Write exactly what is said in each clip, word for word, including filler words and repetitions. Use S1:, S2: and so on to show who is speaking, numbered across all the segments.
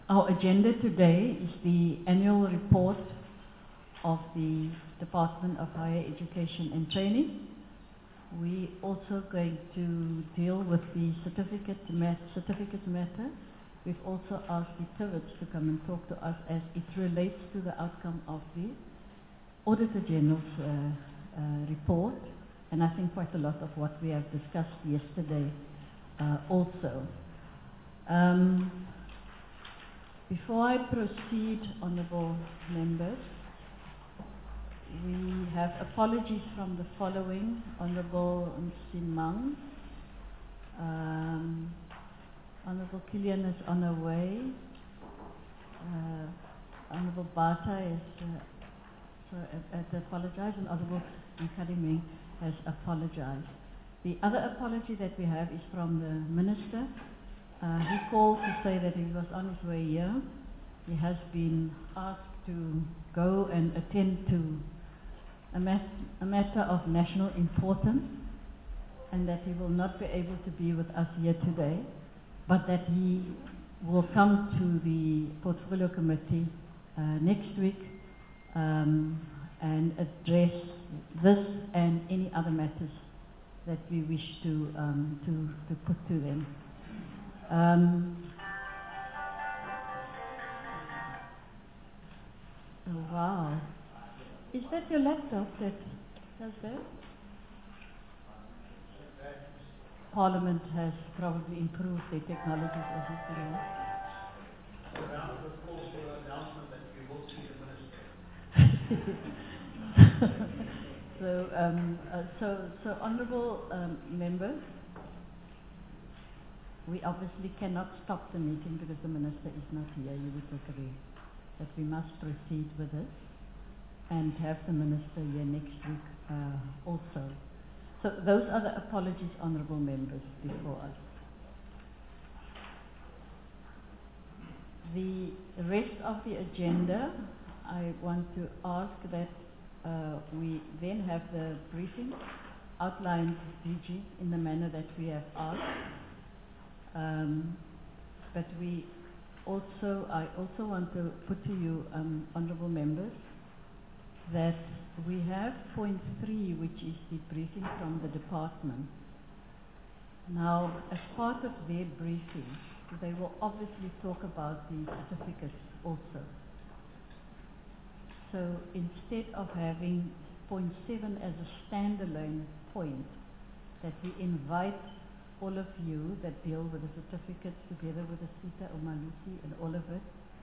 S1: Our agenda today is the annual report of the Department of Higher Education and Training. We also going to deal with the certificate, mat certificate matter. We've also asked the T I V Ets to come and talk to us as it relates to the outcome of the Auditor General's uh, uh, report, and I think quite a lot of what we have discussed yesterday uh, also. Um, Before I proceed, honourable members, we have apologies from the following: Honourable Msimang, um, Honourable Killian is on her way, uh, Honourable Bata is, uh, so I, I apologise, and Honourable Mkhalimeng has apologised. The other apology that we have is from the Minister. Uh, he called to say that he was on his way here. He has been asked to go and attend to a, mat a matter of national importance, and that he will not be able to be with us here today, but that he will come to the Portfolio Committee uh, next week um, and address this and any other matters that we wish to, um, to, to put to them. Um, oh wow. Is that your laptop that does that? Parliament has probably improved their technologies as you can know.
S2: A round of applause for the announcement that we will see the Minister.
S1: so, um, uh, so, so honourable um, members, we obviously cannot stop the meeting because the Minister is not here. You would agree that we must proceed with this and have the Minister here next week uh, also. So those are the apologies, honourable members, before us. The rest of the agenda, I want to ask that uh, we then have the briefing outlined D G in the manner that we have asked. Um, but we also, I also want to put to you, um, honourable members, that we have point three, which is the briefing from the department. Now, as part of their briefing, they will obviously talk about the certificates also. So instead of having point seven as a standalone point, that we invite all of you that deal with the certificates together with the Sita Umalusi and all of it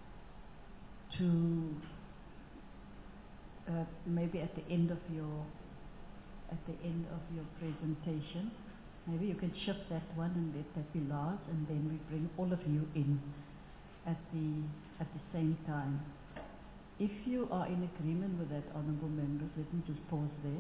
S1: to uh, maybe at the end of your at the end of your presentation, maybe you can shift that one and let that be last, and then we bring all of you in at the at the same time. If you are in agreement with that, honourable members, let me just pause there.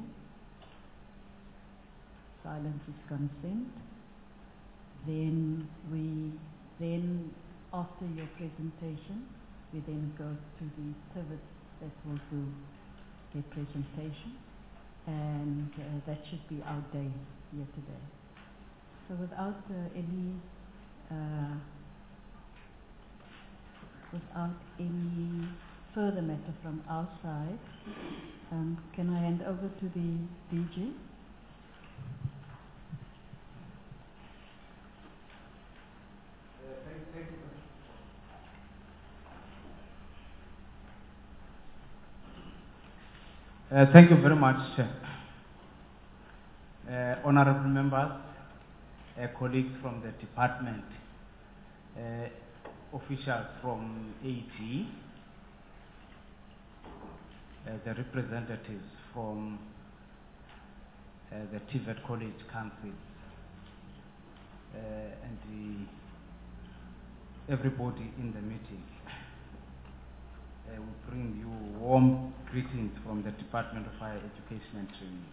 S1: Silence is consent. Then we, then after your presentation, we then go to the T I V Ets that will do their presentation, and uh, that should be our day here today. So without uh, any, uh, without any further matter from our side, um, can I hand over to the D G?
S3: Uh, thank you very much, uh, honourable members, uh, colleagues from the department, uh, officials from A G, uh, the representatives from uh, the T V E T College Council, uh, and the, everybody in the meeting. Uh, we bring you warm greetings from the Department of Higher Education and Training.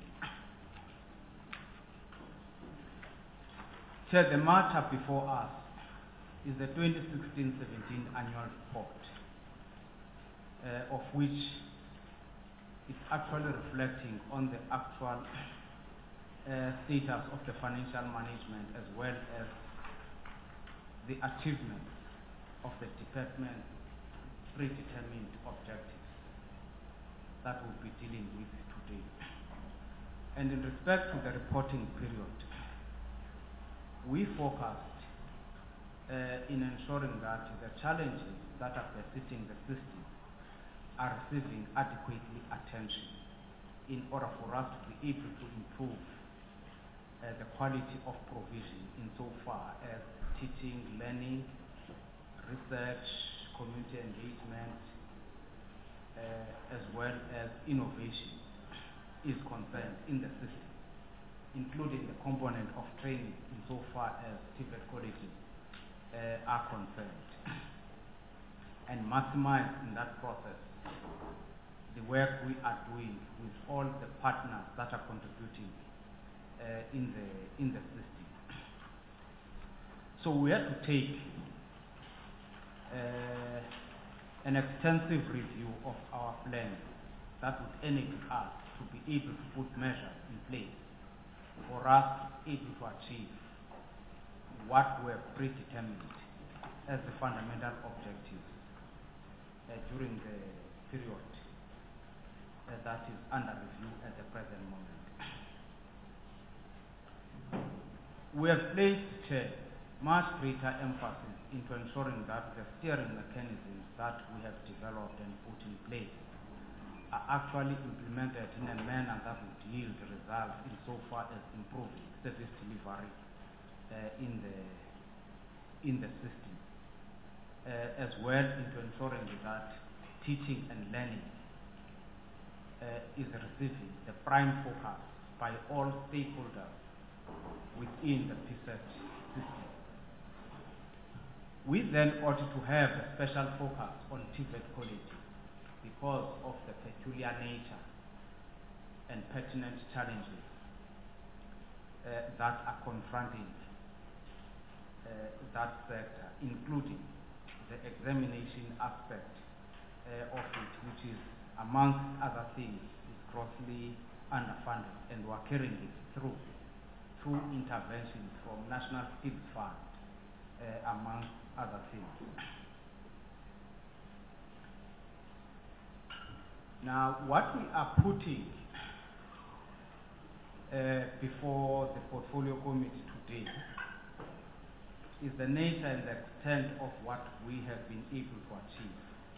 S3: Chair, the matter before us is the twenty sixteen seventeen annual report, uh, of which is actually reflecting on the actual uh, status of the financial management as well as the achievements of the department's predetermined objectives that we'll be dealing with today. And in respect to the reporting period, we focused uh, in ensuring that the challenges that are besetting the system are receiving adequately attention in order for us to be able to improve uh, the quality of provision insofar as teaching, learning, research, community engagement, uh, as well as innovation is concerned in the system, including the component of training insofar as T V E T colleges uh, are concerned, and maximize in that process the work we are doing with all the partners that are contributing uh, in the in the system. So we have to take uh, an extensive review of our plans that would enable us to be able to put measures in place for us able to achieve what we have predetermined as the fundamental objectives uh, during the period uh, that is under review at the present moment. We have placed uh, much greater emphasis into ensuring that the steering mechanisms that we have developed and put in place are actually implemented in a manner that would yield results insofar as improving service delivery uh, in the in the system, uh, as well into ensuring that teaching and learning uh, is receiving the prime focus by all stakeholders within the P S E T system. We then ought to have a special focus on T V E T colleges because of the peculiar nature and pertinent challenges uh, that are confronting uh, that sector, including the examination aspect uh, of it, which is, amongst other things, is grossly underfunded, and we're carrying it through through interventions from National Skills Fund, uh, amongst other things. Now, what we are putting uh, before the portfolio committee today is the nature and the extent of what we have been able to achieve.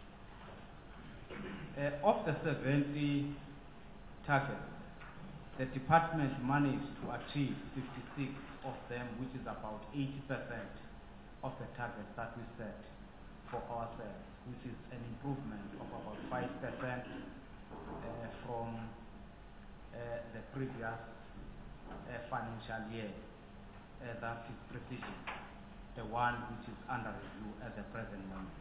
S3: Uh, of the seventy targets, the department managed to achieve fifty-six of them, which is about eighty percent of the targets that we set for ourselves, which is an improvement of about five percent uh, from uh, the previous uh, financial year uh, that is preceding the one which is under review at the present moment.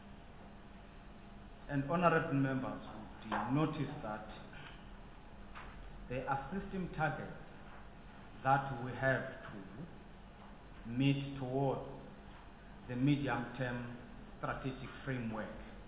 S3: And honorable members would notice that there are system targets that we have to meet towards the medium-term strategic framework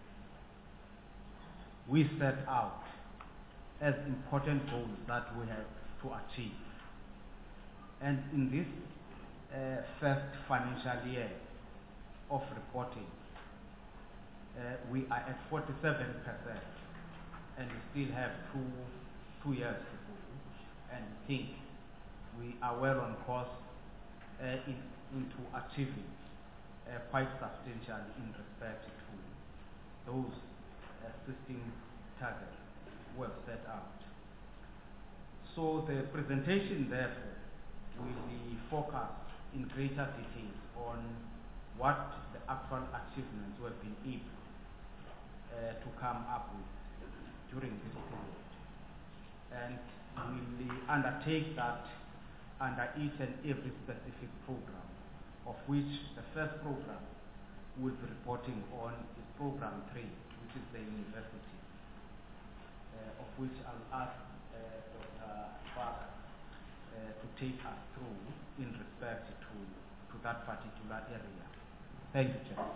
S3: we set out as important goals that we have to achieve. And in this uh, first financial year of reporting, uh, we are at forty-seven percent, and we still have two, two years to go, and think we are well on course uh, in, into achieving uh, quite substantially in respect to those uh, system targets we have set out. So the presentation, therefore, will be focused in greater detail on what the actual achievements we have been able uh, to come up with during this period. And we will undertake that under each and every specific program, of which the first program we'll be reporting on is program three, which is the university, uh, of which I'll ask uh, Doctor Farah uh, to take us through in respect to, to that particular area. Thank you, Chair.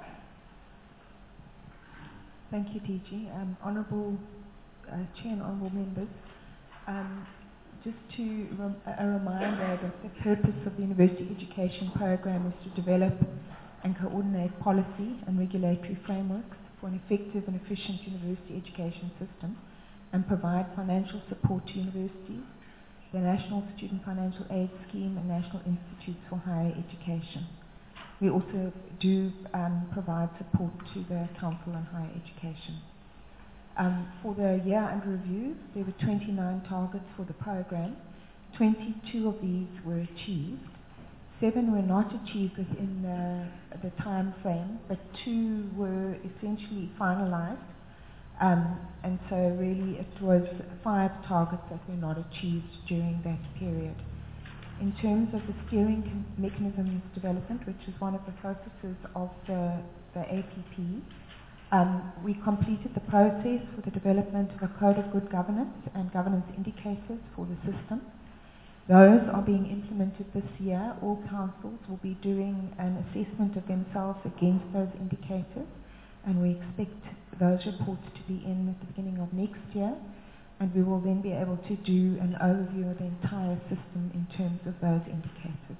S4: Thank you, D G. Um, Honourable uh, Chair and Honourable Members, um, just to rem a reminder that the purpose of the University Education Program is to develop and coordinate policy and regulatory frameworks for an effective and efficient university education system, and provide financial support to universities, the National Student Financial Aid Scheme, and National Institutes for Higher Education. We also do um, provide support to the Council on Higher Education. Um, for the year under review, there were twenty-nine targets for the program. twenty-two of these were achieved. Seven were not achieved within the, the time frame, but two were essentially finalized. Um, and so really it was five targets that were not achieved during that period. In terms of the steering com- mechanisms development, which is one of the focuses of the, the A P P, um, we completed the process for the development of a code of good governance and governance indicators for the system. Those are being implemented this year. All councils will be doing an assessment of themselves against those indicators, and we expect those reports to be in at the beginning of next year, and we will then be able to do an overview of the entire system in terms of those indicators.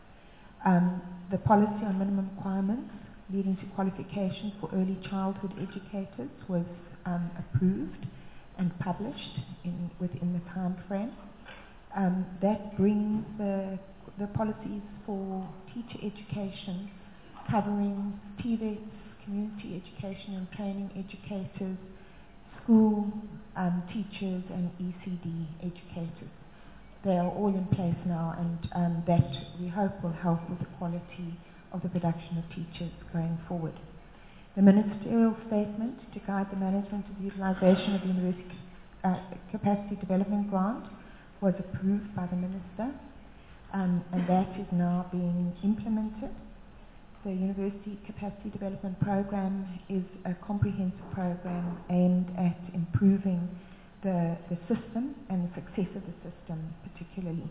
S4: Um, the policy on minimum requirements leading to qualification for early childhood educators was um, approved and published in, within the time frame. Um, that brings the, the policies for teacher education covering T V E Ts, community education and training educators, school um, teachers and E C D educators. They are all in place now, and um, that we hope will help with the quality of the production of teachers going forward. The ministerial statement to guide the management of the utilization of the University uh, Capacity Development Grant was approved by the Minister, um, and that is now being implemented. The University Capacity Development Program is a comprehensive program aimed at improving the, the system and the success of the system particularly.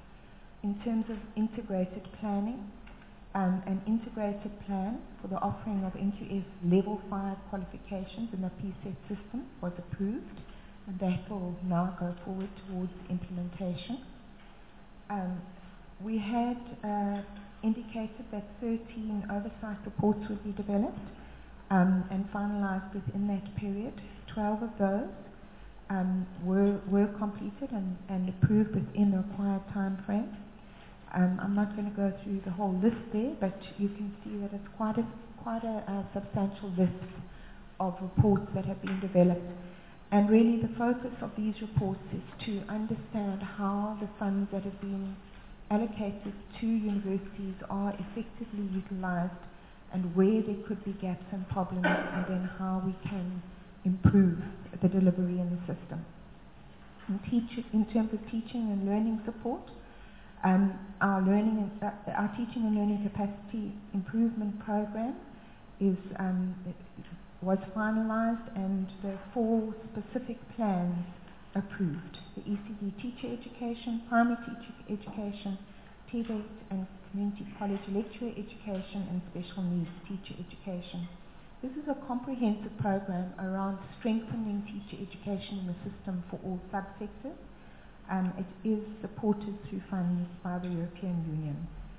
S4: In terms of integrated planning, um, an integrated plan for the offering of N Q F Level five qualifications in the P SET system was approved, and that will now go forward towards implementation. Um, we had uh, indicated that thirteen oversight reports would be developed um, and finalized within that period. twelve of those um, were, were completed and, and approved within the required time frame. Um, I'm not going to go through the whole list there, but you can see that it's quite a, quite a, a substantial list of reports that have been developed. And really the focus of these reports is to understand how the funds that have been allocated to universities are effectively utilized and where there could be gaps and problems, and then how we can improve the delivery in the system. In, teach, in terms of teaching and learning support, um, our, learning and, uh, our teaching and learning capacity improvement program is um, was finalized, and the four specific plans approved: the E C D teacher education, primary teacher education, T V E T and community college lecturer education, and special needs teacher education. This is a comprehensive program around strengthening teacher education in the system for all subsectors. Um, it is supported through funds by the European Union.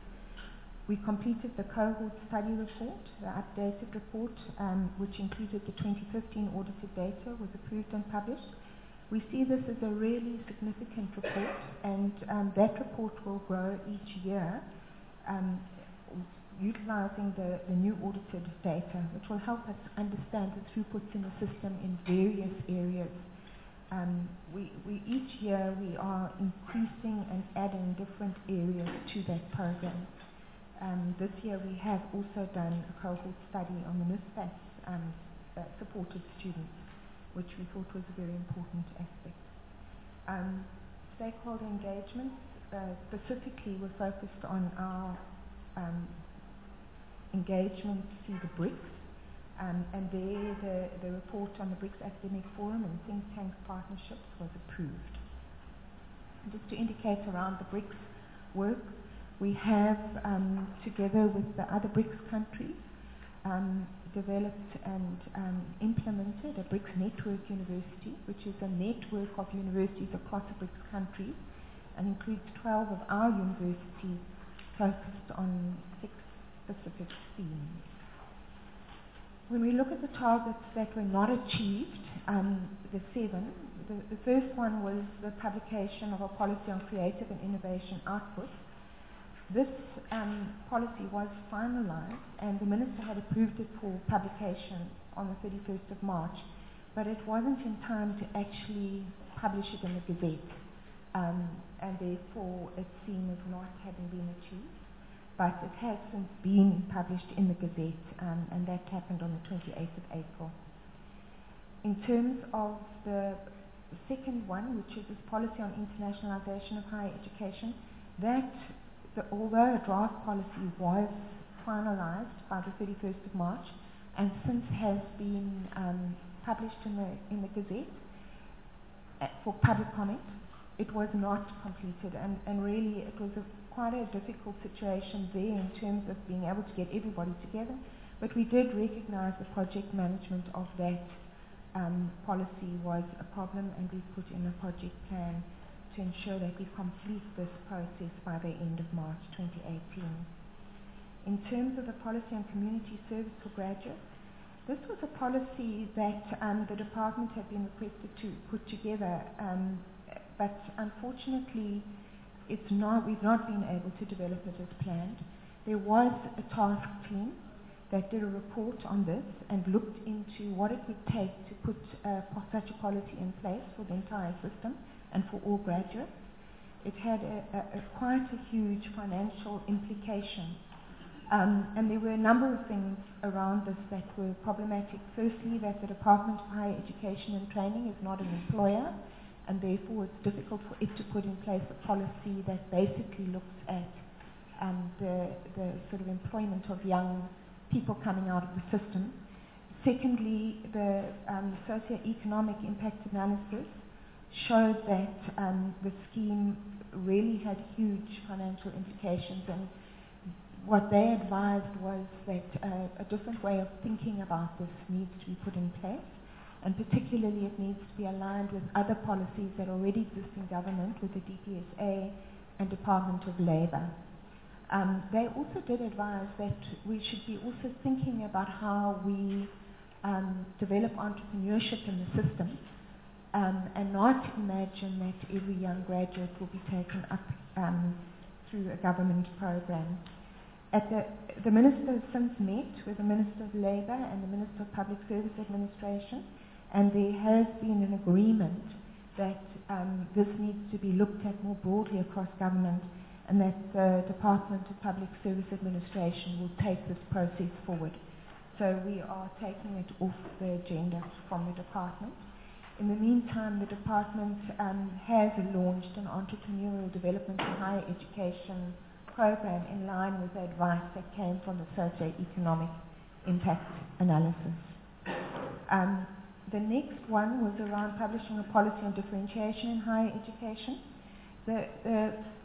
S4: We completed the cohort study report. The updated report, um, which included the twenty fifteen audited data, was approved and published. We see this as a really significant report, and um, that report will grow each year, um, utilizing the, the new audited data, which will help us understand the throughputs in the system in various areas. Um, we, we each year we are increasing and adding different areas to that program. Um, this year we have also done a cohort study on the NSFAS um, uh, supported students, which we thought was a very important aspect. Um, stakeholder engagements, uh, specifically were focused on our um, engagement through the BRICS, um, and there the, the report on the BRICS Academic Forum and think tank partnerships was approved. And just to indicate around the BRICS work, we have, um, together with the other BRICS countries, um, developed and um, implemented a BRICS Network University, which is a network of universities across the BRICS countries and includes twelve of our universities focused on six specific themes. When we look at the targets that were not achieved, um, the seven, the, the first one was the publication of a policy on creative and innovation output. This um, policy was finalized and the Minister had approved it for publication on the thirty-first of March, but it wasn't in time to actually publish it in the Gazette, um, and therefore it's seen as not having been achieved. But it has since been published in the Gazette, um, and that happened on the twenty-eighth of April. In terms of the second one, which is this policy on internationalization of higher education, that, the, although a draft policy was finalized by the thirty-first of March, and since has been um, published in the, in the Gazette uh, for public comment, it was not completed, and, and really it was a quite a difficult situation there in terms of being able to get everybody together, but we did recognize the project management of that um, policy was a problem, and we put in a project plan to ensure that we complete this process by the end of March twenty eighteen. In terms of the policy on community service for graduates, this was a policy that um, the department had been requested to put together, um, but unfortunately It's not, we've not been able to develop it as planned. There was a task team that did a report on this and looked into what it would take to put uh, such a policy in place for the entire system and for all graduates. It had a, a, a quite a huge financial implication. Um, and there were a number of things around this that were problematic. Firstly, that the Department of Higher Education and Training is not an employer, and therefore it's difficult for it to put in place a policy that basically looks at um, the, the sort of employment of young people coming out of the system. Secondly, the um, socio-economic impact analysis showed that um, the scheme really had huge financial implications, and what they advised was that uh, a different way of thinking about this needs to be put in place. And particularly it needs to be aligned with other policies that already exist in government with the D P S A and Department of Labour. Um, they also did advise that we should be also thinking about how we um, develop entrepreneurship in the system, um, and not imagine that every young graduate will be taken up um, through a government program. At the, the Minister has since met with the Minister of Labour and the Minister of Public Service Administration, and there has been an agreement that um, this needs to be looked at more broadly across government, and that the Department of Public Service Administration will take this process forward. So we are taking it off the agenda from the department. In the meantime, the department um, has launched an entrepreneurial development and higher education program in line with the advice that came from the socio-economic impact analysis. Um, The next one was around publishing a policy on differentiation in higher education. The, the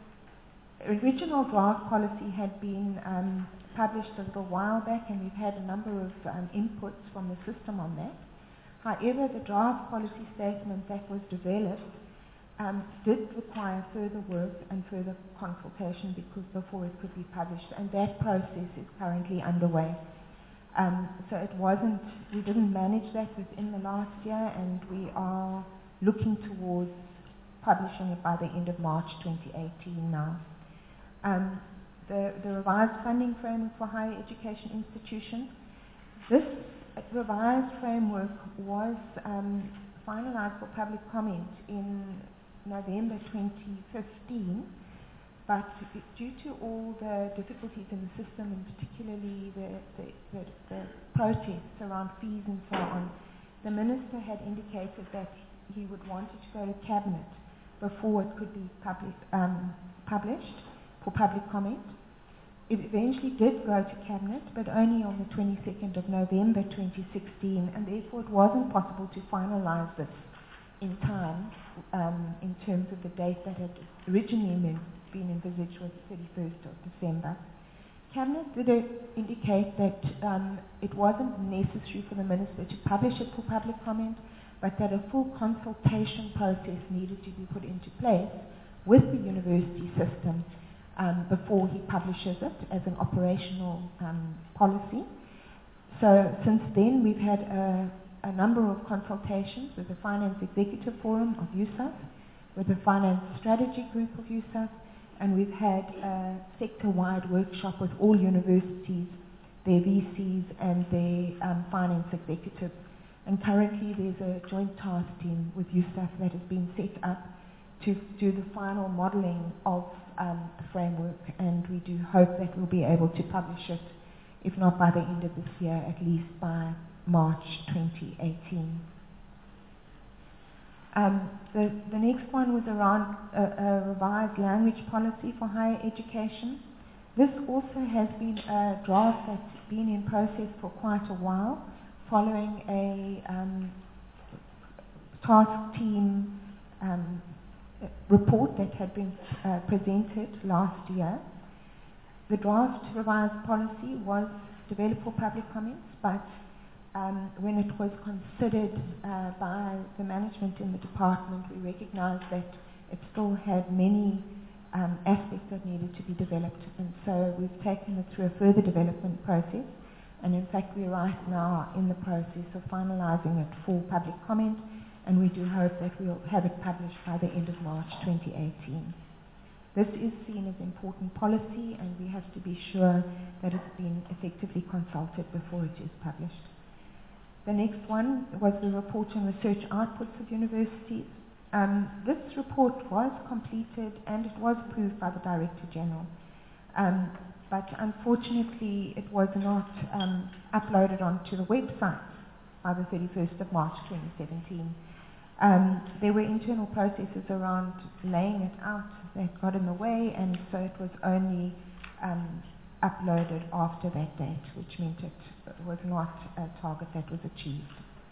S4: original draft policy had been um, published a little while back, and we've had a number of um, inputs from the system on that. However, the draft policy statement that was developed um, did require further work and further consultation because before it could be published, and that process is currently underway. Um, so it wasn't, we didn't manage that within the last year, and we are looking towards publishing it by the end of March twenty eighteen now. Um, the, the revised funding framework for higher education institutions. This revised framework was um, finalized for public comment in November twenty fifteen. But due to all the difficulties in the system, and particularly the, the, the, the protests around fees and so on, the Minister had indicated that he would want it to go to Cabinet before it could be public, um, published for public comment. It eventually did go to Cabinet, but only on the twenty-second of November twenty sixteen, and therefore it wasn't possible to finalize this in time um, in terms of the date that had originally been been envisaged was the thirty-first of December. Cabinet did uh, indicate that um, it wasn't necessary for the Minister to publish it for public comment, but that a full consultation process needed to be put into place with the university system um, before he publishes it as an operational um, policy. So since then, we've had a, a number of consultations with the Finance Executive Forum of U S A F, with the Finance Strategy Group of U S A F, and we've had a sector-wide workshop with all universities, their V Cs and their um, finance executives. And currently there's a joint task team with U S A F that has been set up to do the final modelling of um, the framework, and we do hope that we'll be able to publish it, if not by the end of this year, at least by March twenty eighteen. Um, the, the next one was around a, a revised language policy for higher education. This also has been a draft that's been in process for quite a while, following a um, task team um, report that had been uh, presented last year. The draft revised policy was developed for public comments, but um, when it was considered uh, by the management in the department, we recognized that it still had many um, aspects that needed to be developed, and so we've taken it through a further development process, and in fact we're right now in the process of finalizing it for public comment, and we do hope that we'll have it published by the end of March twenty eighteen. This is seen as important policy, and we have to be sure that it's been effectively consulted before it is published. The next one was the report on research outputs of universities. Um, this report was completed and it was approved by the Director General, um, but unfortunately it was not um, uploaded onto the website by the thirty-first of March twenty seventeen. Um, there were internal processes around laying it out that got in the way, and so it was only um, uploaded after that date, which meant it was not a target that was achieved.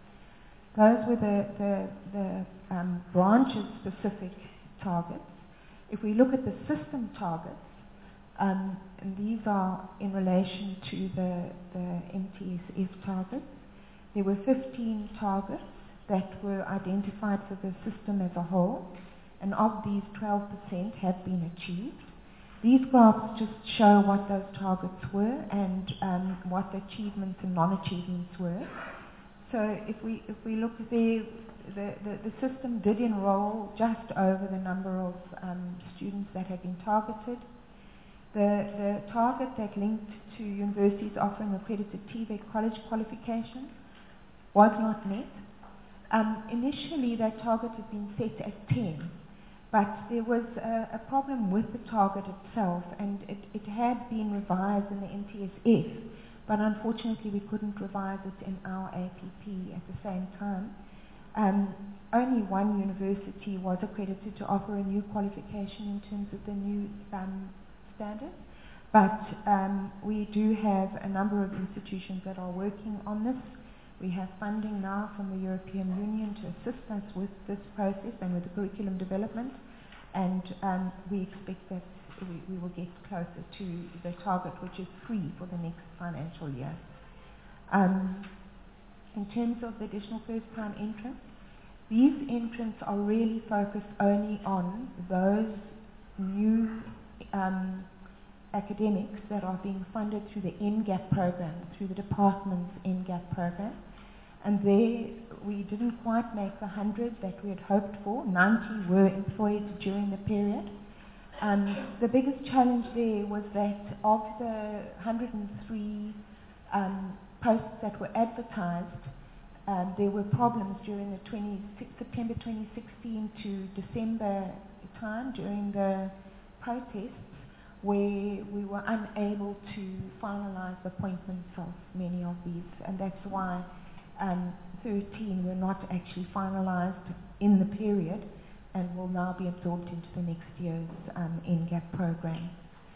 S4: Those were the, the, the um, branches-specific targets. If we look at the system targets, um, and these are in relation to the, the M T S F targets, there were fifteen targets that were identified for the system as a whole, and of these, twelve percent have been achieved. These graphs just show what those targets were and um, what the achievements and non-achievements were. So if we if we look there, the, the, the system did enroll just over the number of um, students that had been targeted. The, the target that linked to universities offering accredited T V E T college qualifications was not met. Um, initially, that target had been set at ten, but there was a, a problem with the target itself, and it, it had been revised in the N T S F, but unfortunately we couldn't revise it in our A P P at the same time. Um, only one university was accredited to offer a new qualification in terms of the new um, standards, but um, we do have a number of institutions that are working on this. We have funding now from the European Union to assist us with this process and with the curriculum development, and um, we expect that we, we will get closer to the target, which is three for the next financial year. Um, in terms of the additional first-time entrants, these entrants are really focused only on those new um, academics that are being funded through the N GAP program, through the department's N GAP program. And there we didn't quite make the one hundred that we had hoped for. ninety were employed during the period. Um, the biggest challenge there was that of the one hundred three um, posts that were advertised, um, there were problems during the September twenty sixteen to December time during the protests, where we were unable to finalize the appointments of many of these, and that's why um, thirteen were not actually finalized in the period and will now be absorbed into the next year's um, N GAP program.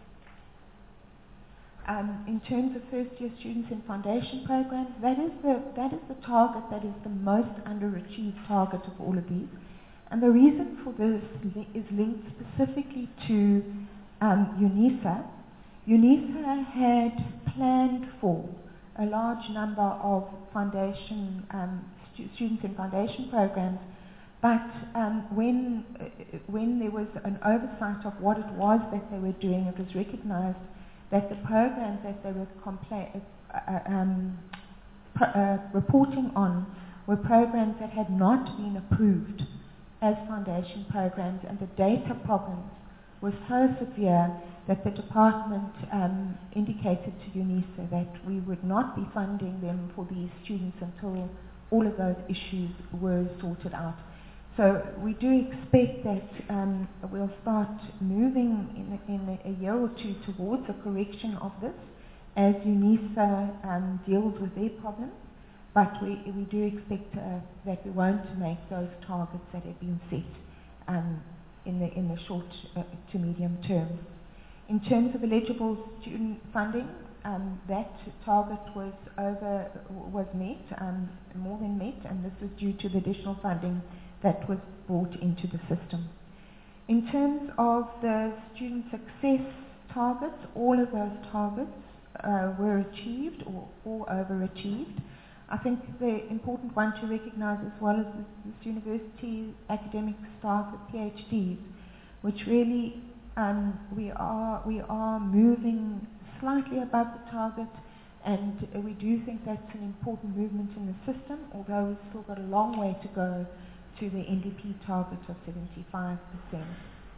S4: Um, in terms of first-year students in foundation programs, that is the that is the target that is the most underachieved target of all of these, and the reason for this li- is linked specifically to Um, UNISA. UNISA had planned for a large number of foundation um, stu- students in foundation programs, But um, when, uh, when there was an oversight of what it was that they were doing, it was recognized that the programs that they were compla- uh, um, pr- uh, reporting on were programs that had not been approved as foundation programs, and the data problems were so severe that the department um, indicated to UNISA that we would not be funding them for these students until all of those issues were sorted out. So we do expect that um, we'll start moving in, in a year or two towards a correction of this as UNISA um, deals with their problems. But we, we do expect uh, that we won't make those targets that have been set um, in, the, in the short uh, to medium term. In terms of eligible student funding, um, that target was over was met, um, more than met, and this is due to the additional funding that was brought into the system. In terms of the student success targets, all of those targets uh, were achieved or, or overachieved. I think the important one to recognise as well is this university academic staff with PhDs, which really um, we are we are moving slightly above the target, and uh, we do think that's an important movement in the system, although we've still got a long way to go to the N D P target of seventy-five percent.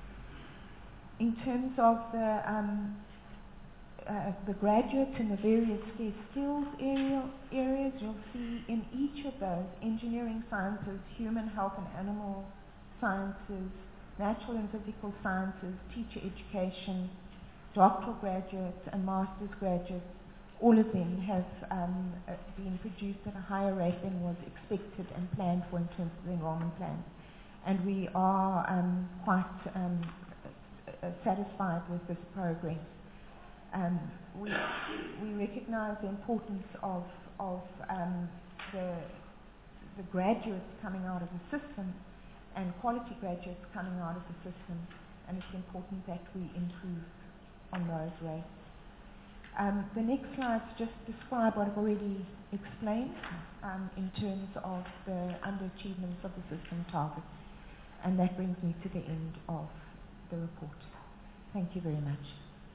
S4: In terms of the um, Uh, the graduates in the various skills area, areas, you'll see in each of those, engineering sciences, human health and animal sciences, natural and physical sciences, teacher education, doctoral graduates and master's graduates, all of them have um, uh, been produced at a higher rate than was expected and planned for in terms of the enrollment plan. And we are um, quite um, uh, satisfied with this progress. Um, we, we recognize the importance of, of um, the, the graduates coming out of the system and quality graduates coming out of the system, and it's important that we improve on those rates. Um, the next slides just describe what I've already explained um, in terms of the underachievements of the system targets, and that brings me to the end of the report. Thank you very much.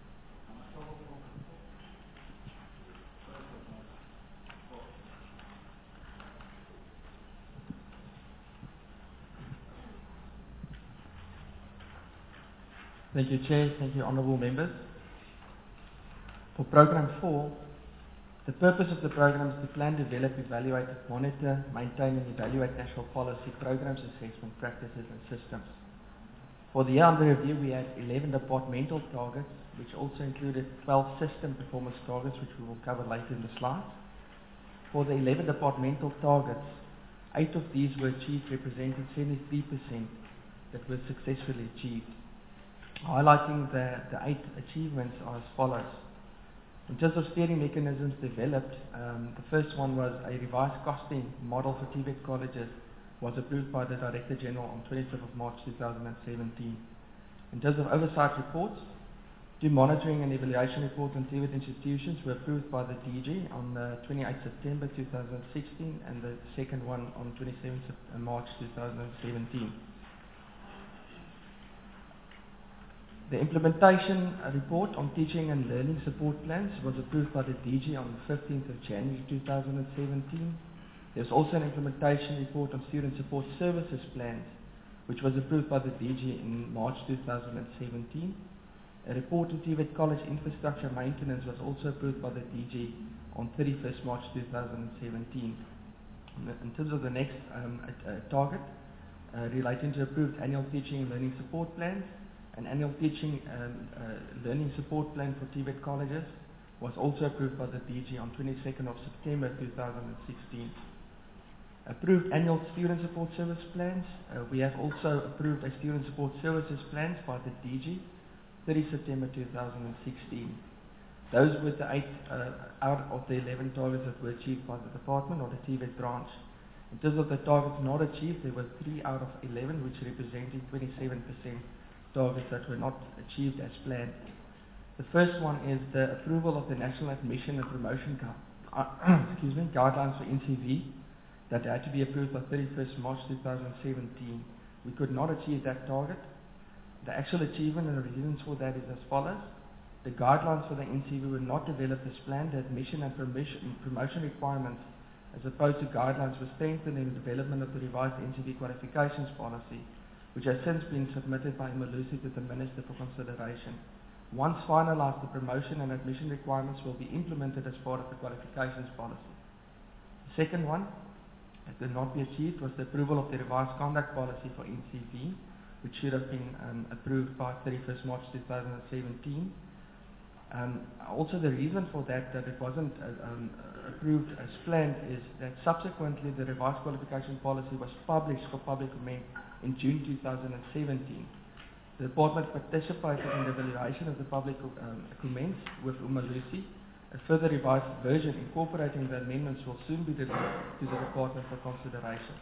S5: Thank you, Chair. Thank you, honourable members. For Programme four, the purpose of the programme is to plan, develop, evaluate, monitor, maintain and evaluate national policy, programmes, assessment, practices and systems. For the year under review, we had eleven departmental targets, which also included twelve system performance targets, which we will cover later in the slides. For the eleven departmental targets, eight of these were achieved, representing seventy-three percent that were successfully achieved. Highlighting the, the eight achievements are as follows. In terms of steering mechanisms developed, um, the first one was a revised costing model for T V E T colleges, was approved by the Director General on twenty-fifth of March two thousand seventeen. In terms of oversight reports, two monitoring and evaluation reports on T V E T institutions were approved by the D G on uh, twenty-eighth September two thousand sixteen, and the second one on twenty-seventh March two thousand seventeen. The implementation report on teaching and learning support plans was approved by the D G on the fifteenth of January two thousand seventeen. There was also an implementation report on student support services plans, which was approved by the D G in March two thousand seventeen. A report on T V E T college infrastructure maintenance was also approved by the D G on thirty-first March two thousand seventeen. In terms of the next um, uh, target, uh, relating to approved annual teaching and learning support plans, an annual teaching and uh, learning support plan for T V E T colleges was also approved by the D G on twenty-second of September two thousand sixteen. Approved annual student support service plans. Uh, we have also approved a student support services plans by the D G, thirtieth September two thousand sixteen. Those were the eight uh, out of the eleven targets that were achieved by the department or the T V E T branch. In terms of the targets not achieved, there were three out of eleven, which represented twenty-seven percent. Targets that were not achieved as planned. The first one is the approval of the National Admission and Promotion gu- uh, excuse me, Guidelines for N C V. that had to be approved by thirty-first March two thousand seventeen. We could not achieve that target. The actual achievement and the reasons for that is as follows. The guidelines for the N C V were not developed as planned. The admission and promotion, promotion requirements, as opposed to guidelines, were strengthened in the development of the revised N C V qualifications policy, which has since been submitted by Malusi to the Minister for consideration. Once finalized, the promotion and admission requirements will be implemented as part of the qualifications policy. The second one that could not be achieved was the approval of the revised conduct policy for N C V, which should have been um, approved by thirty-first March two thousand seventeen. Um, also, the reason for that, that it wasn't uh, um, approved as planned, is that subsequently the revised qualification policy was published for public comment in June two thousand seventeen. The department participated in the evaluation of the public um, comments with Umalusi. A further revised version incorporating the amendments will soon be delivered to the department for consideration.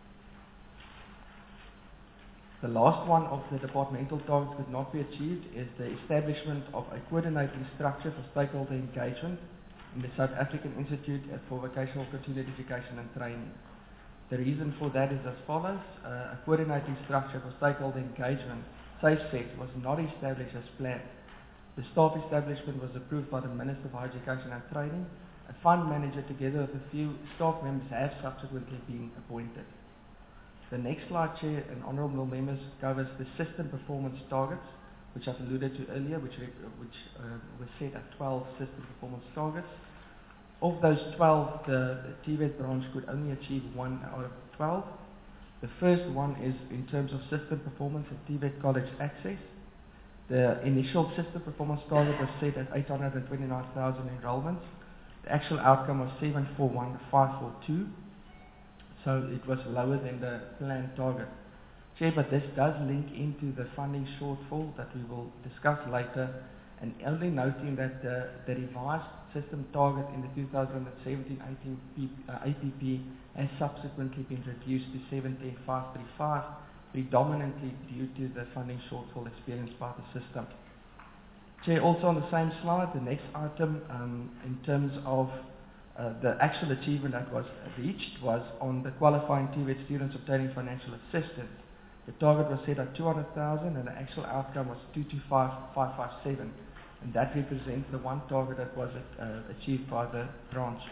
S5: The last one of the departmental targets could not be achieved is the establishment of a coordinating structure for stakeholder engagement in the South African Institute for Vocational Continued Education and Training. The reason for that is as follows. Uh, a coordinating structure for stakeholder engagement, SAFESEC, was not established as planned. The staff establishment was approved by the Minister for Education and Training. A fund manager together with a few staff members have subsequently been appointed. The next slide, Chair and Honourable Members, covers the system performance targets, which I've alluded to earlier, which, which uh, were set at twelve system performance targets. Of those twelve, the, the T V E T branch could only achieve one out of twelve. The first one is in terms of system performance at T V E T College Access. The initial system performance target was set at eight hundred twenty-nine thousand enrollments. The actual outcome was seven four one five four two. So it was lower than the planned target. Chair, but this does link into the funding shortfall that we will discuss later, and only noting that the, the revised system target in the two thousand seventeen eighteen uh, A P P has subsequently been reduced to seventeen five thirty-five, predominantly due to the funding shortfall experienced by the system. Chair, also on the same slide, the next item um, in terms of Uh, the actual achievement that was reached was on the qualifying T V E T students obtaining financial assistance. The target was set at two hundred thousand and the actual outcome was two hundred twenty-five thousand five hundred fifty-seven, and that represents the one target that was uh, achieved by the branch.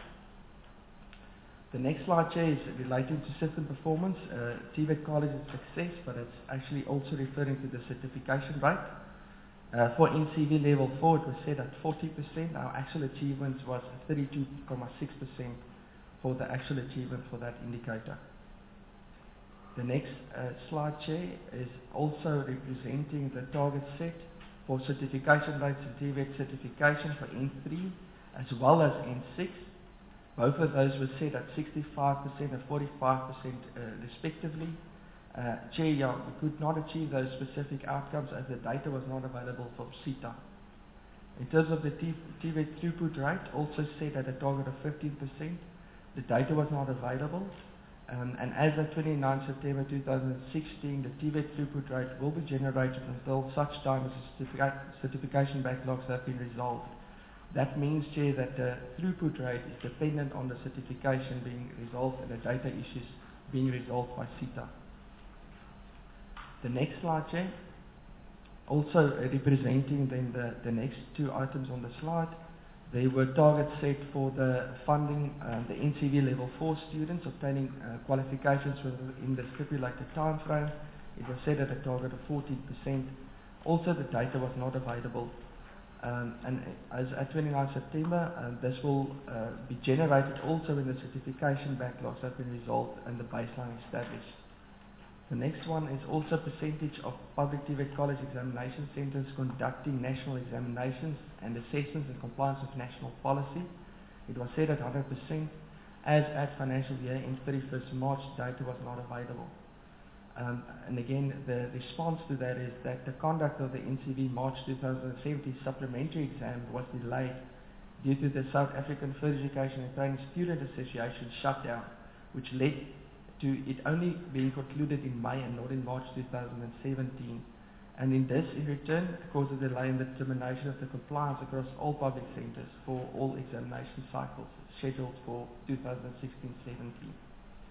S5: The next slide, Chair, is relating to system performance. Uh, T V E T College is success, but it's actually also referring to the certification rate. Uh, for N C V level four, it was set at forty percent. Our actual achievements was thirty-two point six percent for the actual achievement for that indicator. The next uh, slide, Chair, is also representing the target set for certification rates in T V E T certification for N three as well as N six. Both of those were set at sixty-five percent and forty-five percent uh, respectively. Uh, Chair, yeah, we could not achieve those specific outcomes as the data was not available from SETA. In terms of the T V E T throughput rate, also set at a target of fifteen percent. The data was not available. Um, and as of twenty-ninth September two thousand sixteen, the T V E T throughput rate will be generated until such time as the certifica certification backlogs have been resolved. That means, Chair, that the throughput rate is dependent on the certification being resolved and the data issues being resolved by SETA. The next slide, Chair, also uh, representing then the, the next two items on the slide. There were targets set for the funding, uh, the N C V level four students obtaining uh, qualifications within the stipulated time frame. It was set at a target of fourteen percent. Also, the data was not available. Um, and as at twenty-ninth September, uh, this will uh, be generated also when the certification backlogs have been resolved and the baseline established. The next one is also percentage of public T V E T college examination centres conducting national examinations and assessments in compliance with national policy. It was set at one hundred percent. As at financial year in thirty-first March, data was not available. Um, and again, the response to that is that the conduct of the N C V March two thousand seventeen supplementary exam was delayed due to the South African Further Education and Training Student Association shutdown, which led to it only being concluded in May and not in March two thousand seventeen. And in this, in return, caused a delay in the determination of the compliance across all public centres for all examination cycles scheduled for two thousand sixteen seventeen.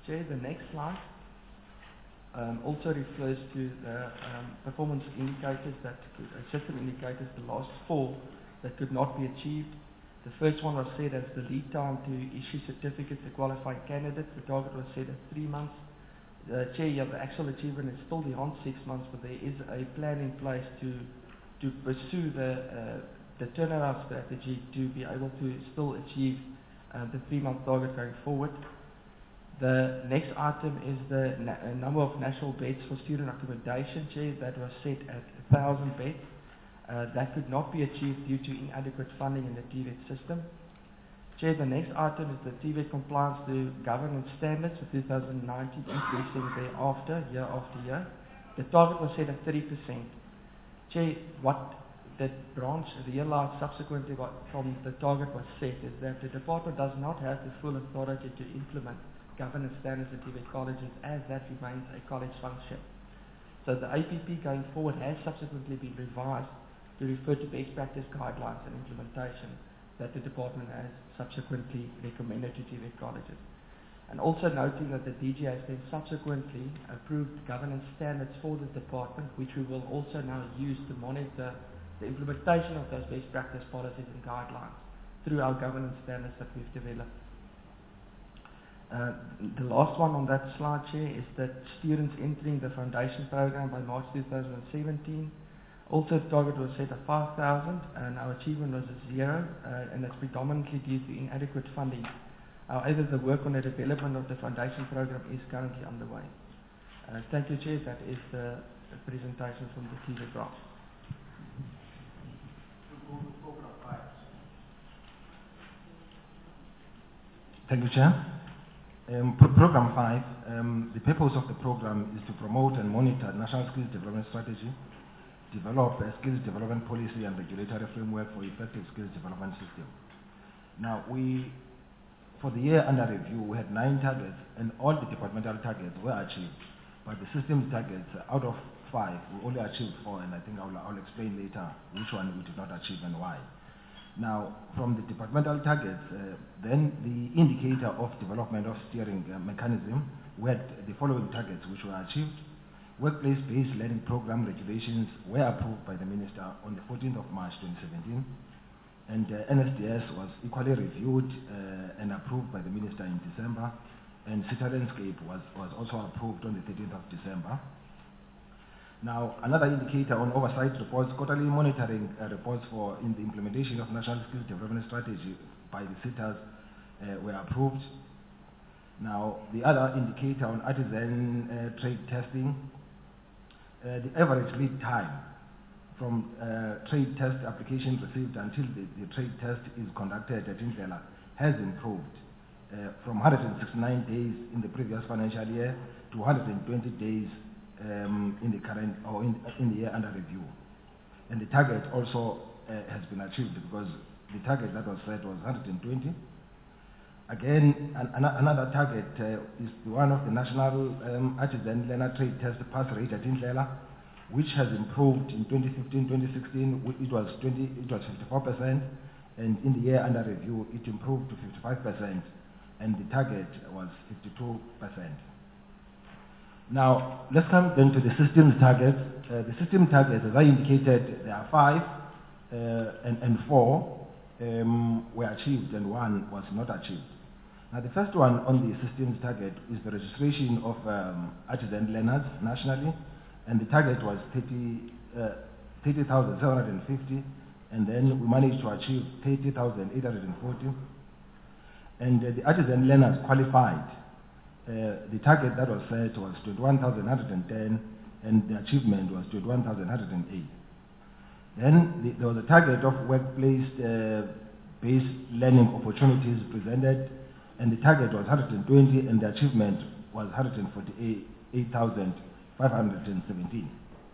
S5: Chair, the next slide um, also refers to the um, performance indicators that could, uh, system indicators, the last four that could not be achieved. The first one was set as the lead time to issue certificates to qualified candidates. The target was set at three months. Uh, Chair, yeah, the actual achievement is still beyond six months, but there is a plan in place to to pursue the uh, the turnaround strategy to be able to still achieve uh, the three-month target going forward. The next item is the na uh, number of national beds for student accommodation, Chair, that was set at one thousand beds. Uh, that could not be achieved due to inadequate funding in the T V E T system. Chair, the next item is the T V E T compliance to governance standards for two thousand nineteen, increasing thereafter, year after year. The target was set at thirty percent. Chair, what the branch realized subsequently what from the target was set is that the department does not have the full authority to implement governance standards at T V E T colleges, as that remains a college function. So the A P P going forward has subsequently been revised to refer to best practice guidelines and implementation that the department has subsequently recommended to T V E T colleges. And also noting that the D G has then subsequently approved governance standards for the department, which we will also now use to monitor the implementation of those best practice policies and guidelines through our governance standards that we've developed. Uh, the last one on that slide, Chair, is that students entering the foundation program by March two thousand seventeen. Also, the target was set at five thousand, and our achievement was at zero, uh, and that's predominantly due to inadequate funding. However, the work on the development of the foundation program is currently underway. Uh, thank you, Chair. That is the, the presentation from the T V E T branch.
S6: Thank you, Chair. Um, pro program five, um, the purpose of the program is to promote and monitor national skills development strategy, develop a skills development policy and regulatory framework for effective skills development system. Now, we, for the year under review, we had nine targets, and all the departmental targets were achieved. But the system targets, uh, out of five, we only achieved four, and I think I'll, I'll explain later which one we did not achieve and why. Now, from the departmental targets, uh, then the indicator of development of steering uh, mechanism, we had the following targets which were achieved. Workplace-based learning program regulations were approved by the Minister on the fourteenth of March twenty seventeen, and uh, N S D S was equally reviewed uh, and approved by the Minister in December, and C I T A Landscape was, was also approved on the thirteenth of December. Now, another indicator on oversight reports, quarterly monitoring uh, reports for in the implementation of National Skills Development Strategy by the C I T As uh, were approved. Now, the other indicator on artisan uh, trade testing, uh, the average lead time from uh, trade test application received until the, the trade test is conducted at Indlela has improved uh, from one hundred sixty-nine days in the previous financial year to one hundred twenty days um, in the current or in, in the year under review. And the target also uh, has been achieved because the target that was set was one hundred twenty. Again, an, an, another target uh, is the one of the National um, Artisan Learner Trade Test pass rate at Indlela, which has improved in twenty fifteen twenty sixteen. It was twenty, it was fifty-four percent, and in the year under review, it improved to fifty-five percent, and the target was fifty-two percent. Now, let's come then to the system targets. Uh, the system targets, as I indicated, there are five uh, and, and four um, were achieved, and one was not achieved. Now, the first one on the systems target is the registration of um, artisan learners nationally, and the target was thirty thousand seven hundred fifty, and then we managed to achieve thirty thousand eight hundred forty. And uh, the artisan learners qualified, uh, the target that was set was twenty-one thousand one hundred ten, and the achievement was twenty-one thousand one hundred eight. Then the, there was a target of workplace-based uh, learning opportunities presented, and the target was one hundred twenty, and the achievement was one hundred forty-eight thousand five hundred seventeen.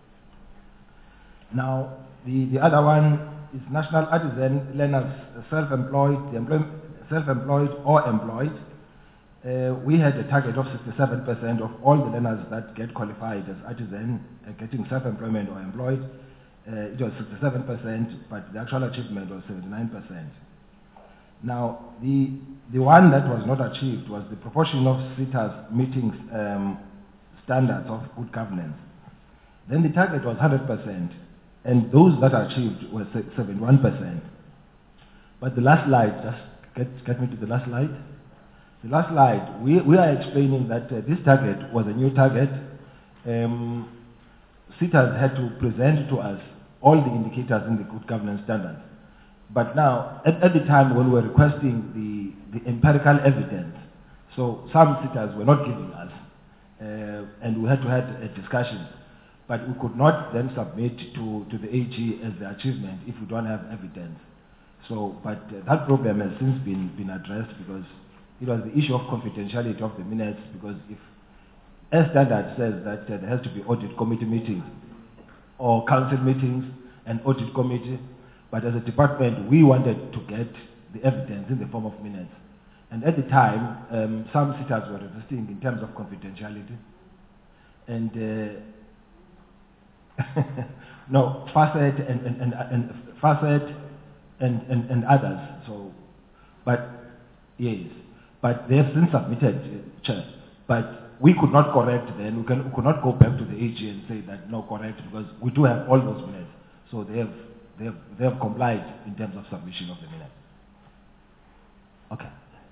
S6: Now, the, the other one is National Artisan Learners Self-Employed, self-employed or employed. Uh, we had a target of sixty-seven percent of all the learners that get qualified as artisan uh, getting self-employment or employed. Uh, it was sixty-seven percent, but the actual achievement was seventy-nine percent. Now, the, the one that was not achieved was the proportion of SETA's meetings um, standards of good governance. Then the target was one hundred percent, and those that are achieved were seventy-one percent. But the last slide, just get, get me to the last slide. The last slide, we, we are explaining that uh, this target was a new target. Um, SETAs had to present to us all the indicators in the good governance standards. But now, at, at the time when we were requesting the, the empirical evidence, so some SETAs were not giving us, uh, and we had to have a discussion. But we could not then submit to, to the A G as the achievement if we don't have evidence. So, but uh, that problem has since been, been addressed because it was the issue of confidentiality of the minutes, because if a standard says that uh, there has to be audit committee meetings or council meetings and audit committee, but as a department, we wanted to get the evidence in the form of minutes. And at the time, um, some SETAs were resisting in terms of confidentiality. And uh, no, FACET and, and, and, and FACET and, and, and others. So, but yes, but they have since submitted, uh, Chair. But we could not correct then. We, can, we could not go back to the A G and say that no, correct, because we do have all those minutes. So they have They have, they have complied in terms of submission of the minutes. Okay.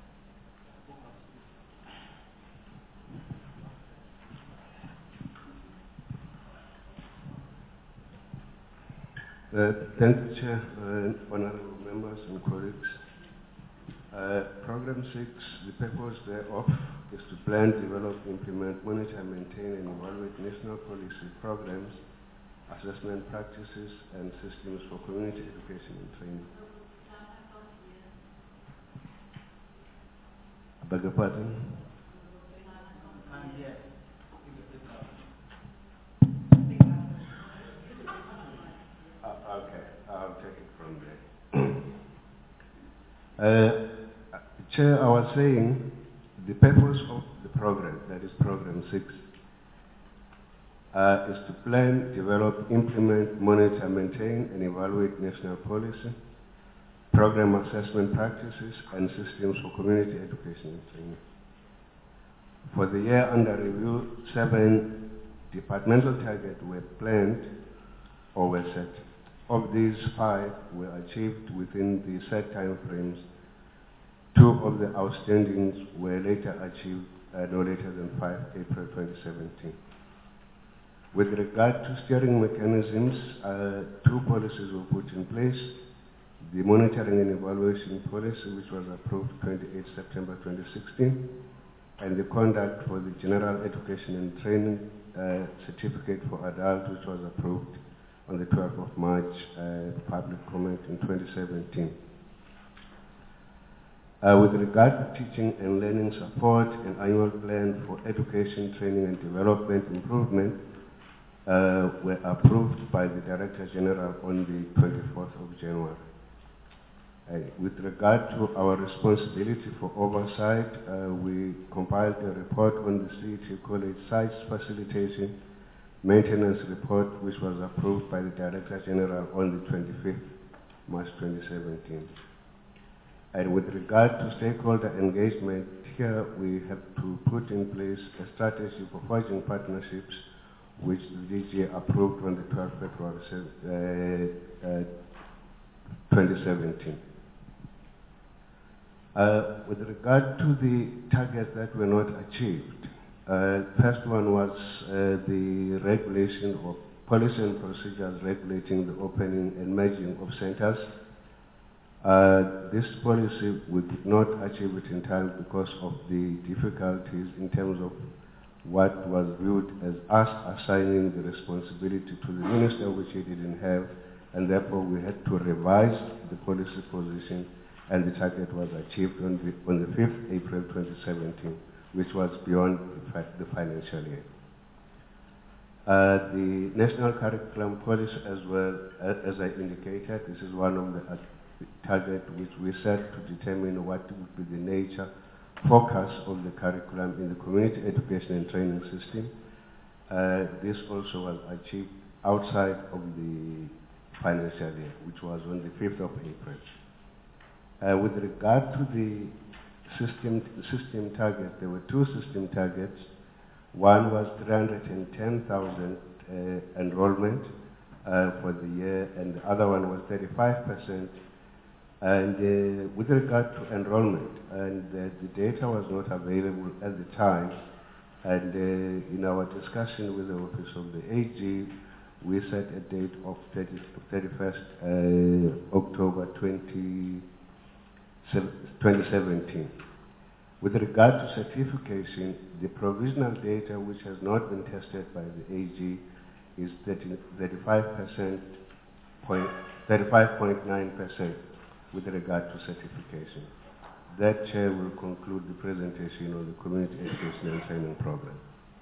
S7: Uh, thank you, Chair, uh, honorable members and colleagues. Uh, Program six, the purpose thereof is to plan, develop, implement, monitor, maintain, and evaluate national policy programs, assessment practices and systems for community education and training. I beg your pardon? Uh, okay, I'll take it from there. uh, Chair, I was saying the purpose of the program, that is program six, Uh, is to plan, develop, implement, monitor, maintain, and evaluate national policy, program assessment practices, and systems for community education and training. For the year under review, seven departmental targets were planned or were set. Of these, five were achieved within the set time frames. Two of the outstandings were later achieved uh, no later than the fifth of April twenty seventeen. With regard to steering mechanisms, uh, two policies were put in place. The monitoring and evaluation policy, which was approved twenty-eighth of September twenty sixteen, and the conduct for the general education and training uh, certificate for adults, which was approved on the twelfth of March, uh, public comment in twenty seventeen. Uh, with regard to teaching and learning support, an annual plan for education, training, and development improvement Uh, were approved by the Director General on the twenty-fourth of January. Uh, with regard to our responsibility for oversight, uh, we compiled a report on the C E T College Sites Facilitation Maintenance Report, which was approved by the Director General on the twenty-fifth of March twenty seventeen. And with regard to stakeholder engagement, here we have to put in place a strategy for forging partnerships, which the D G approved on the twelfth of February uh, uh, twenty seventeen. Uh, with regard to the targets that were not achieved, uh, first one was uh, the regulation of policy and procedures regulating the opening and merging of centers. Uh, this policy we could not achieve it in time because of the difficulties in terms of what was viewed as us assigning the responsibility to the minister, which he didn't have, and therefore we had to revise the policy position, and the target was achieved on the, on the fifth of April twenty seventeen, which was beyond the, the financial year. Uh, the national curriculum policy as well, uh, as I indicated, this is one of the uh, targets which we set to determine what would be the nature focus of the curriculum in the community education and training system. Uh, this also was achieved outside of the financial year, which was on the fifth of April. Uh, with regard to the system, system target, there were two system targets. One was three hundred ten thousand uh, enrollment uh, for the year, and the other one was thirty-five percent. And uh, with regard to enrollment, and uh, the data was not available at the time, and uh, in our discussion with the Office of the A G, we set a date of thirty-first uh, October twenty seventeen. With regard to certification, the provisional data which has not been tested by the A G is thirty-five percent, thirty-five point nine percent with regard to certification. That, Chair, will conclude the presentation of the Community Education and Training Program.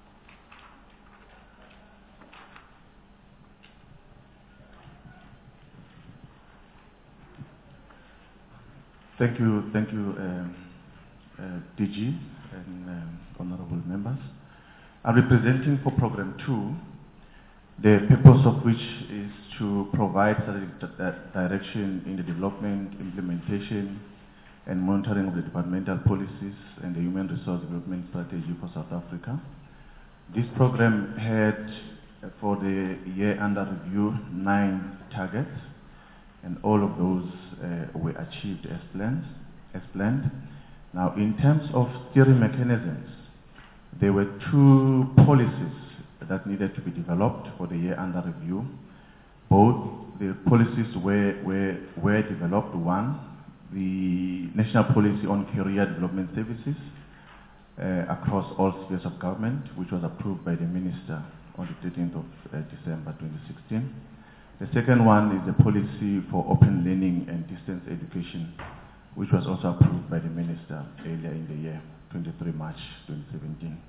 S8: Thank you, thank you, um, uh, D G and um, honorable members. I'm representing for Program two, the purpose of which is to provide strategic direction in the development, implementation, and monitoring of the departmental policies and the human resource development strategy for South Africa. This program had, uh, for the year under review, nine targets, and all of those uh, were achieved as planned, as planned. Now, in terms of steering mechanisms, there were two policies that needed to be developed for the year under review. Both the policies were, were, were developed. One, the National Policy on Career Development Services uh, across all spheres of government, which was approved by the Minister on the thirteenth of uh, December twenty sixteen. The second one is the policy for open learning and distance education, which was also approved by the Minister earlier in the year, twenty-third of March twenty seventeen.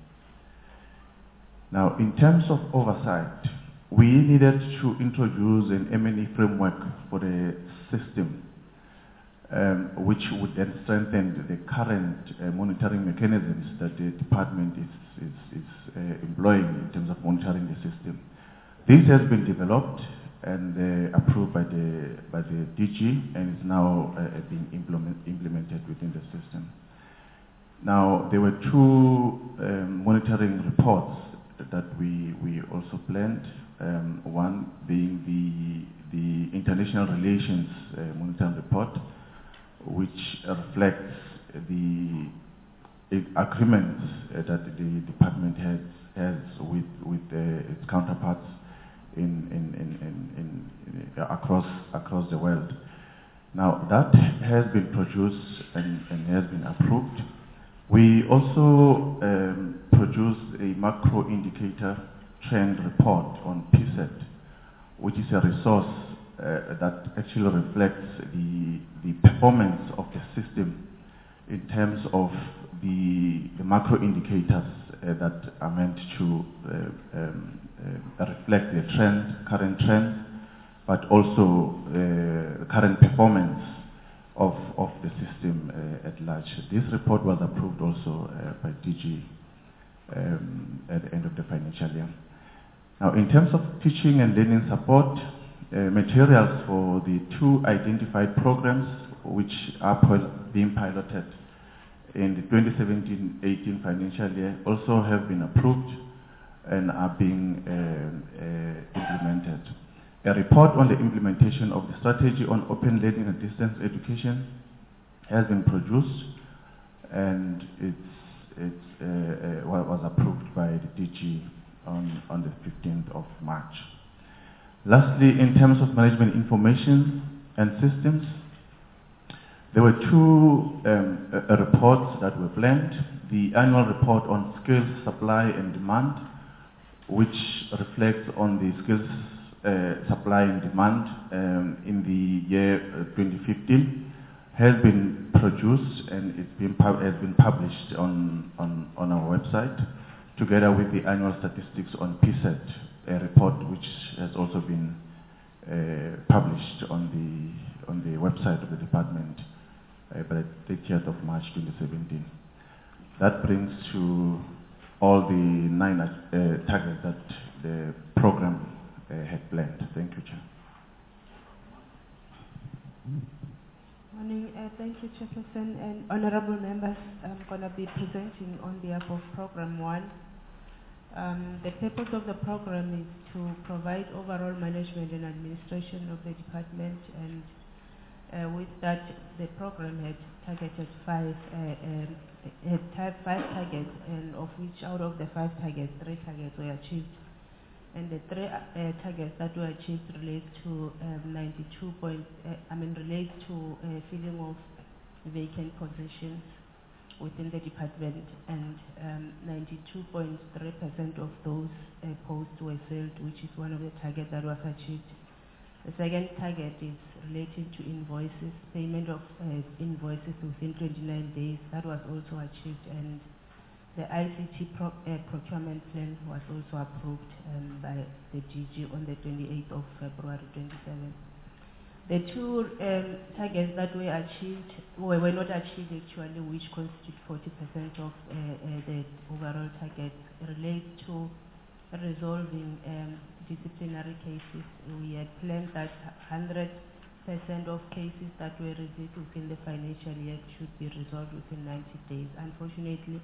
S8: Now, in terms of oversight, we needed to introduce an M and E framework for the system, um, which would then strengthen the current uh, monitoring mechanisms that the department is, is, is uh, employing in terms of monitoring the system. This has been developed and uh, approved by the, by the D G and is now uh, being implement, implemented within the system. Now, there were two um, monitoring reports that we, we also planned. Um, one being the, the International Relations uh, Monitoring Report, which reflects the uh, agreements uh, that the department has, has with, with uh, its counterparts in, in, in, in, in, across, across the world. Now, that has been produced and, and has been approved. We also um, produced a macro indicator trend report on P S E T, which is a resource uh, that actually reflects the, the performance of the system in terms of the, the macro indicators uh, that are meant to uh, um, uh, reflect the trend, current trend, but also uh, the current performance of, of the system uh, at large. This report was approved also uh, by D G um, at the end of the financial year. Now, in terms of teaching and learning support, uh, materials for the two identified programs which are pil being piloted in the twenty seventeen eighteen financial year also have been approved and are being uh, uh, implemented. A report on the implementation of the strategy on open learning and distance education has been produced, and it's, it's, uh, uh, was approved by the D G on, on the fifteenth of March. Lastly, in terms of management information and systems, there were two um, uh, reports that were planned. The annual report on skills supply and demand, which reflects on the skills Uh, supply and demand um, in the year uh, twenty fifteen, has been produced and it's been has been published on, on, on our website, together with the annual statistics on P S E T, a report which has also been uh, published on the, on the website of the department uh, by the thirtieth of March twenty seventeen. That brings to all the nine uh, targets that the program Uh, had planned. Thank you, Chair.
S9: Morning. Uh, thank you, Chairperson and honorable members. I'm going to be presenting on behalf of Program one. Um, the purpose of the program is to provide overall management and administration of the department, and uh, with that, the program had targeted five, uh, um, had had five targets, and of which out of the five targets, three targets were achieved. And the three uh, targets that were achieved relate to um, ninety-two point, uh, I mean, relate to uh, filling of vacant positions within the department, and um, ninety-two point three percent of those uh, posts were filled, which is one of the targets that was achieved. The second target is relating to invoices, payment of uh, invoices within twenty-nine days. That was also achieved, and the I C T pro uh, procurement plan was also approved um, by the D G on the twenty-eighth of February twenty-seven. The two um, targets that were achieved, well, were not achieved actually, which constitute forty percent of uh, uh, the overall target, relate to resolving um, disciplinary cases. We had planned that one hundred percent of cases that were received within the financial year should be resolved within ninety days. Unfortunately,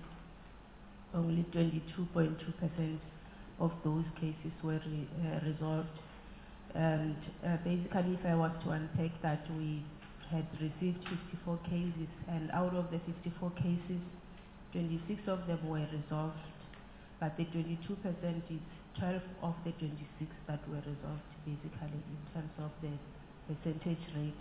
S9: only twenty-two point two percent of those cases were re, uh, resolved. And uh, basically, if I was to unpack that, we had received fifty-four cases, and out of the fifty-four cases, twenty-six of them were resolved, but the twenty-two percent is twelve of the twenty-six that were resolved, basically, in terms of the percentage rate.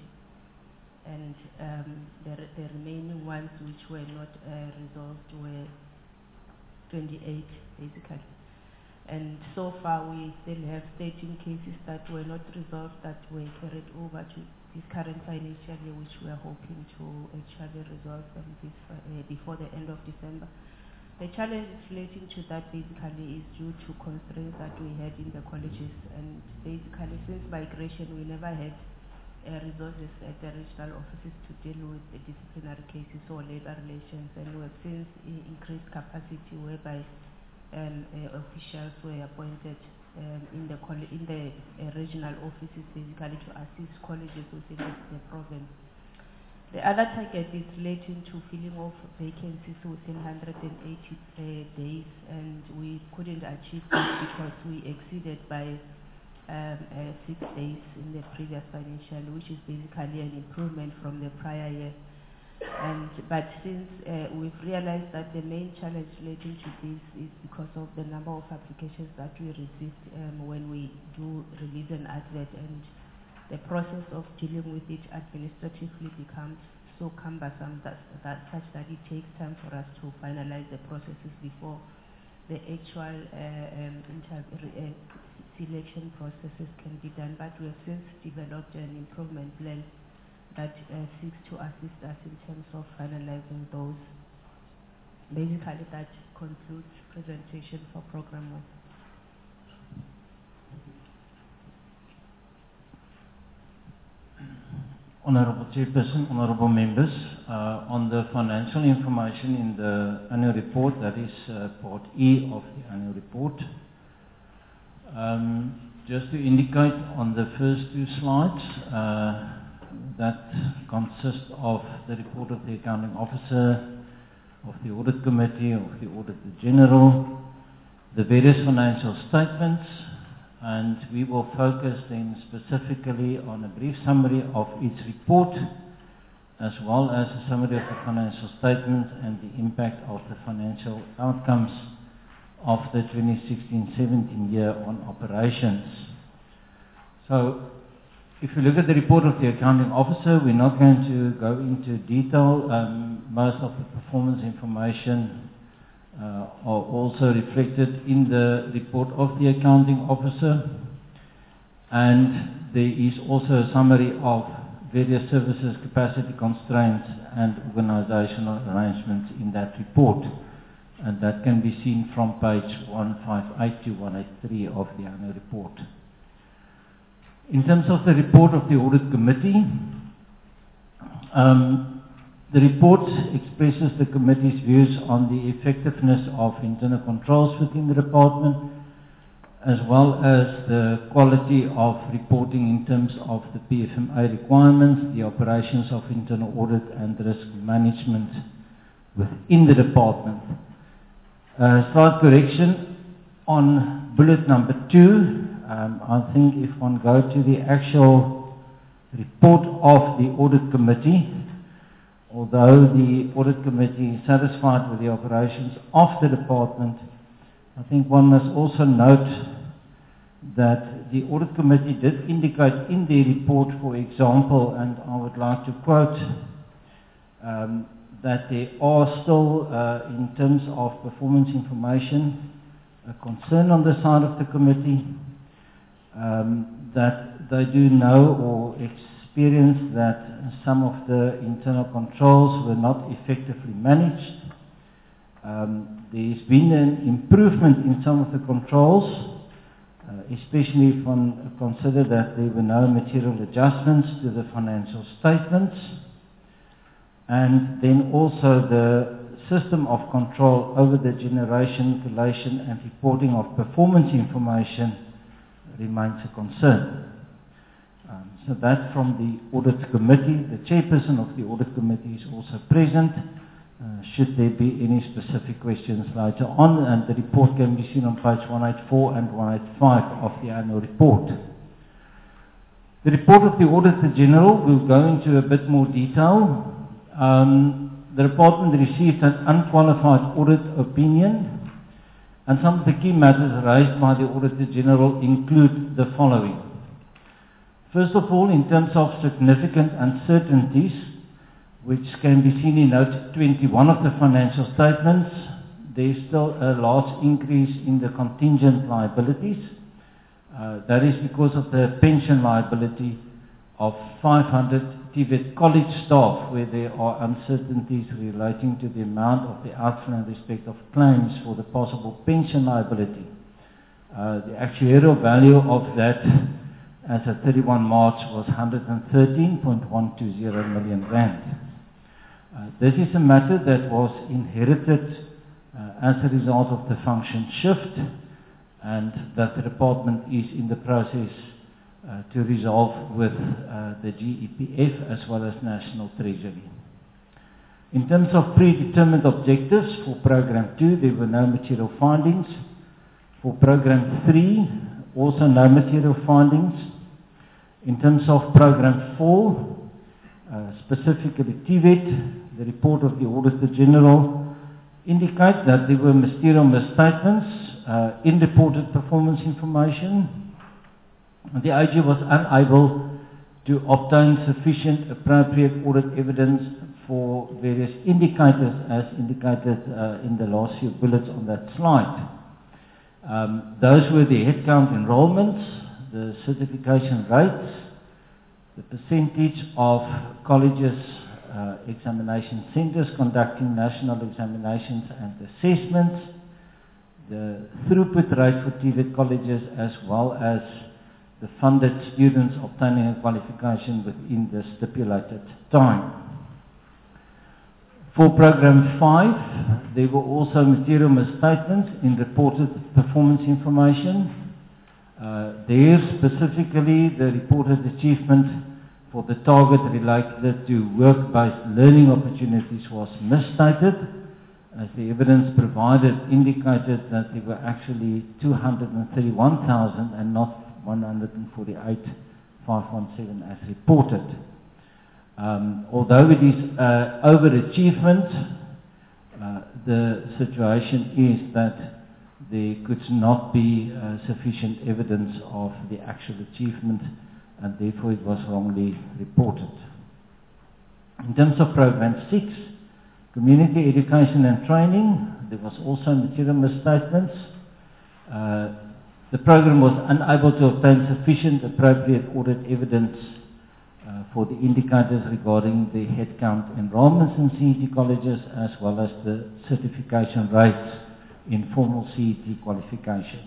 S9: And um, the, the remaining ones which were not uh, resolved were twenty-eight, basically. And so far we still have thirteen cases that were not resolved, that were carried over to this current financial year, which we are hoping to actually resolve them this, uh, before the end of December. The challenge relating to that basically is due to constraints that we had in the colleges, and basically since migration we never had uh, resources at the regional offices to deal with the disciplinary cases or labor relations, and we have since uh, increased capacity whereby um, uh, officials were appointed um, in the in the uh, regional offices, basically to assist colleges within the, the province. The other target is relating to filling of vacancies within one hundred eighty uh, days, and we couldn't achieve that because we exceeded by um, uh, six days in the previous financial, which is basically an improvement from the prior year. And but since uh, we've realized that the main challenge relating to this is because of the number of applications that we received um, when we do release an advert, and the process of dealing with it administratively becomes so cumbersome that, that such that it takes time for us to finalize the processes before the actual uh, um, uh, selection processes can be done. But we have since developed an improvement plan that uh, seeks to assist us in terms of finalizing those. Basically, that concludes presentation for program one.
S10: Honorable Chairperson, honorable members, uh, on the financial information in the annual report, that is uh, part E of the annual report. Um, just to indicate on the first two slides, uh, that consists of the report of the accounting officer, of the audit committee, of the auditor general, the various financial statements, and we will focus then specifically on a brief summary of each report, as well as a summary of the financial statement and the impact of the financial outcomes of the twenty sixteen seventeen year on operations. So, if you look at the report of the accounting officer, we're not going to go into detail. Um, most of the performance information uh, are also reflected in the report of the accounting officer. And there is also a summary of various services, capacity constraints, and organizational arrangements in that report. And that can be seen from page one fifty-eight to one eighty-three of the annual report. In terms of the report of the audit committee, um, the report expresses the committee's views on the effectiveness of internal controls within the department, as well as the quality of reporting in terms of the P F M A requirements, the operations of internal audit and risk management within the department. Uh, slight correction on bullet number two. Um, I think if one go to the actual report of the audit committee, although the audit committee is satisfied with the operations of the department, I think one must also note that the audit committee did indicate in the report, for example, and I would like to quote, um, that there are still, uh, in terms of performance information, a concern on the side of the committee, um, that they do know or experience that some of the internal controls were not effectively managed. Um, there's been an improvement in some of the controls, uh, especially if one consider that there were no material adjustments to the financial statements. And then also the system of control over the generation, collation and reporting of performance information remains a concern. Um, so that from the audit committee, the chairperson of the audit committee is also present. Uh, should there be any specific questions later on, and the report can be seen on page one eighty-four and one eighty-five of the annual report. The report of the Auditor General will go into a bit more detail. Um, the department received an unqualified audit opinion, and some of the key matters raised by the Auditor General include the following. First of all, in terms of significant uncertainties, which can be seen in note twenty-one of the financial statements, there is still a large increase in the contingent liabilities. Uh, that is because of the pension liability of five hundred T V E T college staff, where there are uncertainties relating to the amount of the outflow in respect of claims for the possible pension liability. Uh, the actuarial value of that as at thirty-one March was one hundred thirteen point one two zero million rand. Uh, this is a matter that was inherited uh, as a result of the function shift, and that the department is in the process uh, to resolve with uh, the G E P F as well as National Treasury. In terms of predetermined objectives for Program two, there were no material findings. For Program three, also no material findings. In terms of Program four, uh, specifically T V E T, the report of the Auditor General indicates that there were material misstatements uh, in reported performance information. The I G was unable to obtain sufficient appropriate audit evidence for various indicators as indicated uh, in the last few bullets on that slide. Um, those were the headcount enrollments, the certification rates, the percentage of colleges uh, examination centers conducting national examinations and assessments, the throughput rate for T V E T colleges, as well as the funded students obtaining a qualification within the stipulated time. For Program five, there were also material misstatements in reported performance information. Uh, there specifically the reported achievement for the target related to work-based learning opportunities was misstated, as the evidence provided indicated that there were actually two hundred thirty-one thousand and not one hundred forty-eight thousand five hundred seventeen as reported. Um, although it is uh, overachievement, uh, the situation is that there could not be uh, sufficient evidence of the actual achievement, and therefore it was wrongly reported. In terms of Program six, Community Education and Training, there was also material misstatements. Uh, the program was unable to obtain sufficient appropriate audit evidence uh, for the indicators regarding the headcount enrollments in C E T colleges, as well as the certification rates in formal C E T qualifications.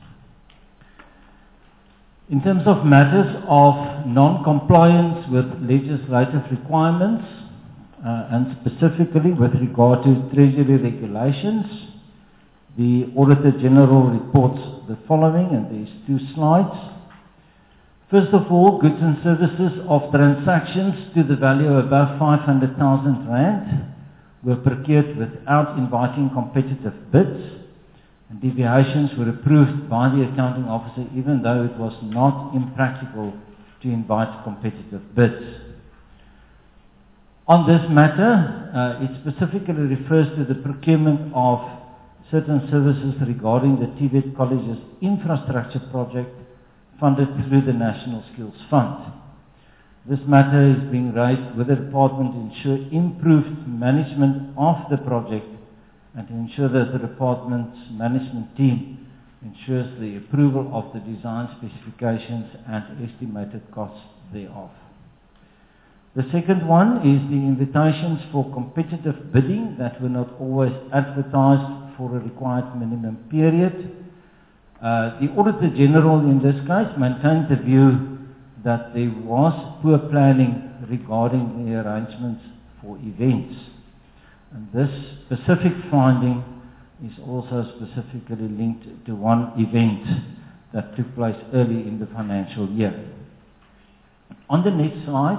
S10: In terms of matters of non-compliance with legislative requirements, uh, and specifically with regard to Treasury regulations, The Auditor General reports the following, and there's two slides. First of all, goods and services of transactions to the value of above five hundred thousand rand were procured without inviting competitive bids, and deviations were approved by the accounting officer even though it was not impractical to invite competitive bids. On this matter, uh, it specifically refers to the procurement of certain services regarding the T V E T College's infrastructure project funded through the National Skills Fund. This matter is being raised with the department to ensure improved management of the project and to ensure that the department's management team ensures the approval of the design specifications and estimated costs thereof. The second one is the invitations for competitive bidding that were not always advertised for a required minimum period. Uh, the Auditor General in this case maintained the view that there was poor planning regarding the arrangements for events. And this specific finding is also specifically linked to one event that took place early in the financial year. On the next slide,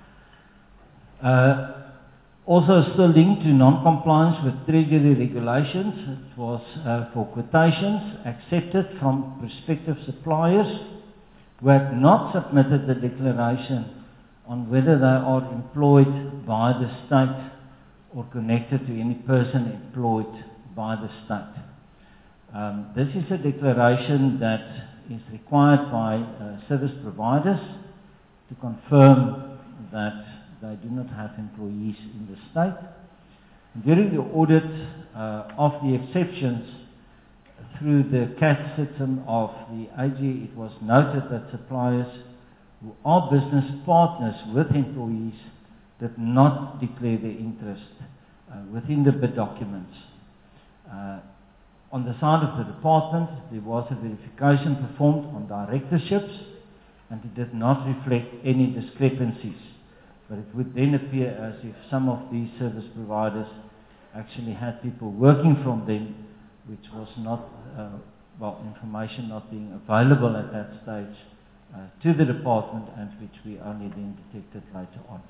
S10: uh, also still linked to non-compliance with Treasury regulations, it was uh, for quotations accepted from prospective suppliers who had not submitted the declaration on whether they are employed by the state or connected to any person employed by the state. Um, this is a declaration that is required by uh, service providers to confirm that they do not have employees in the state. And during the audit uh, of the exceptions through the C A T system of the A G, it was noted that suppliers who are business partners with employees did not declare their interest uh, within the bid documents. Uh, on the side of the department, there was a verification performed on directorships, and it did not reflect any discrepancies. But it would then appear as if some of these service providers actually had people working from them, which was not, uh, well, information not being available at that stage uh, to the department, and which we only then detected later on.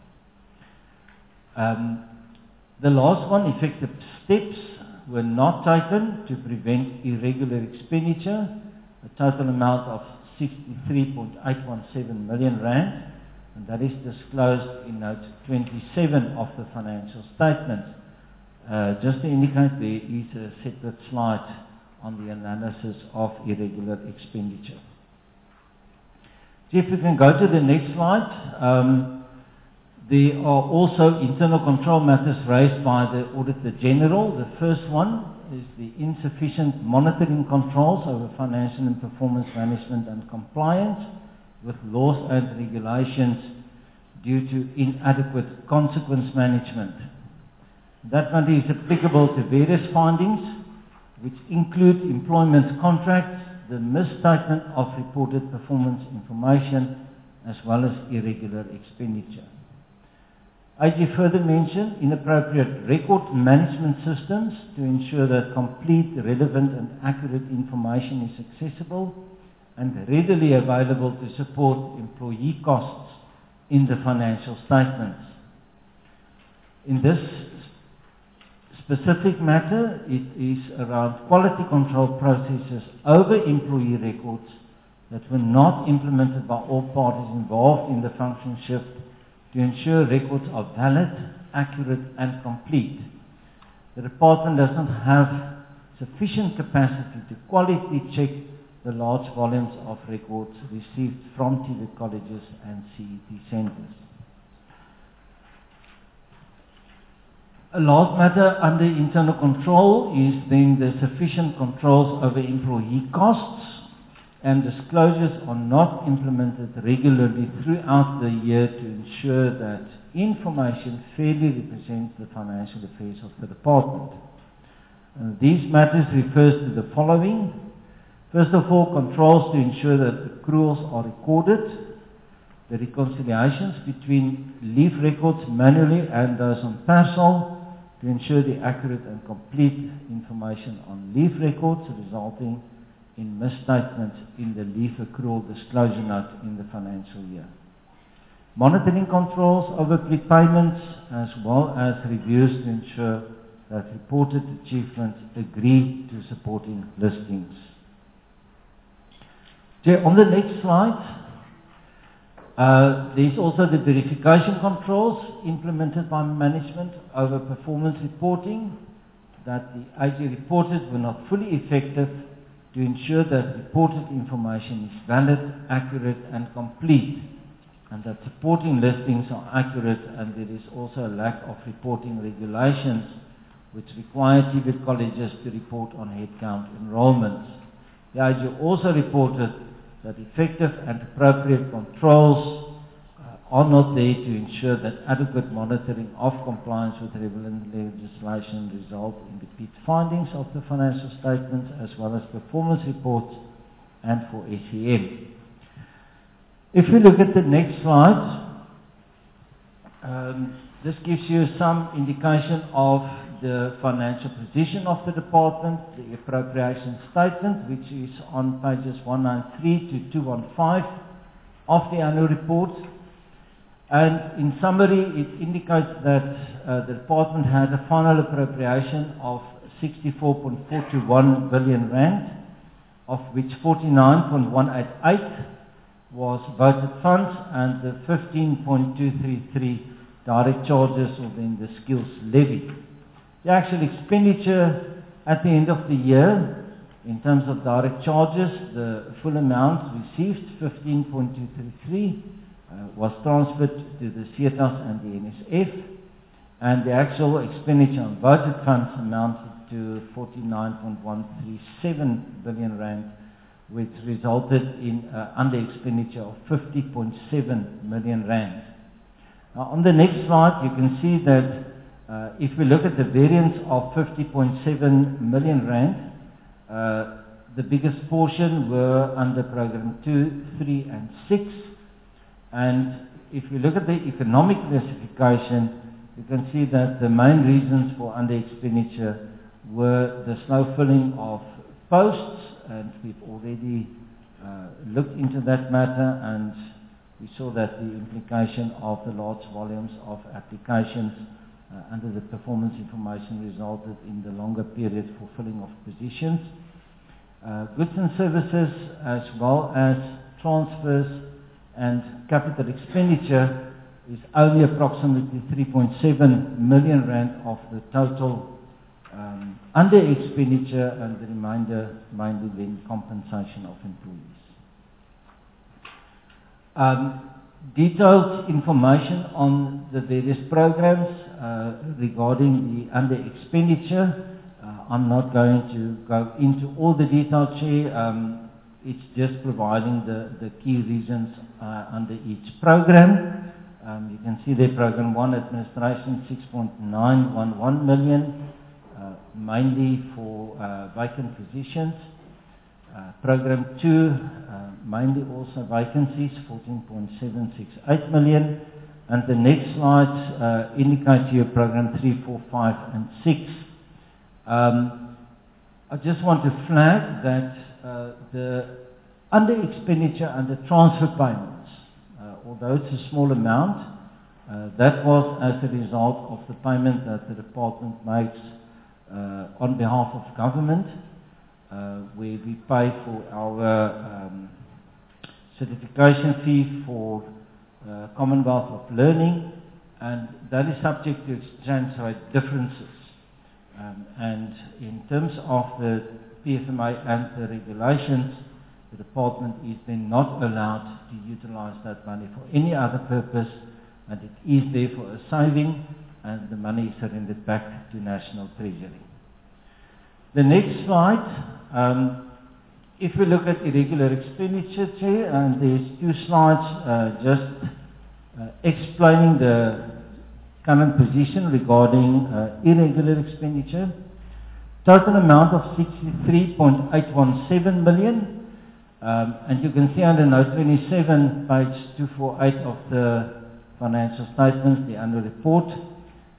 S10: Um, the last one, effective steps were not taken to prevent irregular expenditure, a total amount of sixty-three point eight one seven million rand, and that is disclosed in note twenty-seven of the financial statement. Uh, just to indicate, there is a separate slide on the analysis of irregular expenditure. So if we can go to the next slide. Um, there are also internal control matters raised by the Auditor General. The first one is the insufficient monitoring controls over financial and performance management and compliance with laws and regulations due to inadequate consequence management. That one is applicable to various findings, which include employment contracts, the misstatement of reported performance information, as well as irregular expenditure. A G further mentioned inappropriate record management systems to ensure that complete, relevant and accurate information is accessible and readily available to support employee costs in the financial statements. In this specific matter, it is around quality control processes over employee records that were not implemented by all parties involved in the function shift to ensure records are valid, accurate and complete. The department does not have sufficient capacity to quality check the large volumes of records received from T V E T colleges and C E T centres. A last matter under internal control is then the sufficient controls over employee costs, and disclosures are not implemented regularly throughout the year to ensure that information fairly represents the financial affairs of the department. And these matters refers to the following. First of all, controls to ensure that accruals are recorded, the reconciliations between leave records manually and those on parcel, to ensure the accurate and complete information on leave records resulting in misstatements in the leave accrual disclosure note in the financial year. Monitoring controls over prepayments as well as reviews to ensure that reported achievements agree to supporting listings. Okay, on the next slide, uh, there's also the verification controls implemented by management over performance reporting that the A G reported were not fully effective to ensure that reported information is valid, accurate and complete, and that supporting listings are accurate, and there is also a lack of reporting regulations which require T V E T colleges to report on headcount enrollments. The A G also reported that effective and appropriate controls uh, are not there to ensure that adequate monitoring of compliance with relevant legislation result in repeat findings of the financial statements as well as performance reports and for S E M. If we look at the next slide, um, this gives you some indication of the financial position of the department, the appropriation statement, which is on pages one ninety-three to two fifteen of the annual report. And in summary, it indicates that uh, the department had a final appropriation of sixty-four point four two one billion rand, of which forty-nine point one eight eight was voted funds and the fifteen point two three three direct charges within the skills levy. The actual expenditure at the end of the year, in terms of direct charges, the full amount received, fifteen point two three three, uh, was transferred to the C E T A S and the N S F, and the actual expenditure on voted funds amounted to forty-nine point one three seven billion rand, which resulted in uh, under expenditure of fifty point seven million rand. Now on the next slide, you can see that Uh, if we look at the variance of fifty point seven million rand, uh, the biggest portion were under program two, three and six. And if we look at the economic classification, you can see that the main reasons for under expenditure were the slow filling of posts, and we've already uh, looked into that matter, and we saw that the implication of the large volumes of applications Uh, under the performance information resulted in the longer period for filling of positions. Uh, goods and services as well as transfers and capital expenditure is only approximately three point seven million rand of the total um, under expenditure, and the remainder mainly then compensation of employees. Um, Detailed information on the various programs uh, regarding the under expenditure. Uh, I'm not going to go into all the details here. Um, it's just providing the, the key reasons uh, under each program. Um, you can see there program one administration six point nine one one million, uh, mainly for uh, vacant positions. Uh, program two, uh, mainly also vacancies, fourteen point seven six eight million. And the next slide uh, indicates here program three, four, five and six. Um, I just want to flag that uh, the under expenditure and the transfer payments, uh, although it's a small amount, uh, that was as a result of the payment that the department makes uh, on behalf of government. Uh, where we pay for our um, certification fee for uh, Commonwealth of Learning, and that is subject to exchange rate differences. Um, and in terms of the P F M A and the regulations, the department is then not allowed to utilize that money for any other purpose, and it is there for a saving, and the money is surrendered back to National Treasury. The next slide, um, if we look at irregular expenditure here, and there's two slides uh, just uh, explaining the current position regarding uh, irregular expenditure. Total amount of sixty-three point eight one seven million, um, and you can see under note twenty-seven, page two forty-eight of the financial statements, the annual report,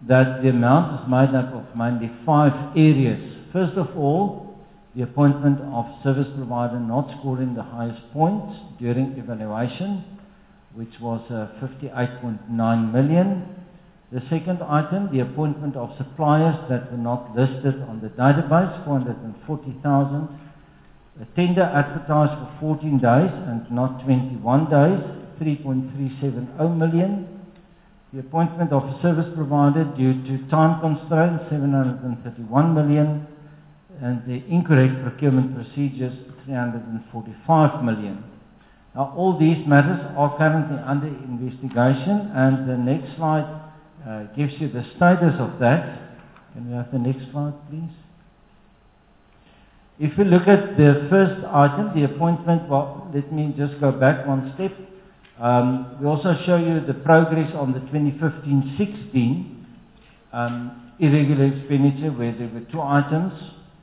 S10: that the amount is made up of mainly five areas. First of all, the appointment of service provider not scoring the highest points during evaluation, which was uh, fifty-eight point nine million. The second item, the appointment of suppliers that were not listed on the database, four hundred forty thousand. A tender advertised for fourteen days and not twenty-one days, three point three seven zero million. The appointment of a service provider due to time constraints, seven hundred thirty-one million. And the incorrect procurement procedures, three hundred forty-five million. Now, all these matters are currently under investigation, and the next slide uh, gives you the status of that. Can we have the next slide, please? If we look at the first item, the appointment, well, let me just go back one step. Um, we also show you the progress on the twenty fifteen sixteen um, irregular expenditure, where there were two items.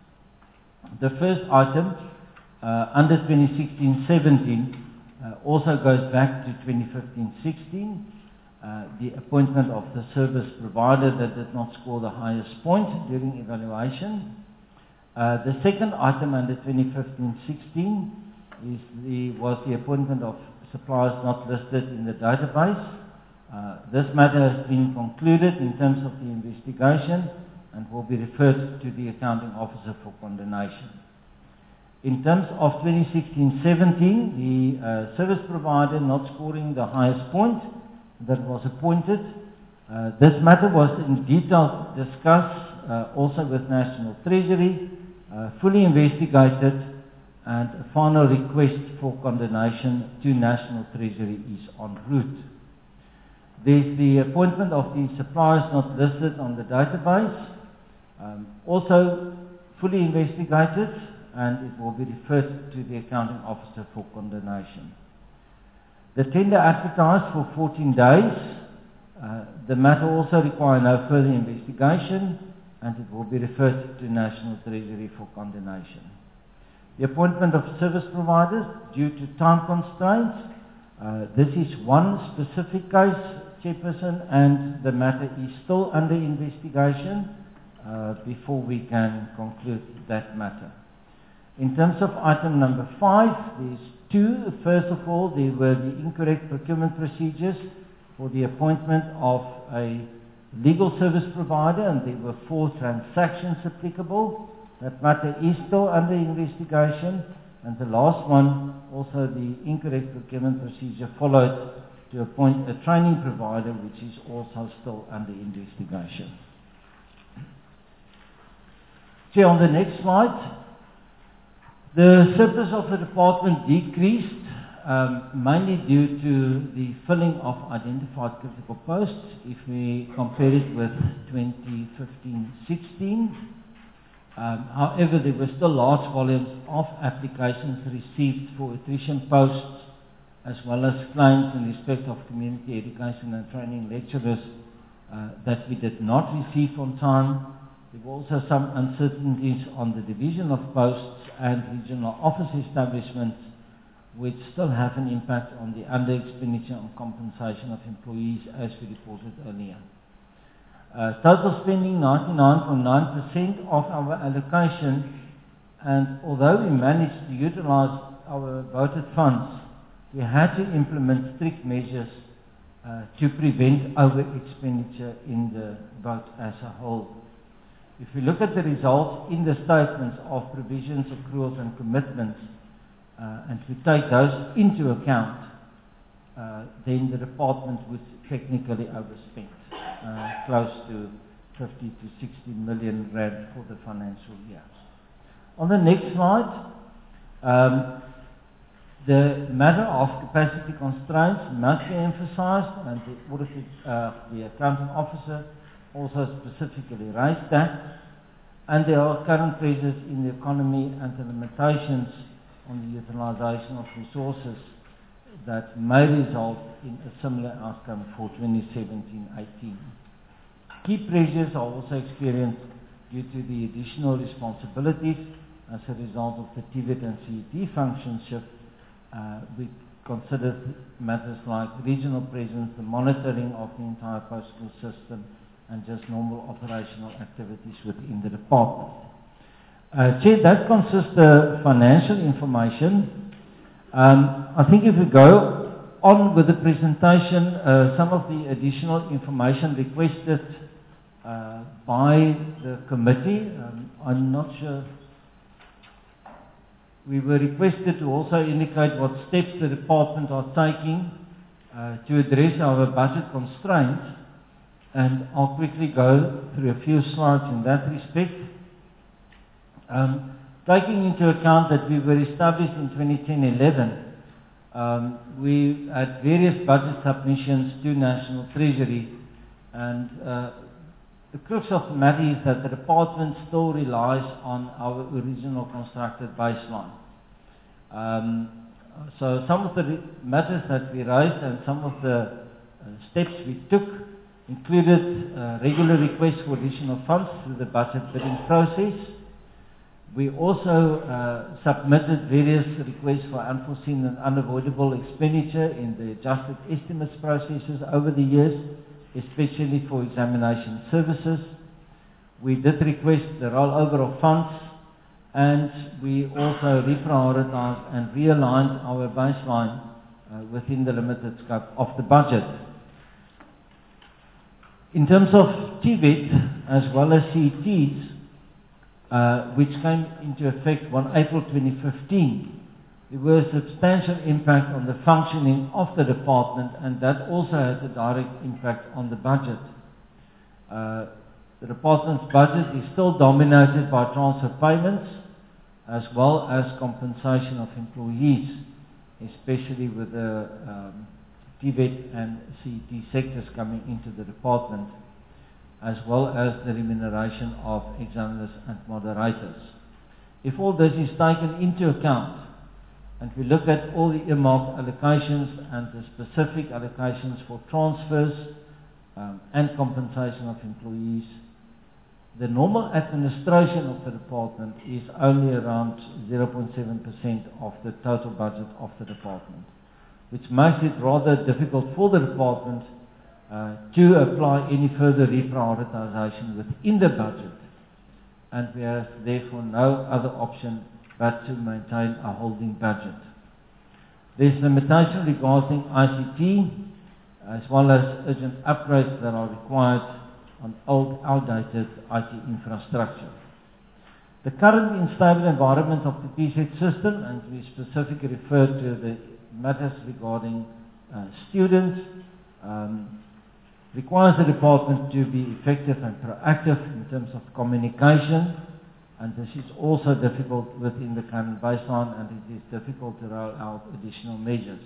S10: The first item, uh, under twenty sixteen seventeen, uh, also goes back to twenty fifteen sixteen, uh, the appointment of the service provider that did not score the highest point during evaluation. Uh, the second item under twenty fifteen sixteen is the, was the appointment of suppliers not listed in the database. Uh, this matter has been concluded in terms of the investigation and will be referred to the accounting officer for condonation. In terms of twenty sixteen seventeen, the uh, service provider not scoring the highest point that was appointed, uh, this matter was in detail discussed uh, also with National Treasury, uh, fully investigated, and a final request for condonation to National Treasury is en route. There's the appointment of the suppliers not listed on the database, um, also fully investigated, and it will be referred to the accounting officer for condonation. The tender advertised for fourteen days, uh, the matter also requires no further investigation, and it will be referred to National Treasury for condonation. The appointment of service providers due to time constraints, uh, this is one specific case, Chairperson, and the matter is still under investigation uh, before we can conclude that matter. In terms of item number five, there's two. First of all, there were the incorrect procurement procedures for the appointment of a legal service provider, and there were four transactions applicable. That matter is still under investigation. And the last one, also the incorrect procurement procedure followed to appoint a training provider, which is also still under investigation. Chair, on the next slide, the surplus of the department decreased, um, mainly due to the filling of identified critical posts, if we compare it with twenty fifteen sixteen. Um, however, there were still large volumes of applications received for attrition posts, as well as claims in respect of community education and training lecturers uh, that we did not receive on time. There were also some uncertainties on the division of posts and regional office establishments, which still have an impact on the under-expenditure on compensation of employees, as we reported earlier. Uh, total spending ninety-nine point nine percent of our allocation, and although we managed to utilize our voted funds, we had to implement strict measures uh, to prevent over-expenditure in the vote as a whole. If we look at the results in the statements of provisions, accruals and commitments, uh, and we take those into account, uh, then the department would technically overspend, uh, close to fifty to sixty million rand for the financial year. On the next slide, um, the matter of capacity constraints must be emphasized, and the, audited, uh, the accounting officer also specifically raised that, and there are current pressures in the economy and the limitations on the utilization of resources that may result in a similar outcome for twenty seventeen eighteen. Key pressures are also experienced due to the additional responsibilities as a result of the T V E T and C E T function shift. Uh, we consider matters like regional presence, the monitoring of the entire postal system, and just normal operational activities within the department. Uh, Chair, that consists the financial information. Um, I think if we go on with the presentation, uh, some of the additional information requested uh, by the committee, um, I'm not sure. We were requested to also indicate what steps the department are taking uh, to address our budget constraints, and I'll quickly go through a few slides in that respect. Um, taking into account that we were established in twenty ten eleven, um, we had various budget submissions to National Treasury, and uh, the crux of the matter is that the department still relies on our original constructed baseline. Um, so some of the re matters that we raised and some of the uh, steps we took included uh, regular requests for additional funds through the budget bidding process. We also uh, submitted various requests for unforeseen and unavoidable expenditure in the adjusted estimates processes over the years, especially for examination services. We did request the rollover of funds, and we also reprioritized and realigned our baseline uh, within the limited scope of the budget. In terms of T V E T as well as C E Ts, uh, which came into effect on April twenty fifteen, there was a substantial impact on the functioning of the department, and that also had a direct impact on the budget. Uh, the department's budget is still dominated by transfer payments as well as compensation of employees, especially with the um, T V E T and C E T sectors coming into the department, as well as the remuneration of examiners and moderators. If all this is taken into account, and we look at all the earmarked allocations and the specific allocations for transfers um, and compensation of employees, the normal administration of the department is only around zero point seven percent of the total budget of the department, which makes it rather difficult for the department uh, to apply any further reprioritization within the budget, and we have therefore no other option but to maintain a holding budget. There is limitation regarding I C T, as well as urgent upgrades that are required on old, outdated I T infrastructure. The current unstable environment of the P Z system, and we specifically refer to the matters regarding uh, students, um, requires the department to be effective and proactive in terms of communication, and this is also difficult within the current baseline, and it is difficult to roll out additional measures.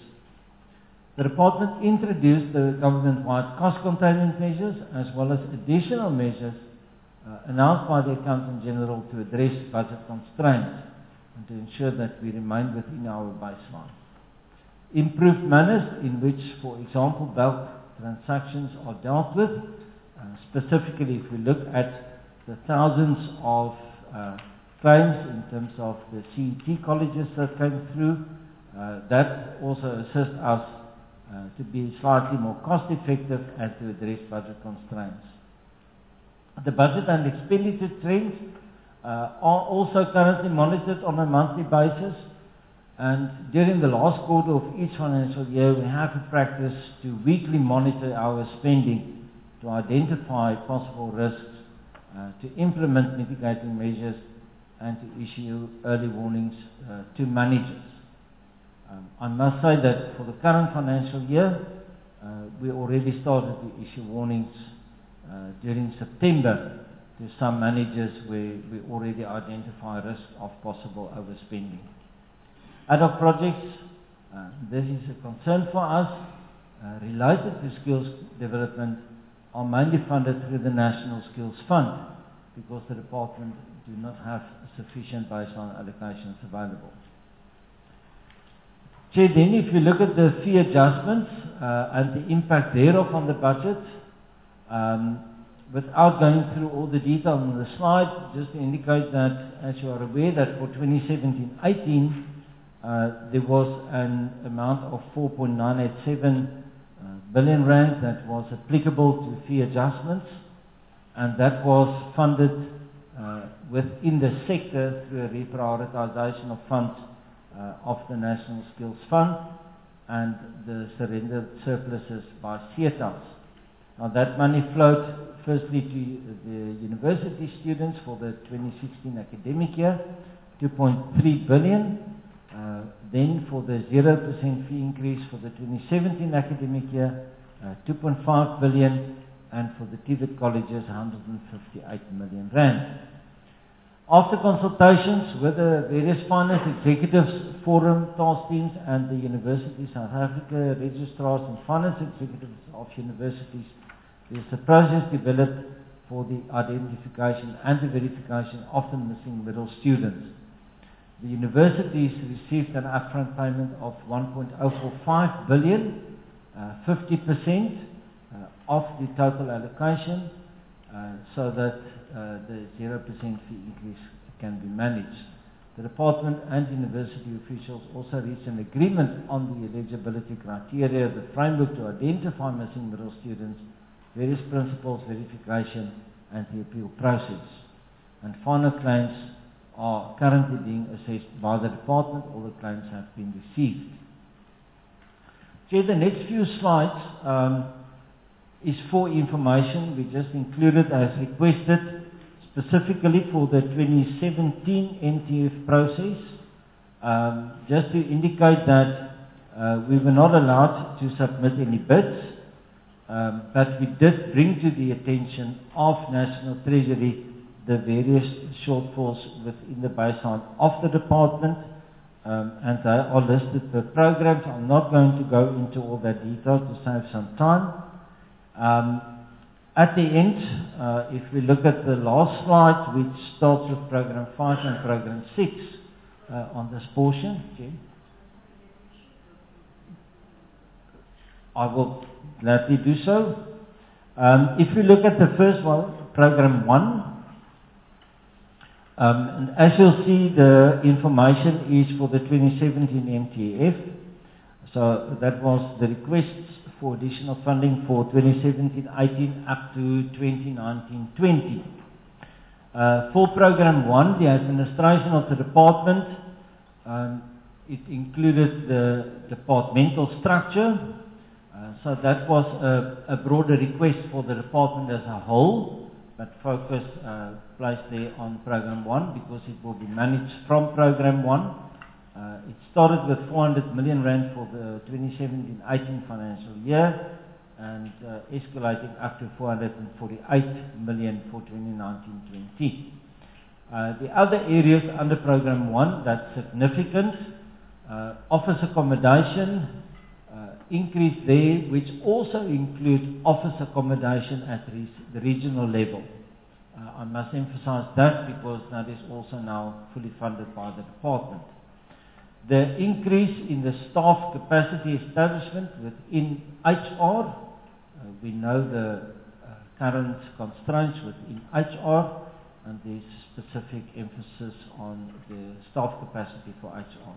S10: The department introduced the government-wide cost containment measures as well as additional measures uh, announced by the Accountant General to address budget constraints and to ensure that we remain within our baseline. Improved manners in which, for example, bulk transactions are dealt with. Uh, specifically, if we look at the thousands of uh, claims in terms of the C E T colleges that came through, uh, that also assists us Uh, to be slightly more cost effective and to address budget constraints. The budget and expenditure trends uh, are also currently monitored on a monthly basis, and during the last quarter of each financial year we have a practice to weekly monitor our spending to identify possible risks, uh, to implement mitigating measures, and to issue early warnings uh, to managers. Um, I must say that for the current financial year, uh, we already started to issue warnings uh, during September to some managers where we already identify risks of possible overspending. Ad hoc projects, uh, this is a concern for us, uh, related to skills development, are mainly funded through the National Skills Fund because the department do not have sufficient baseline allocations available. Chair, then if you look at the fee adjustments uh, and the impact thereof on the budget, um, without going through all the detail on the slide, just to indicate that, as you are aware, that for twenty seventeen eighteen, uh, there was an amount of four point nine eight seven uh, billion rand that was applicable to fee adjustments, and that was funded uh, within the sector through a reprioritization of funds uh, of the National Skills Fund and the surrendered surpluses by SETAs. Now that money flowed firstly to the university students for the twenty sixteen academic year, two point three billion. Uh, then for the zero percent fee increase for the twenty seventeen academic year, uh, two point five billion, and for the T V E T colleges, one hundred fifty-eight million rand. After consultations with the various finance executives, forum, task teams, and the University South Africa registrars and finance executives of universities, there is a process developed for the identification and the verification of the missing middle students. The universities received an upfront payment of one point zero four five billion, uh, fifty percent uh, of the total allocation, uh, so that uh, the zero percent fee increase can be managed. The department and university officials also reached an agreement on the eligibility criteria, the framework to identify missing middle students, various principles, verification, and the appeal process. And final claims are currently being assessed by the department. All the claims have been received. Okay, the next few slides um, is for information. We just included as requested specifically for the twenty seventeen N T F process, um, just to indicate that uh, we were not allowed to submit any bids, um, but we did bring to the attention of National Treasury the various shortfalls within the baseline of the department, um, and they are listed per programs. I'm not going to go into all that detail to save some time. Um, at the end, uh, if we look at the last slide, which starts with program five and program six uh, on this portion, okay. I will gladly do so. Um, if we look at the first one, program one, Um, and as you'll see, the information is for the twenty seventeen M T F. So that was the requests for additional funding for twenty seventeen eighteen up to twenty nineteen twenty. Uh, for program one, the administration of the department, um, it included the departmental structure. Uh, so that was a, a broader request for the department as a whole, but focus uh, placed there on program one because it will be managed from program one. Uh, it started with four hundred million rand for the twenty seventeen eighteen financial year and uh, escalating up to four hundred forty-eight million for twenty nineteen twenty. Uh, the other areas under program one that's significant, uh, office accommodation, Uh, increase there, which also include office accommodation at re the regional level. Uh, I must emphasize that because that is also now fully funded by the department. The increase in the staff capacity establishment within H R, uh, we know the uh, current constraints within H R, and there's specific emphasis on the staff capacity for H R.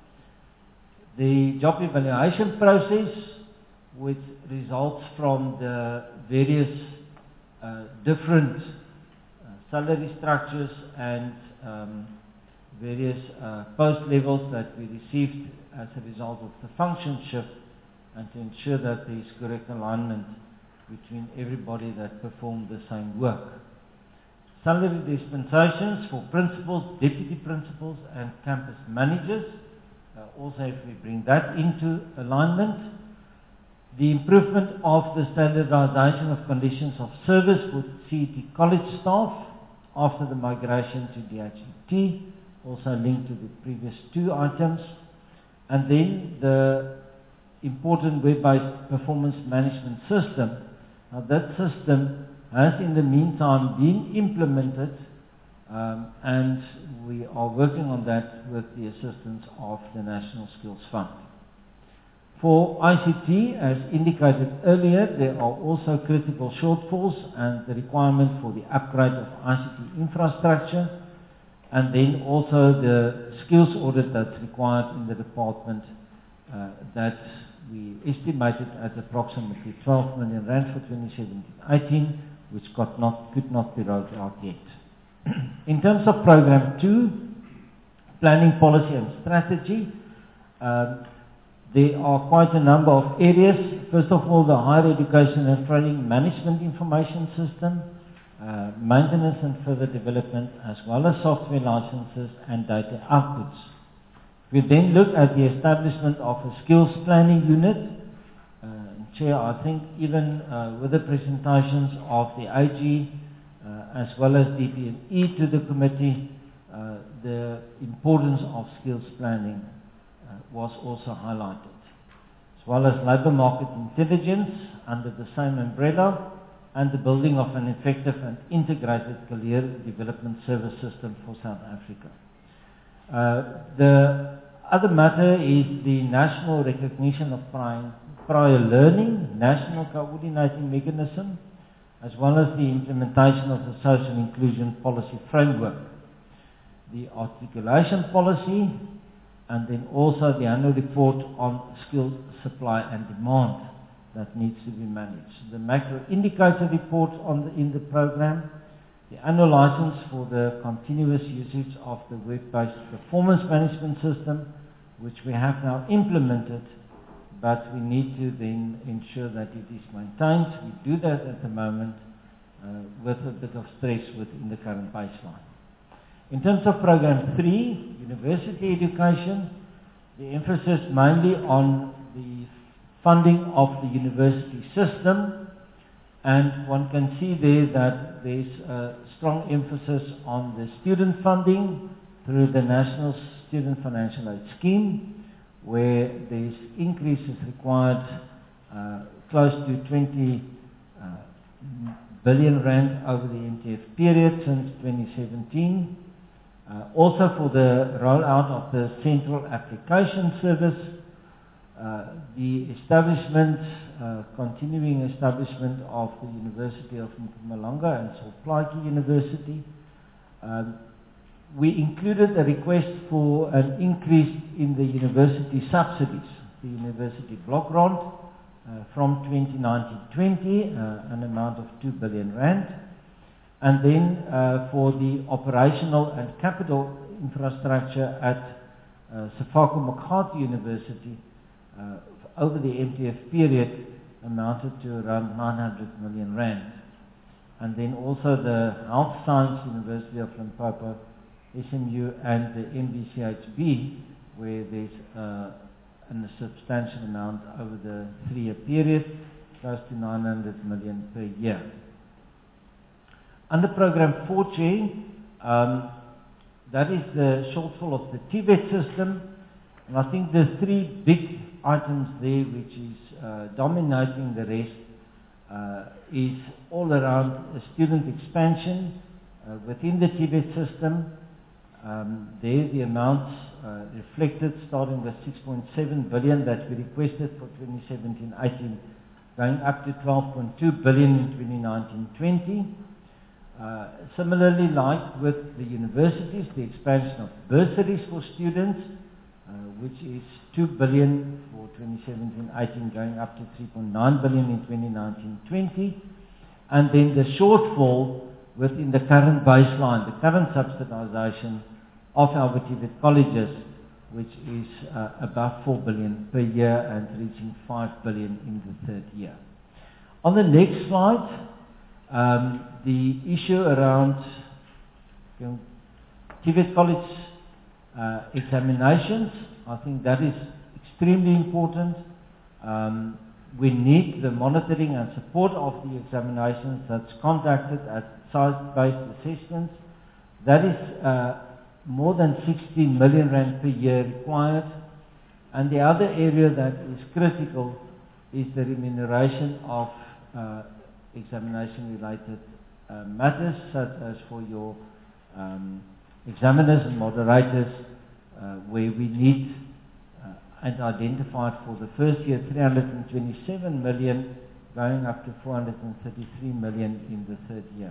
S10: The job evaluation process, which results from the various uh, different uh, salary structures and um, various uh, post levels that we received as a result of the function shift, and to ensure that there is correct alignment between everybody that performed the same work. Salary dispensations for principals, deputy principals, and campus managers. Uh, also, if we bring that into alignment, the improvement of the standardization of conditions of service for C E T college staff after the migration to D H E T, also linked to the previous two items, and then the important web-based performance management system. Now that system has in the meantime been implemented, Um, and we are working on that with the assistance of the National Skills Fund. For I C T, as indicated earlier, there are also critical shortfalls and the requirement for the upgrade of I C T infrastructure, and then also the skills audit that's required in the department uh, that we estimated at approximately twelve million rand for twenty seventeen eighteen, which got not, could not be rolled out yet. In terms of Program two, Planning, Policy and Strategy, um, there are quite a number of areas. First of all, the Higher Education and Training Management Information System, uh, maintenance and further development, as well as software licenses and data outputs. We then look at the establishment of a skills planning unit. Uh, Chair, I think even uh, with the presentations of the I G uh, as well as D P N E to the committee, uh, the importance of skills planning uh, was also highlighted. As well as labour market intelligence under the same umbrella, and the building of an effective and integrated career development service system for South Africa. Uh, the other matter is the national recognition of prior, prior learning, national coordinating mechanism, as well as the implementation of the social inclusion policy framework, the articulation policy, and then also the annual report on skill supply and demand that needs to be managed. The macro indicator report on the, in the program, the annual license for the continuous usage of the web-based performance management system, which we have now implemented, but we need to then ensure that it is maintained. We do that at the moment uh, with a bit of stress within the current baseline. In terms of Program three, University Education, the emphasis mainly on the funding of the university system, and one can see there that there's a strong emphasis on the student funding through the National Student Financial Aid Scheme, where there's increases required uh, close to twenty uh, billion rand over the M T F period since twenty seventeen. Uh, also for the rollout of the Central Application Service, uh, the establishment, uh, continuing establishment of the University of Mpumalanga and Solplaatje University. Um, we included a request for an increase in the university subsidies, the university block grant, uh, from twenty nineteen twenty, uh, an amount of two billion rand. And then uh, for the operational and capital infrastructure at uh, Sefako Makgatho University uh, over the M T F period amounted to around nine hundred million rand. And then also the Health Science University of Limpopo, S M U, and the M B C H B, where there's uh, a substantial amount over the three-year period, close to nine hundred million per year. Under Program four, Chair, um, that is the shortfall of the T V E T system. And I think the three big items there, which is uh, dominating the rest, uh, is all around student expansion uh, within the T V E T system. Um, there the amounts uh, reflected, starting with six point seven billion that we requested for twenty seventeen eighteen, going up to twelve point two billion in twenty nineteen twenty. Uh, similarly, like with the universities, the expansion of bursaries for students, uh, which is two billion for twenty seventeen eighteen, going up to three point nine billion in twenty nineteen twenty. And then the shortfall within the current baseline, the current subsidization of our T V E T colleges, which is uh, above four billion per year and reaching five billion in the third year. On the next slide, Um, the issue around you know, T V E T college uh, examinations, I think that is extremely important. Um, we need the monitoring and support of the examinations that's conducted at site-based assessments. That is uh, more than sixteen million rand per year required. And the other area that is critical is the remuneration of uh, examination-related uh, matters, such as for your um, examiners and moderators, uh, where we need uh, and identified for the first year three hundred twenty-seven million, going up to four hundred thirty-three million in the third year.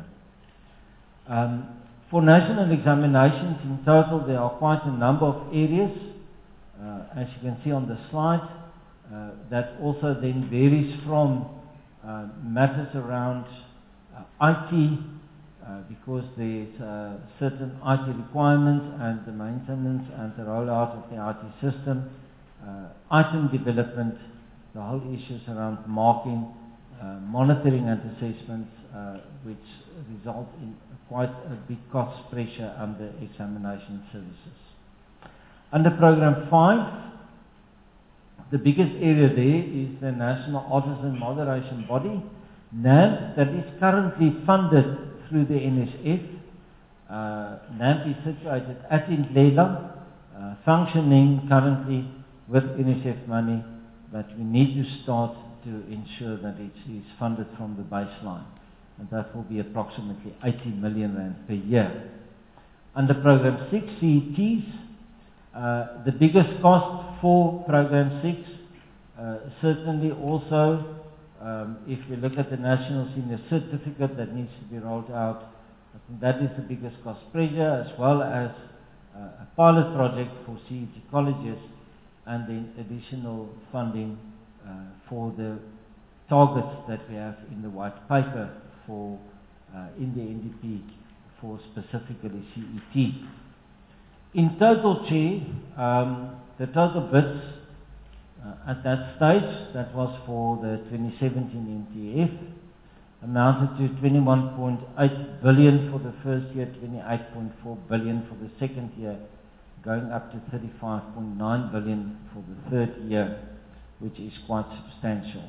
S10: Um, for national examinations in total, there are quite a number of areas, uh, as you can see on the slide, uh, that also then varies from Uh, matters around uh, I T, uh, because there's uh, certain I T requirements and the maintenance and the rollout of the I T system, uh, item development, the whole issues around marking, uh, monitoring and assessments, uh, which result in quite a big cost pressure under examination services. Under Program five, the biggest area there is the National Autism Moderation Body, N A M, that is currently funded through the N S F. Uh, N A M is situated at Indlela, uh, functioning currently with N S F money, but we need to start to ensure that it is funded from the baseline, and that will be approximately eighty million rand per year. Under Program six, C E Ts, uh, the biggest cost for Program six, uh, certainly also, um, if we look at the National Senior Certificate that needs to be rolled out, I think that is the biggest cost pressure, as well as uh, a pilot project for C E T colleges, and then additional funding uh, for the targets that we have in the white paper for uh, in the N D P for specifically C E T. In total, Chair, um, the total bids uh, at that stage, that was for the twenty seventeen M T F, amounted to twenty-one point eight billion for the first year, twenty-eight point four billion for the second year, going up to thirty-five point nine billion for the third year, which is quite substantial.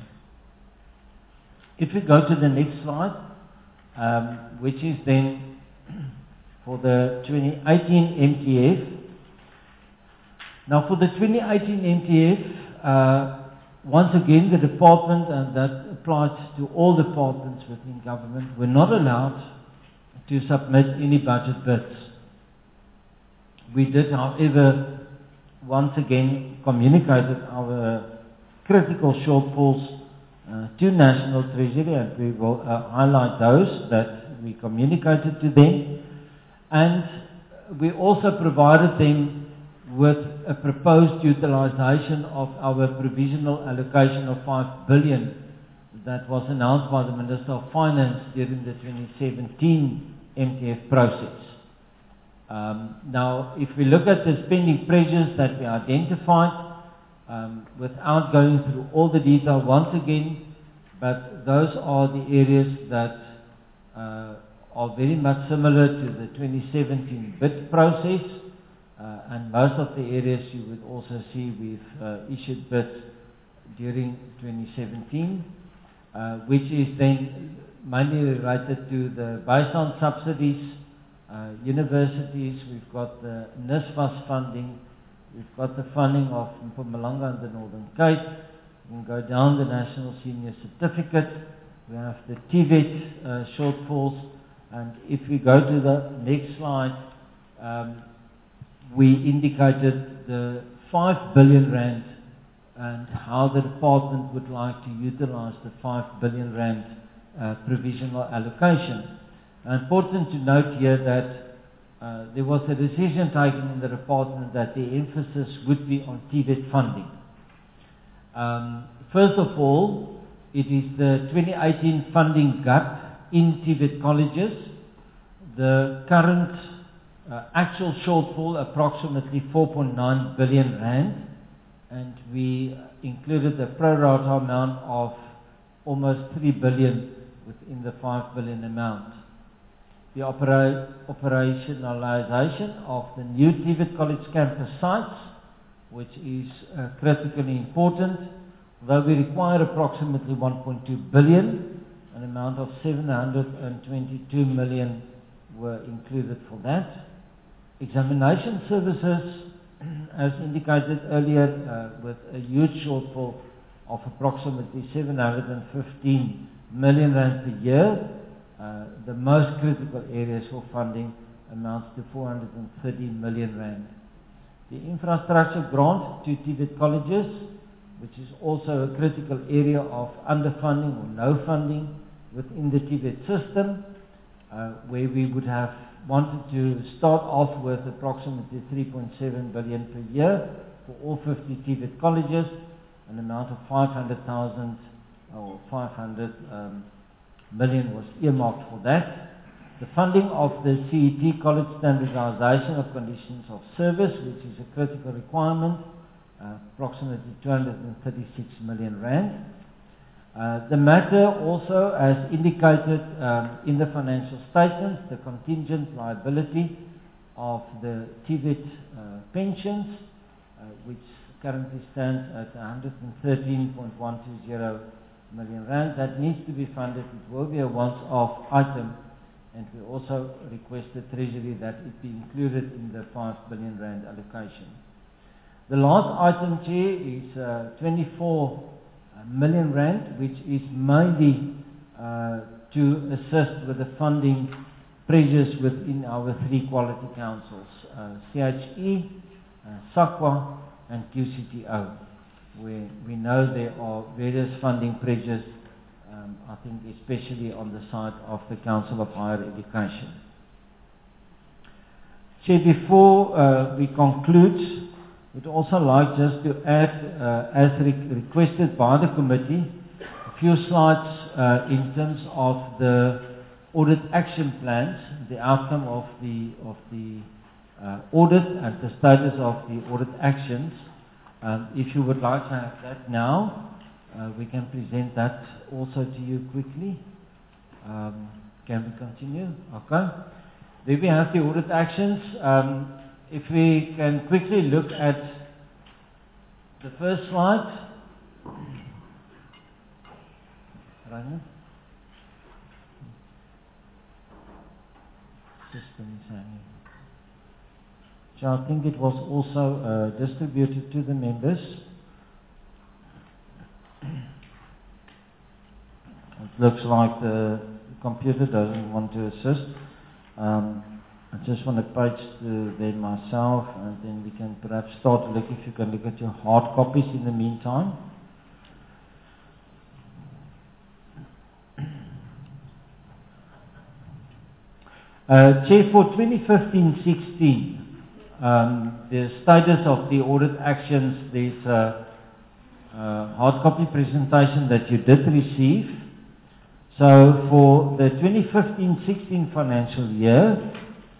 S10: If we go to the next slide, um, which is then for the twenty eighteen M T F. Now for the twenty eighteen M T F, uh, once again the department, and that applies to all departments within government, were not allowed to submit any budget bids. We did, however, once again communicated our critical shortfalls uh, to National Treasury, and we will uh, highlight those that we communicated to them. And we also provided them with a proposed utilization of our provisional allocation of five billion that was announced by the Minister of Finance during the twenty seventeen M T F process. Um, now, if we look at the spending pressures that we identified, um, without going through all the detail once again, but those are the areas that uh, are very much similar to the twenty seventeen bid process, uh, and most of the areas you would also see we've uh, issued bids during twenty seventeen, uh, which is then mainly related to the baseline subsidies, uh, universities. We've got the NSFAS funding, we've got the funding of Mpumalanga and the Northern Cape. We can go down the National Senior Certificate. We have the T V E T uh, shortfalls. And if we go to the next slide, um, we indicated the five billion rand and how the department would like to utilize the five billion rand uh, provisional allocation. And important to note here that uh, there was a decision taken in the department that the emphasis would be on T V E T funding. Um, first of all, it is the twenty eighteen funding gap in T V E T colleges. The current uh, actual shortfall approximately four point nine billion rand, and we included a pro rata amount of almost three billion within the five billion amount. The opera operationalization of the new T V E T college campus sites, which is uh, critically important, although we require approximately one point two billion, an amount of seven hundred twenty-two million were included for that. Examination services, as indicated earlier, uh, with a huge shortfall of approximately seven hundred fifteen million rand per year. Uh, the most critical areas for funding amounts to four hundred thirty million rand. The infrastructure grant to T V E T colleges, which is also a critical area of underfunding or no funding within the T V E T system, uh, where we would have wanted to start off with approximately three point seven billion per year for all fifty T V E T colleges, an amount of five hundred thousand or five hundred um, million was earmarked for that. The funding of the C E T College Standardization of Conditions of Service, which is a critical requirement, uh, approximately two hundred thirty-six million rand. Uh, the matter also, as indicated um, in the financial statements, the contingent liability of the T V E T uh, pensions, uh, which currently stands at one hundred thirteen point one two zero million rand, that needs to be funded. It will be a once-off item, and we also request the Treasury that it be included in the five billion rand allocation. The last item, Chair, is uh, twenty-four million rand, which is mainly uh, to assist with the funding pressures within our three quality councils, uh, C H E, uh, SAQA and Q C T O, where we know there are various funding pressures, um, I think especially on the side of the Council of Higher Education. Chair, before uh, we conclude, we'd also like just to add, uh, as re requested by the committee, a few slides uh, in terms of the audit action plans, the outcome of the of the uh, audit and the status of the audit actions. Um, if you would like to have that now, uh, we can present that also to you quickly. Um, can we continue? Okay. There we have the audit actions. Um, If we can quickly look at the first slide. Rainer? System is hanging. So I think it was also uh, distributed to the members. It looks like the computer doesn't want to assist. Um, I just want to page to them myself, and then we can perhaps start to look, if you can look at your hard copies in the meantime. Uh, Chair, for twenty fifteen sixteen, um, the status of the audit actions, there's a, a hard copy presentation that you did receive. So for the twenty fifteen sixteen financial year,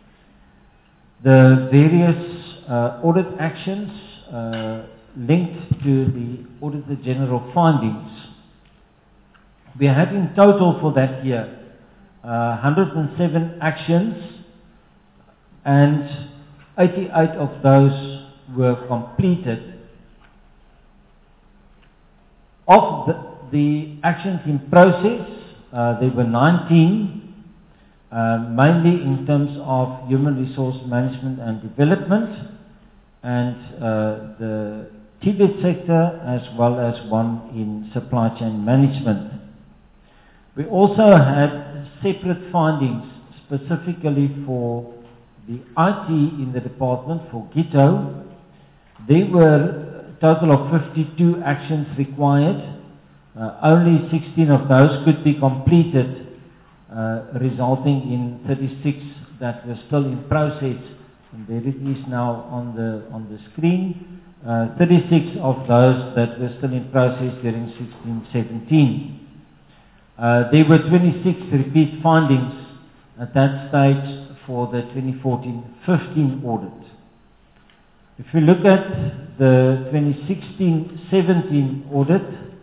S10: the various uh, audit actions uh, linked to the Auditor General findings, we had in total for that year uh, one hundred seven actions, and eighty-eight of those were completed. Of the, the actions in process, uh, there were nineteen. Uh, mainly in terms of human resource management and development, and uh, the T V E T sector, as well as one in supply chain management. We also had separate findings specifically for the I T in the department, for GITO. There were a total of fifty-two actions required. Uh, only sixteen of those could be completed, Uh, resulting in thirty-six that were still in process, and there it is now on the on the screen. Uh, thirty-six of those that were still in process during sixteen seventeen. Uh, there were twenty-six repeat findings at that stage for the twenty fourteen fifteen audit. If we look at the twenty sixteen seventeen audit,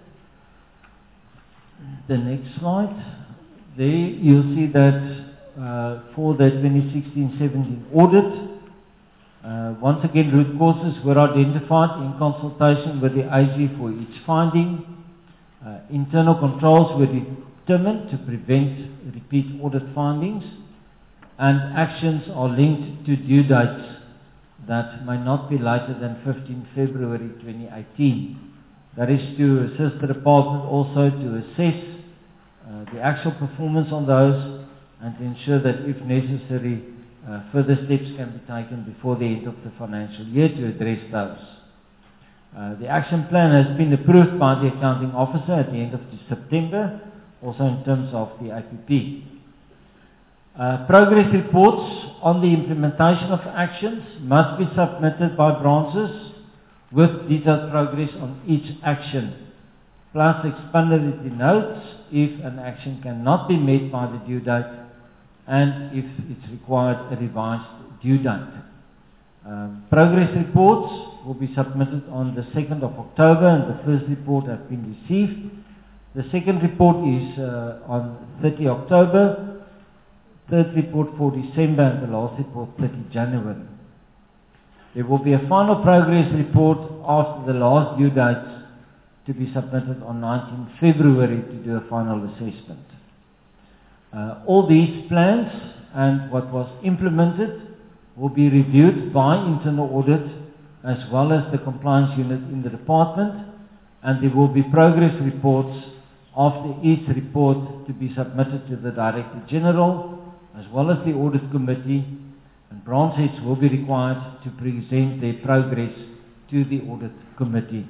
S10: the next slide. There you'll see that uh, for the twenty sixteen seventeen audit, uh, once again root causes were identified in consultation with the A G for each finding. Uh, internal controls were determined to prevent repeat audit findings, and actions are linked to due dates that may not be later than fifteenth February twenty eighteen. That is to assist the department also to assess Uh, the actual performance on those, and to ensure that if necessary uh, further steps can be taken before the end of the financial year to address those. Uh, the action plan has been approved by the accounting officer at the end of September, also in terms of the I P P. Uh, progress reports on the implementation of actions must be submitted by branches with detailed progress on each action, plus explanatory notes if an action cannot be met by the due date and if it's required a revised due date. Um, progress reports will be submitted on the second of October and the first report has been received. The second report is uh, on thirtieth October, third report for December and the last report thirtieth January. There will be a final progress report after the last due dates to be submitted on nineteenth February to do a final assessment. Uh, all these plans and what was implemented will be reviewed by internal audit as well as the compliance unit in the department, and there will be progress reports after each report to be submitted to the Director General as well as the Audit Committee, and branch heads will be required to present their progress to the Audit Committee.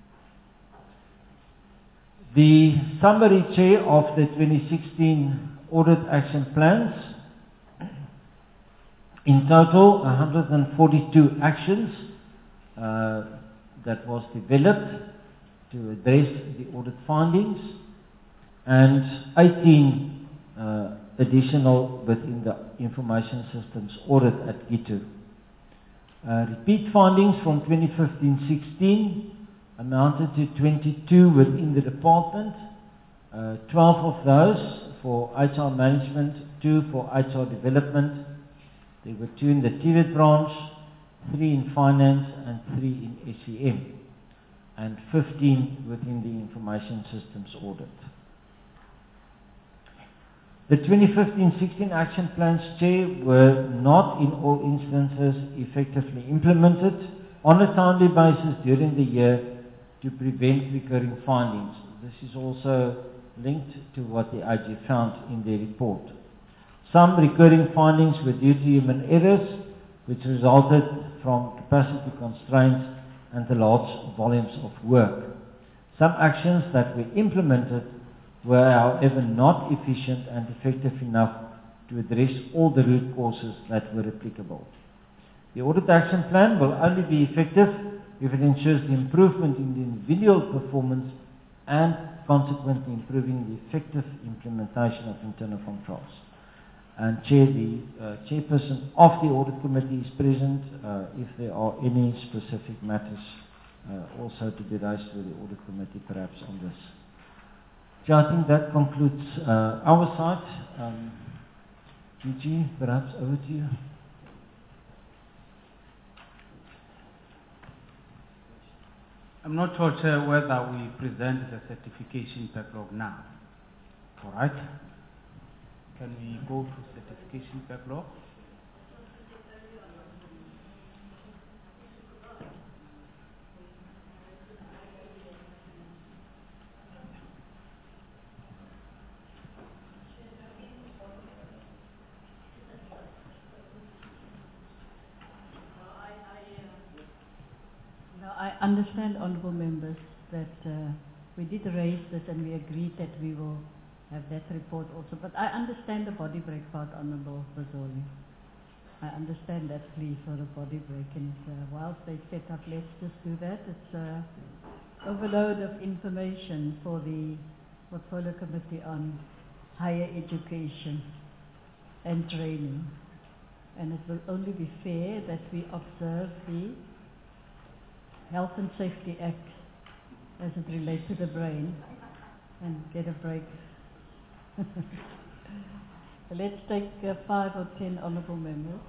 S10: The summary, Chair, of the twenty sixteen Audit Action Plans. In total, one hundred forty-two actions uh, that was developed to address the audit findings, and eighteen uh, additional within the information systems audit at Gitu. Uh, repeat findings from twenty fifteen sixteen amounted to twenty-two within the department, uh, twelve of those for H R management, two for H R development. There were two in the T V E T branch, three in finance and three in S C M, and fifteen within the information systems audit. The twenty fifteen sixteen action plans, Chair, were not in all instances effectively implemented on a timely basis during the year to prevent recurring findings. This is also linked to what the I G found in their report. Some recurring findings were due to human errors, which resulted from capacity constraints and the large volumes of work. Some actions that were implemented were, however, not efficient and effective enough to address all the root causes that were applicable. The audit action plan will only be effective if it ensures the improvement in the individual performance and consequently improving the effective implementation of internal controls. And Chair, the uh, chairperson of the audit committee is present uh, if there are any specific matters uh, also to be raised with the audit committee perhaps on this. Chair, I think that concludes uh, our side. Um, G G, perhaps over to you.
S3: I'm not sure, Chair, whether we present the certification backlog now. All right? Can we go to certification backlog?
S1: No, I understand, honourable members, that uh, we did raise this and we agreed that we will have that report also. But I understand the body break part, Honourable Bazoli. I understand that plea for a body break, and uh, whilst they set up, let's just do that. It's an uh, overload of information for the Portfolio Committee on Higher Education and Training. And it will only be fair that we observe the Health and Safety Act as it relates to the brain and get a break. Let's take uh, five or ten honourable members.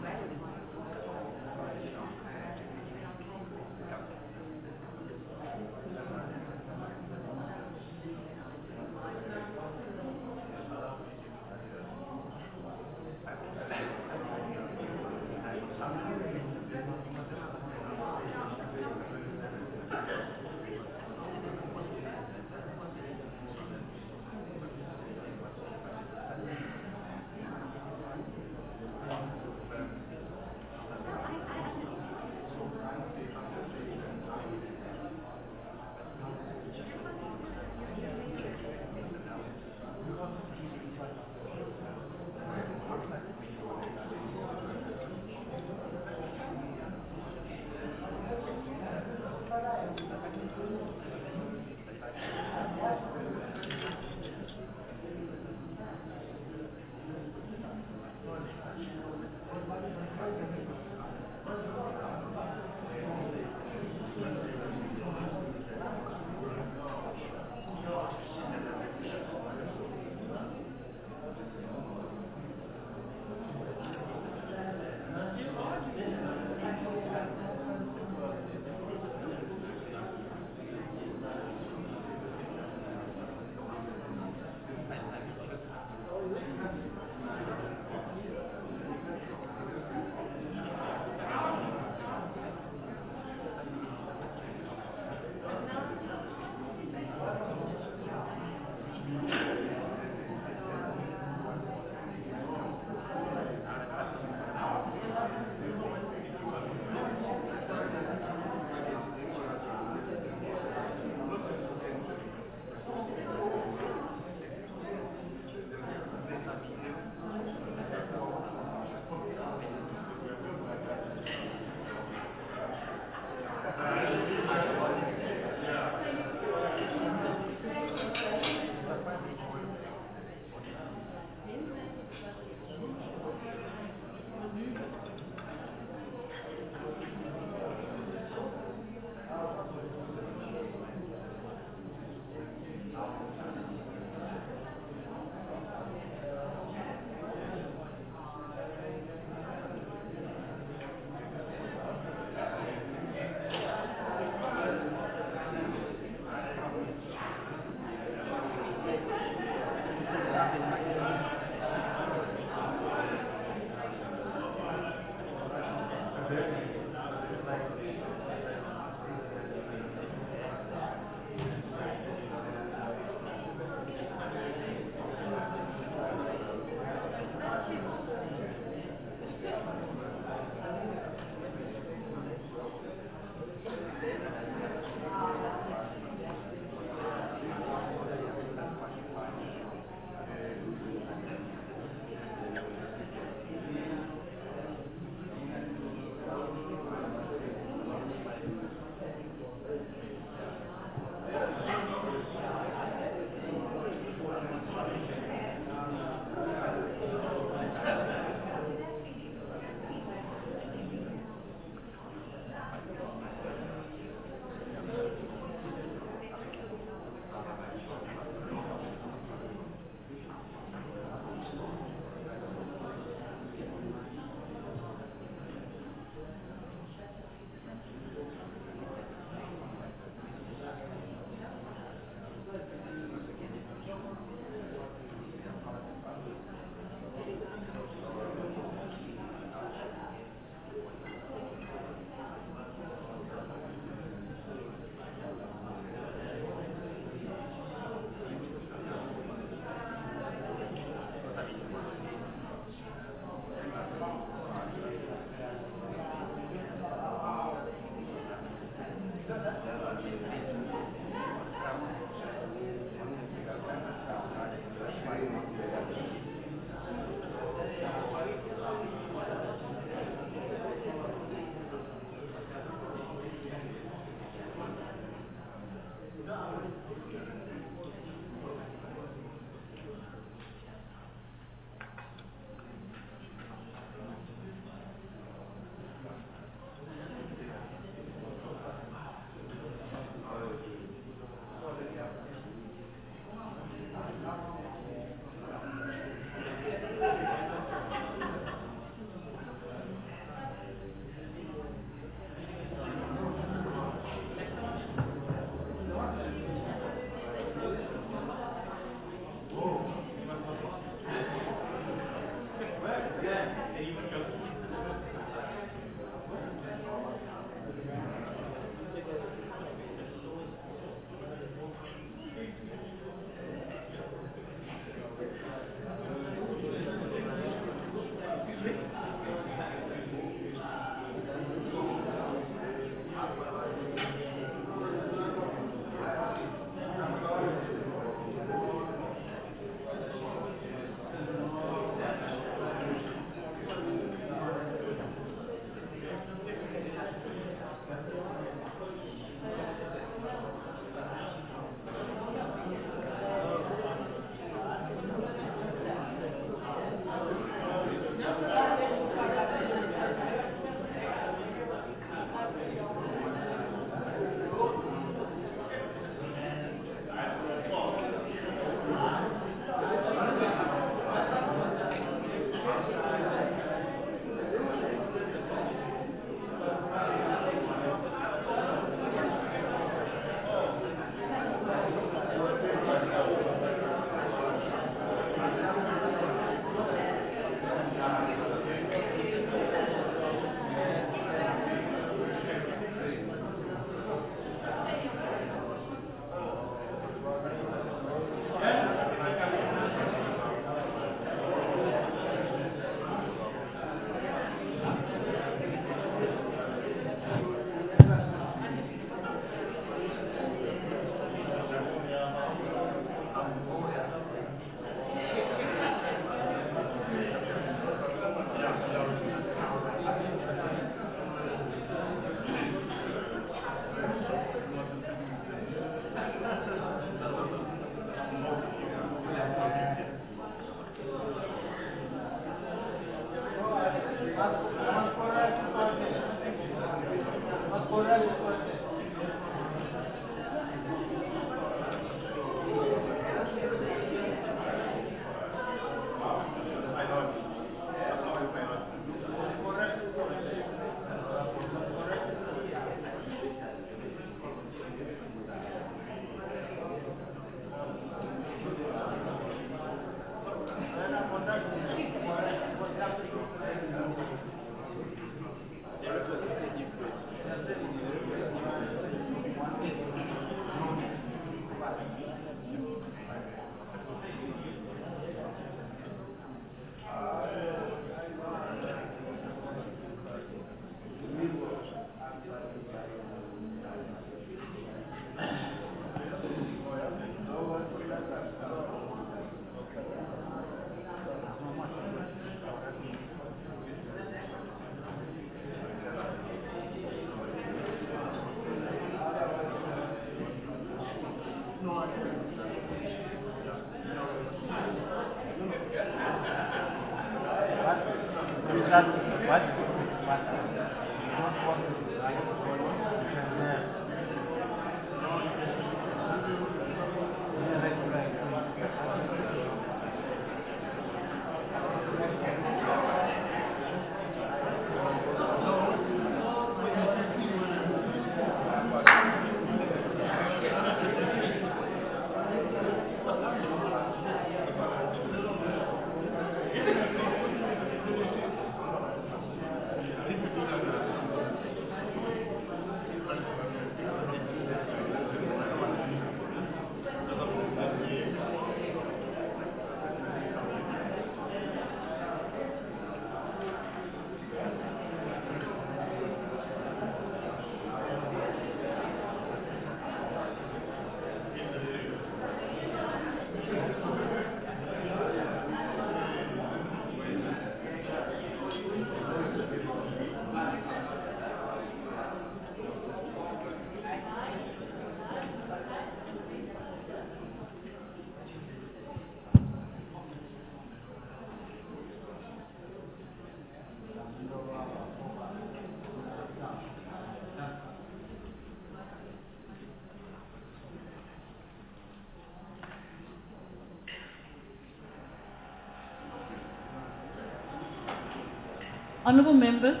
S1: Honourable members,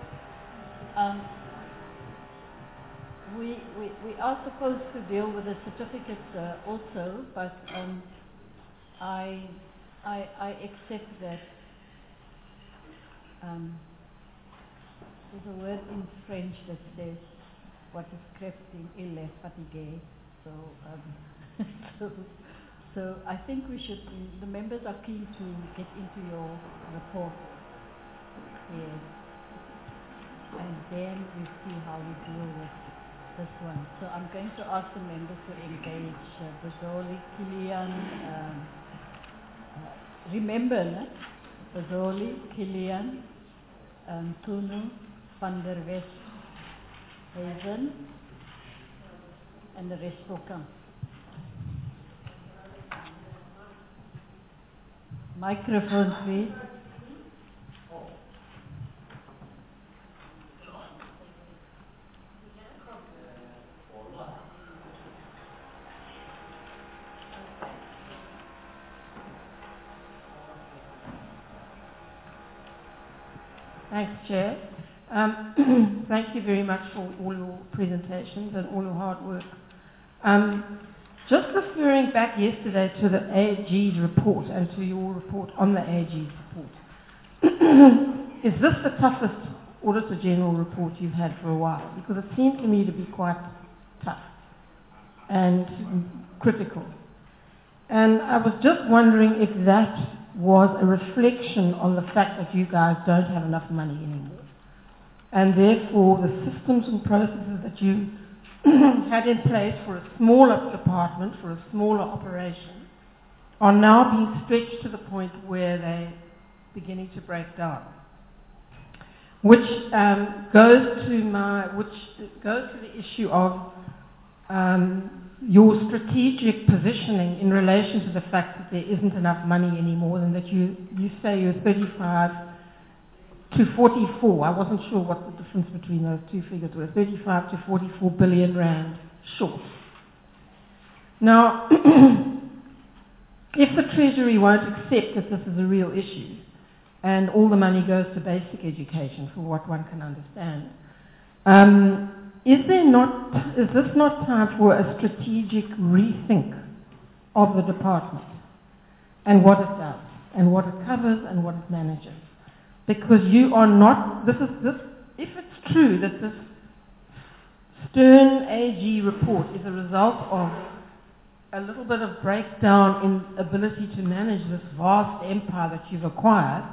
S1: um, we, we, we are supposed to deal with the certificates uh, also, but um, I, I, I accept that um, there's a word in French that says what is crept in il est fatigué. So, um, so, so I think we should, the members are keen to get into your report. Yes. And then we see how we deal with this one. So I'm going to ask the members to engage uh, Bazoli, Kilian, um, uh, remember, ne? Bazoli, Kilian, um, Tunu, Van der West, Hazen, and the rest will come. Microphone, please.
S11: Thanks, Chair. Um, thank you very much for all your presentations and all your hard work. Um, just referring back yesterday to the A G's report and to your report on the A G's report, is this the toughest Auditor General report you've had for a while? Because it seemed to me to be quite tough and critical. And I was just wondering if that was a reflection on the fact that you guys don't have enough money anymore. And therefore the systems and processes that you had in place for a smaller department, for a smaller operation, are now being stretched to the point where they're beginning to break down. Which um, goes to my, which goes to the issue of um, your strategic positioning in relation to the fact that there isn't enough money anymore, and that you, you say you're thirty-five to forty-four. I wasn't sure what the difference between those two figures were. thirty-five to forty-four billion rand short. Now, if the Treasury won't accept that this is a real issue, and all the money goes to basic education, for what one can understand, um, is there not, is this not time for a strategic rethink of the department and what it does, and what it covers, and what it manages? Because you are not, this is, this, if it's true that this Stern A G report is a result of a little bit of breakdown in ability to manage this vast empire that you've acquired,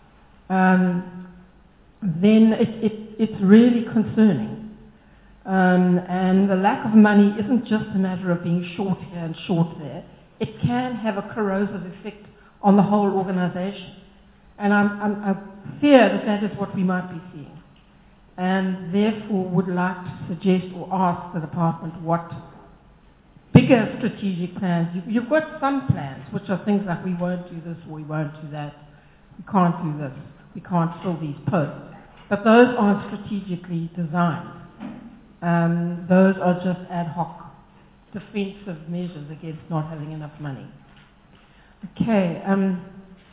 S11: um, then it, it, it's really concerning. Um, and the lack of money isn't just a matter of being short here and short there. It can have a corrosive effect on the whole organization. And I'm, I'm, I fear that that is what we might be seeing. And therefore would like to suggest or ask the department what bigger strategic plans. You, you've got some plans, which are things like we won't do this or we won't do that. We can't do this. We can't fill these posts. But those aren't strategically designed. Um, those are just ad hoc defensive measures against not having enough money. Okay. Um,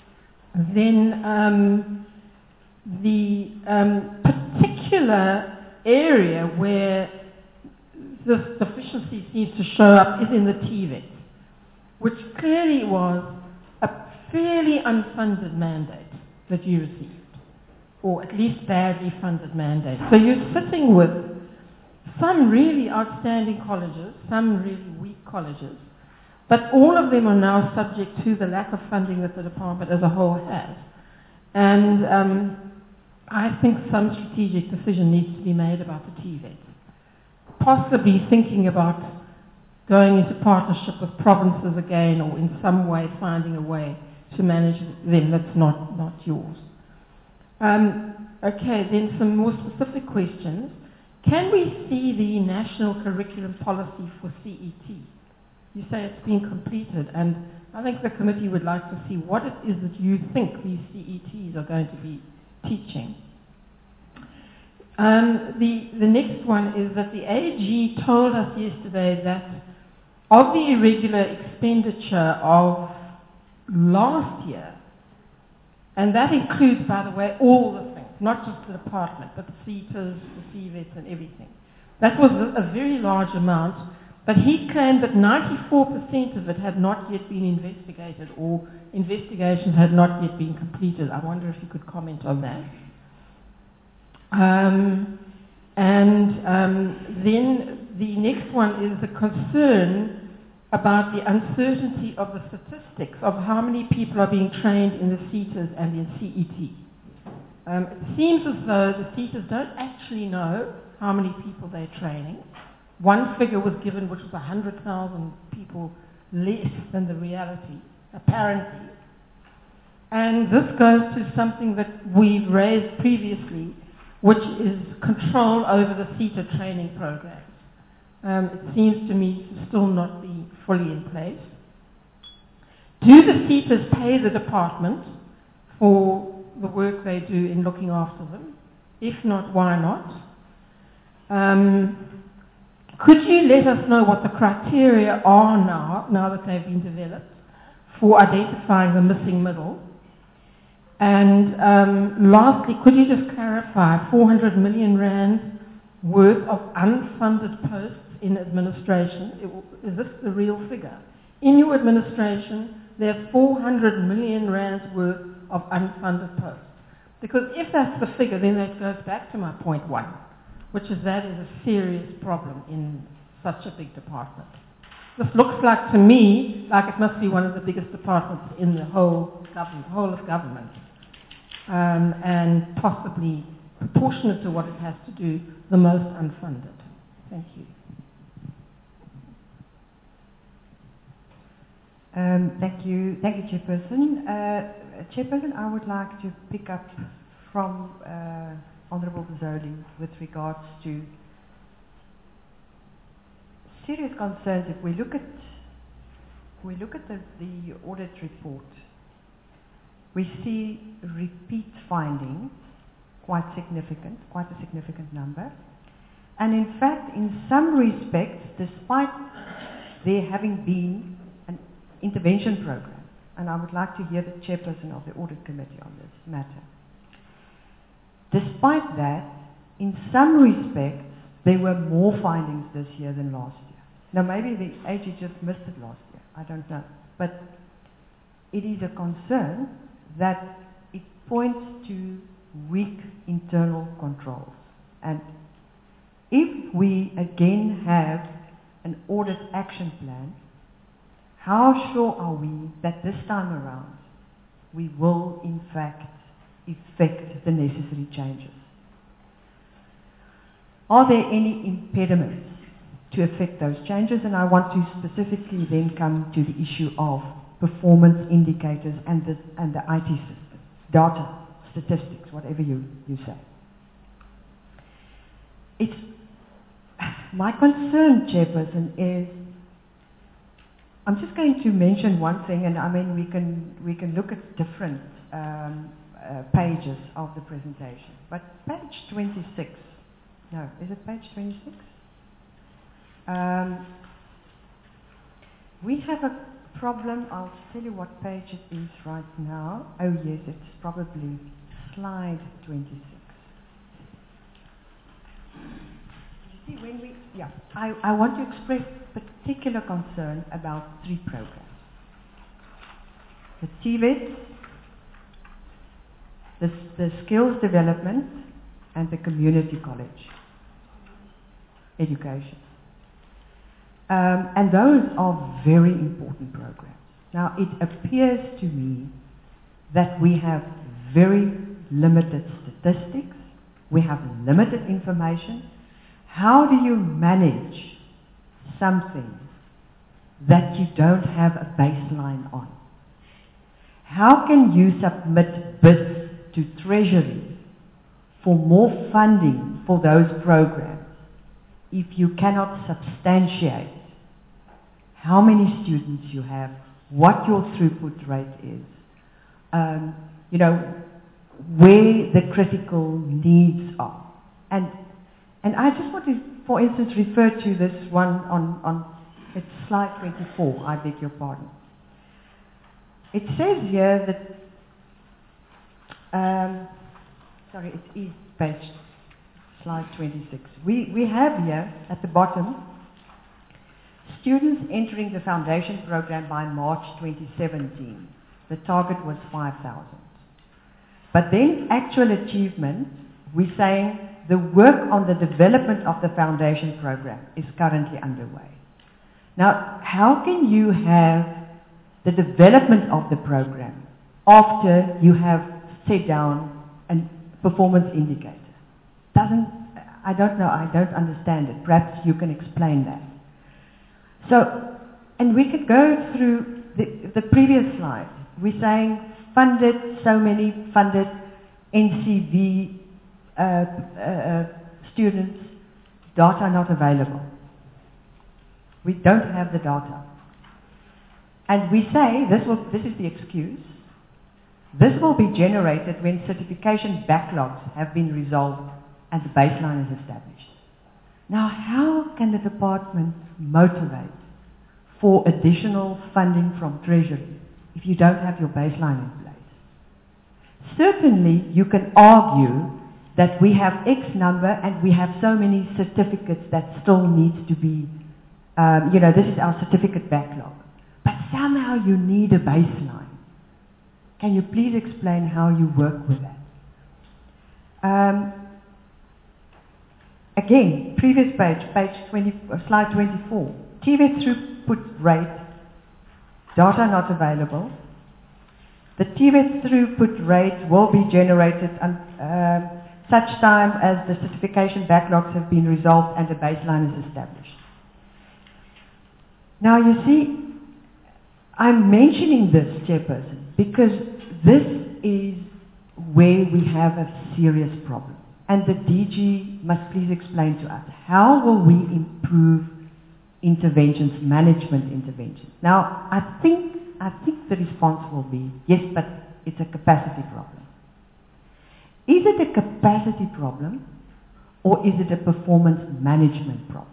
S11: then um, the um, particular area where this deficiency seems to show up is in the T V E T, which clearly was a fairly unfunded mandate that you received, or at least badly funded mandate. So you're sitting with some really outstanding colleges, some really weak colleges, but all of them are now subject to the lack of funding that the department as a whole has. And um, I think some strategic decision needs to be made about the T V E T. Possibly thinking about going into partnership with provinces again, or in some way finding a way to manage them that's not, not yours. Um, okay, then some more specific questions. Can we see the national curriculum policy for C E T? You say it's been completed, and I think the committee would like to see what it is that you think these C E Ts are going to be teaching. Um, the, the next one is that the A G told us yesterday that of the irregular expenditure of last year, and that includes, by the way, all the things, not just the department, but the C E Ts, the C V E Ts, and everything. That was a, a very large amount, but he claimed that ninety-four percent of it had not yet been investigated, or investigations had not yet been completed. I wonder if you could comment on that. Um, and um, then the next one is the concern about the uncertainty of the statistics of how many people are being trained in the C E Ts and in C E T. Um, it seems as though the C E Ts don't actually know how many people they're training. One figure was given which was one hundred thousand people less than the reality, apparently. And this goes to something that we've raised previously, which is control over the C E T A training programs. Um, it seems to me to still not be fully in place. Do the C E Ts pay the department for the work they do in looking after them? If not, why not? Um, could you let us know what the criteria are now, now that they've been developed, for identifying the missing middle? And um, lastly, could you just clarify four hundred million rand worth of unfunded posts in administration? It, is this the real figure? In your administration, there are four hundred million rands worth of unfunded posts. Because if that's the figure, then that goes back to my point one, which is that is a serious problem in such a big department. This looks like, to me, like it must be one of the biggest departments in the whole government, whole of government. Um, and possibly proportionate to what it has to do, the most unfunded. Thank you.
S12: Um, thank you, thank you, Chairperson. Uh, Chairperson, I would like to pick up from uh, Honourable Mazzoli with regards to serious concerns. If we look at, we look at the, the audit report, we see repeat findings quite significant, quite a significant number. And in fact, in some respects, despite there having been an intervention program, and I would like to hear the chairperson of the audit committee on this matter. Despite that, in some respects, there were more findings this year than last year. Now maybe the A G just missed it last year, I don't know. But it is a concern that it points to weak internal controls. And if we again have an audit action plan, how sure are we that this time around we will in fact effect the necessary changes? Are there any impediments to effect those changes? And I want to specifically then come to the issue of performance indicators and the, and the I T system, data, statistics, whatever you, you say. It's, my concern, Chairperson, is, I'm just going to mention one thing, and I mean we can, we can look at different um, uh, pages of the presentation. But page twenty-six, no, is it page twenty-six? Um, we have a problem, I'll tell you what page it is right now. Oh yes, it's probably slide twenty-six. You see, when we, yeah, I, I want to express particular concern about three programs. The T V E T, the, the skills development, and the community college education. Um, and those are very important programs. Now, it appears to me that we have very limited statistics, we have limited information. How do you manage something that you don't have a baseline on? How can you submit bids to Treasury for more funding for those programs if you cannot substantiate how many students you have, what your throughput rate is, um, you know, where the critical needs are? And and I just want to, for instance, refer to this one on, on it's slide twenty-four, I beg your pardon. It says here that, um, sorry, it is page, slide twenty-six. We, we have here at the bottom, students entering the foundation program by March twenty seventeen. The target was five thousand. But then actual achievement, we're saying the work on the development of the foundation program is currently underway. Now, how can you have the development of the program after you have set down a performance indicator? Doesn't, I don't know, I don't understand it. Perhaps you can explain that. So, and we could go through the, the previous slide. We're saying funded, so many funded N C V uh, uh, students, data not available. We don't have the data. And we say, this, will, this is the excuse, this will be generated when certification backlogs have been resolved and the baseline is established. Now, how can the department motivate for additional funding from Treasury if you don't have your baseline in place? Certainly, you can argue that we have X number and we have so many certificates that still needs to be, um, you know, this is our certificate backlog. But somehow you need a baseline. Can you please explain how you work with that? Um, again, previous page, page twenty, uh, slide twenty-four. T V E T throughput rate, data not available. The T V E T throughput rate will be generated un, uh, such time as the certification backlogs have been resolved and the baseline is established. Now you see, I'm mentioning this, Chairperson, because this is where we have a serious problem. And the D G must please explain to us, how will we improve interventions, management interventions? Now, I think, I think the response will be, yes, but it's a capacity problem. Is it a capacity problem or is it a performance management problem?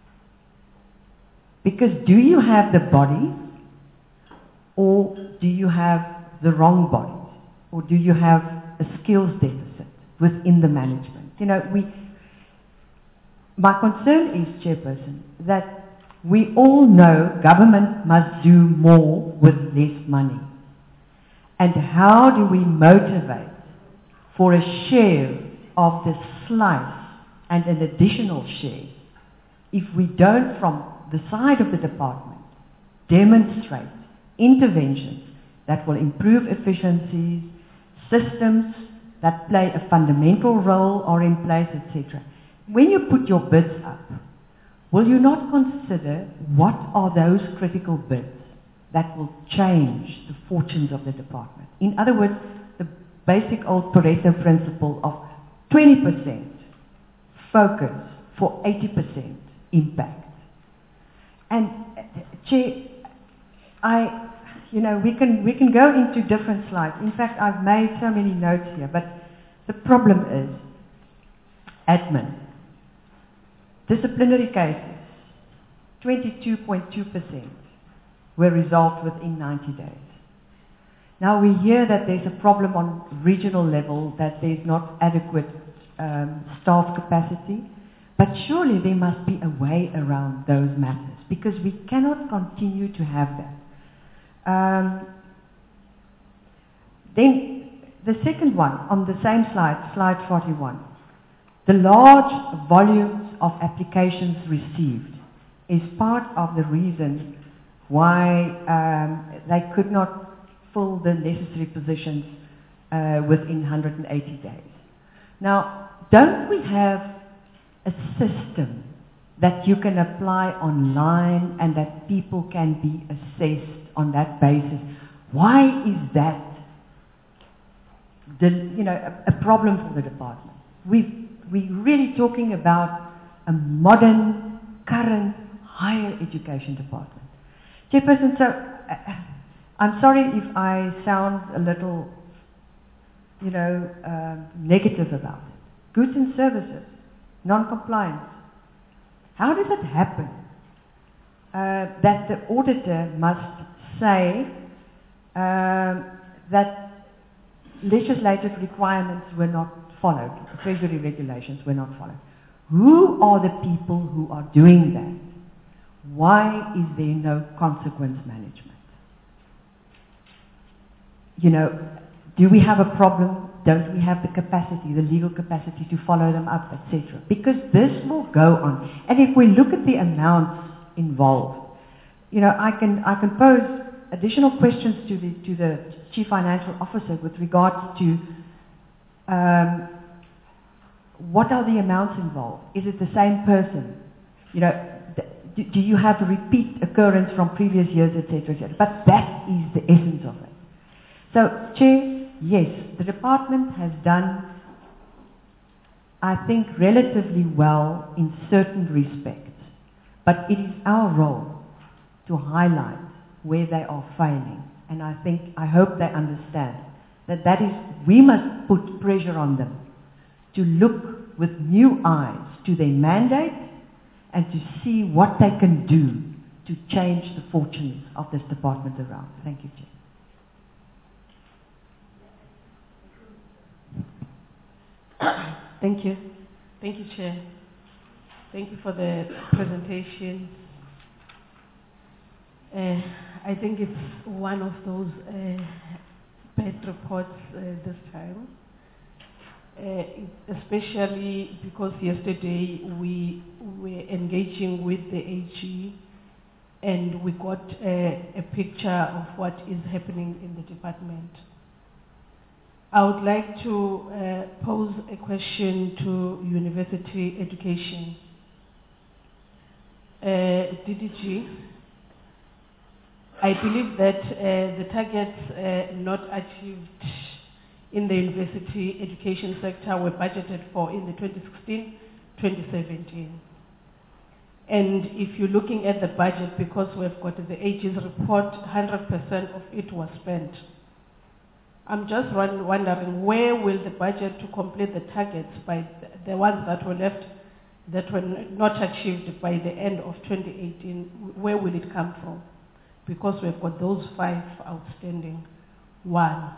S12: Because do you have the bodies or do you have the wrong bodies? Or do you have a skills deficit within the management? You know, we, my concern is, Chairperson, that we all know government must do more with less money. And how do we motivate for a share of the slice and an additional share if we don't, from the side of the department, demonstrate interventions that will improve efficiencies, systems that play a fundamental role are in place, et cetera. When you put your bids up, will you not consider what are those critical bids that will change the fortunes of the department? In other words, the basic old Pareto principle of twenty percent focus for eighty percent impact. And, uh, Chair, I, you know, we can, we can go into different slides. In fact, I've made so many notes here, but the problem is admin. Disciplinary cases, twenty-two point two percent were resolved within ninety days. Now we hear that there's a problem on regional level, that there's not adequate um, staff capacity, but surely there must be a way around those matters, because we cannot continue to have that. Um, then the second one, on the same slide, slide forty-one, the large volumes of applications received is part of the reason why um, they could not fill the necessary positions uh, within one hundred eighty days. Now, don't we have a system that you can apply online and that people can be assessed on that basis? Why is that the, you know, a, a problem for the department? We've, we're really talking about a modern, current, higher education department. Chairperson, so uh, I'm sorry if I sound a little, you know, uh, negative about it. Goods and services, non-compliance. How does it happen uh, that the auditor must say uh, that legislative requirements were not followed, treasury regulations were not followed? Who are the people who are doing that? Why is there no consequence management? You know, do we have a problem? Don't we have the capacity, the legal capacity to follow them up, et cetera? Because this will go on. And if we look at the amounts involved, you know, I can I can pose additional questions to the to the Chief Financial Officer with regards to um, what are the amounts involved? Is it the same person? You know, do, do you have a repeat occurrence from previous years, et cetera, et cetera? But that is the essence of it. So, Chair, yes, the department has done, I think, relatively well in certain respects. But it is our role to highlight where they are failing. And I think, I hope they understand that that is, we must put pressure on them to look with new eyes to their mandate and to see what they can do to change the fortunes of this department around. Thank you, Chair.
S9: Thank you. Thank you, Chair. Thank you for the presentation. Uh, I think it's one of those uh, bad reports uh, this time, uh, especially because yesterday we were engaging with the A G and we got uh, a picture of what is happening in the department. I would like to uh, pose a question to university education. Uh, D D G, I believe that uh, the targets uh, not achieved in the university education sector were budgeted for in the twenty sixteen twenty seventeen. And if you're looking at the budget, because we've got the A G's report, one hundred percent of it was spent.
S11: I'm just won- wondering where will the budget to complete the targets by th- the ones that were left that were n- not achieved by the end of twenty eighteen, where will it come from? Because we've got those five outstanding ones.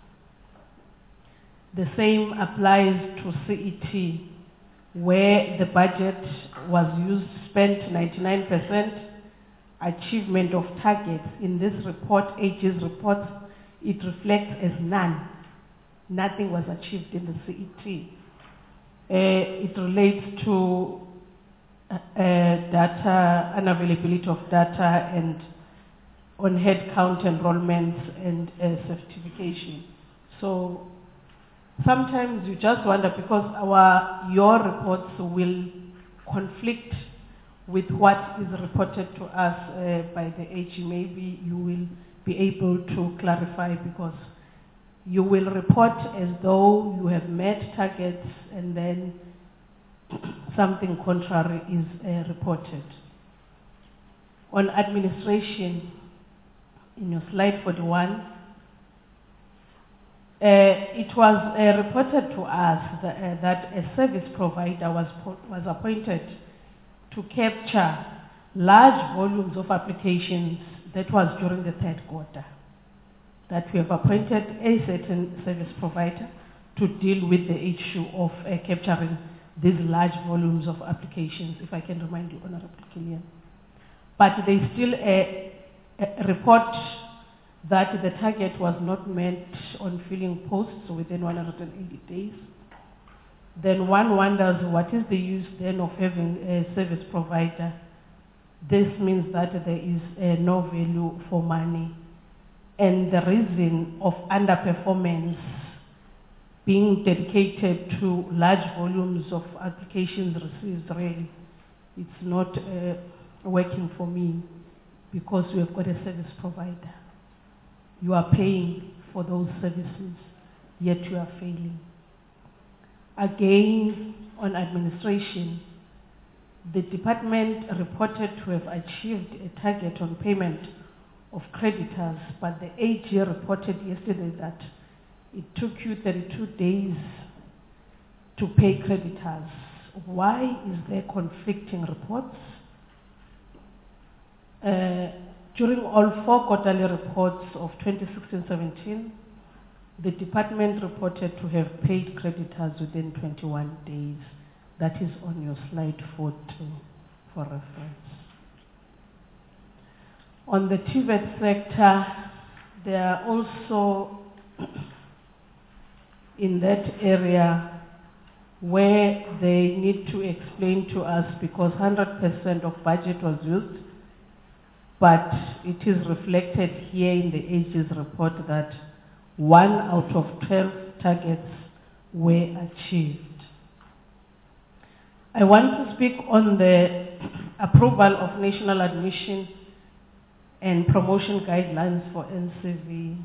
S11: The same applies to C E T, where the budget was used, spent ninety-nine percent, achievement of targets. In this report, A G's report, it reflects as none. Nothing was achieved in the C E T. Uh, it relates to uh, uh, data, unavailability of data, and on head count enrollments and uh, certification. So sometimes you just wonder, because our your reports will conflict with what is reported to us uh, by the A G. Maybe you will be able to clarify, because you will report as though you have met targets and then something contrary is uh, reported. On administration, in your slide forty-one, uh, it was uh, reported to us that, uh, that a service provider was, po- was appointed to capture large volumes of applications. That was during the third quarter, that we have appointed a certain service provider to deal with the issue of uh, capturing these large volumes of applications, if I can remind you, Honorable Killian. But they still uh, uh, report that the target was not met on filling posts within one hundred eighty days. Then one wonders, what is the use then of having a service provider? This means that there is uh, no value for money. And the reason of underperformance being dedicated to large volumes of applications received, really, it's not uh, working for me, because we have got a service provider. You are paying for those services, yet you are failing. Again, on administration, the department reported to have achieved a target on payment of creditors, but the A G reported yesterday that it took you thirty-two days to pay creditors. Why is there conflicting reports? Uh, during all four quarterly reports of twenty sixteen seventeen, the department reported to have paid creditors within twenty-one days. That is on your slide forty for reference. On the T V E T sector, there are also in that area where they need to explain to us, because one hundred percent of budget was used, but it is reflected here in the A G's report that one out of twelve targets were achieved. I want to speak on the approval of national admission and promotion guidelines for N C V.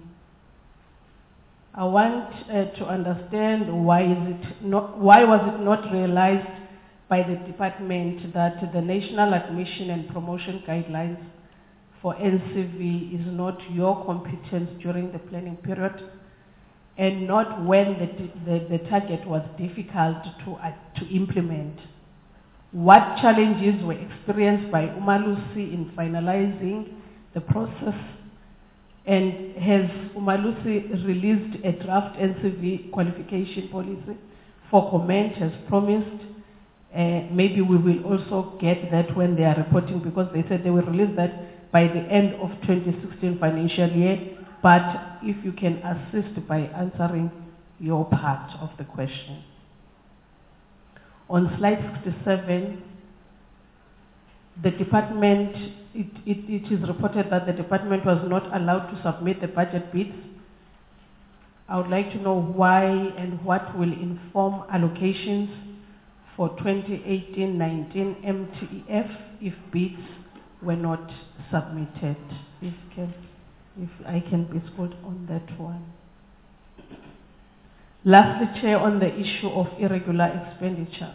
S11: I want uh, to understand why is it not, why was it not realized by the department that the national admission and promotion guidelines for N C V is not your competence during the planning period, and not when the, the, the target was difficult to, uh, to implement. What challenges were experienced by Umalusi in finalizing the process, and has Umalusi released a draft N C V qualification policy for comment as promised? Uh, maybe we will also get that when they are reporting, because they said they will release that by the end of twenty sixteen financial year. But if you can assist by answering your part of the question. On slide sixty-seven, the department, it, it, it is reported that the department was not allowed to submit the budget bids. I would like to know why and what will inform allocations for twenty eighteen nineteen M T E F if bids were not submitted. If, can, if I can be scored on that one. Lastly, Chair, on the issue of irregular expenditure.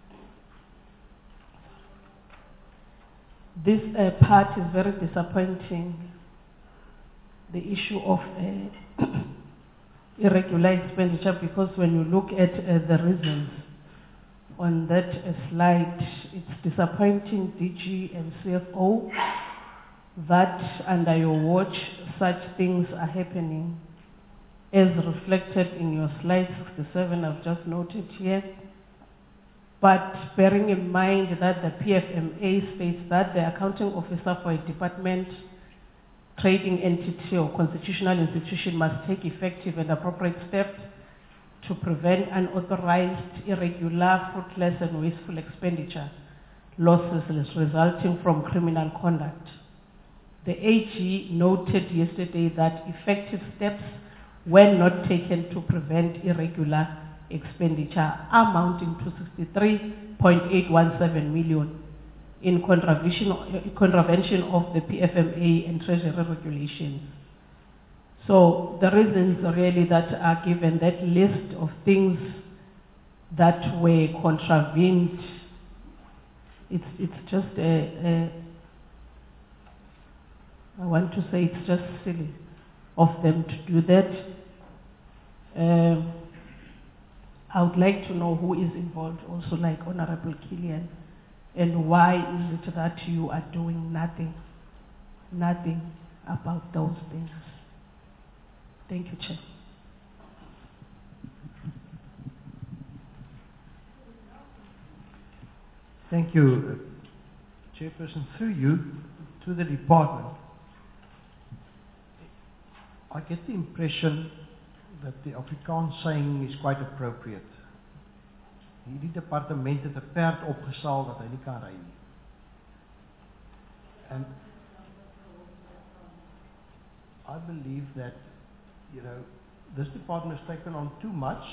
S11: This uh, part is very disappointing. The issue of uh,
S13: irregular expenditure, because when you look at uh, the reasons on that uh, slide, it's disappointing D G and C F O that under your watch such things are happening, as reflected in your slide sixty-seven, I've just noted here. But bearing in mind that the P F M A states that the accounting officer for a department, trading entity or constitutional institution must take effective and appropriate steps to prevent unauthorized, irregular, fruitless and wasteful expenditure losses resulting from criminal conduct. The A G noted yesterday that effective steps were not taken to prevent irregular expenditure amounting to sixty-three point eight one seven million in contravention, contravention of the P F M A and Treasury regulations. So the reasons really that are given, that list of things that were contravened, it's, it's just a, a, I want to say it's just silly of them to do that. Um, I would like to know who is involved also, like Honorable Killian, and why is it that you are doing nothing, nothing about those things. Thank you, Chair.
S14: Thank you, uh, Chairperson. Through you, to the department, I get the impression that the Afrikaans saying is quite appropriate. Hierdie departement het 'n perd opgesaal dat hy nie kan ry nie. And I believe that, you know, this department has taken on too much,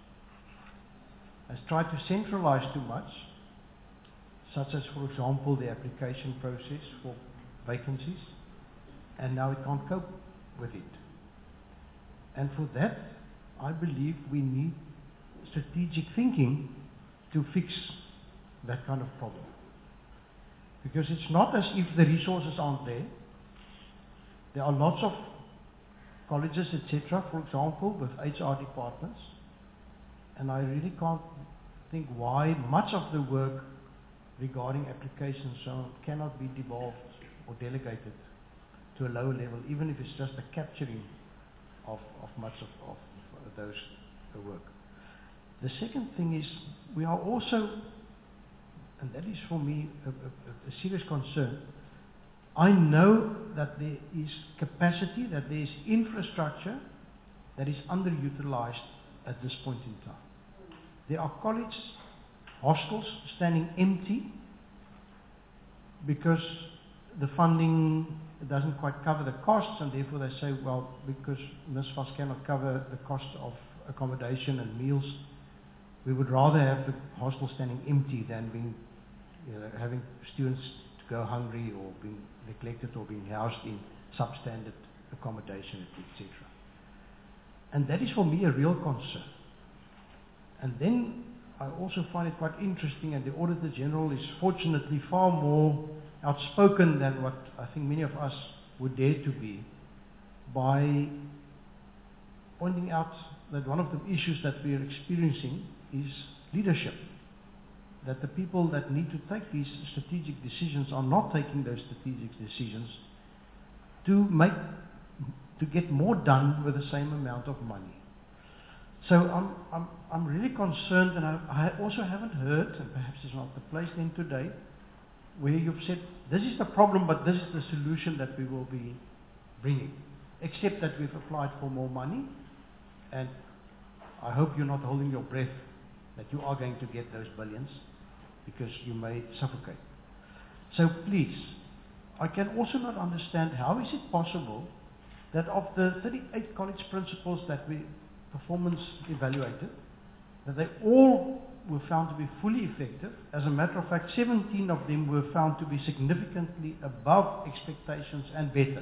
S14: has tried to centralize too much, such as, for example, the application process for vacancies, and now it can't cope with it. And for that, I believe we need strategic thinking to fix that kind of problem. Because it's not as if the resources aren't there. There are lots of colleges, et cetera, for example, with H R departments, and I really can't think why much of the work regarding applications so on cannot be devolved or delegated to a lower level, even if it's just a capturing of, of much of, of those the work. The second thing is, we are also, and that is for me a, a, a serious concern, I know that there is capacity, that there is infrastructure that is underutilized at this point in time. There are college hostels standing empty because the funding doesn't quite cover the costs, and therefore they say, well, because NSFAS cannot cover the cost of accommodation and meals, we would rather have the hostel standing empty than being, you know, having students to go hungry or being neglected or being housed in substandard accommodation, et cetera. And that is for me a real concern. And then I also find it quite interesting, and the Auditor General is fortunately far more outspoken than what I think many of us would dare to be, by pointing out that one of the issues that we are experiencing is leadership. That the people that need to take these strategic decisions are not taking those strategic decisions to make, to get more done with the same amount of money. So I'm, I'm, I'm really concerned, and I, I also haven't heard, and perhaps it's not the place then today, where you've said, this is the problem, but this is the solution that we will be bringing. Except that we've applied for more money, and I hope you're not holding your breath that you are going to get those billions, because you may suffocate. So please, I can also not understand how is it possible that of the thirty-eight college principals that we performance evaluated, that they all were found to be fully effective. As a matter of fact, seventeen of them were found to be significantly above expectations and better.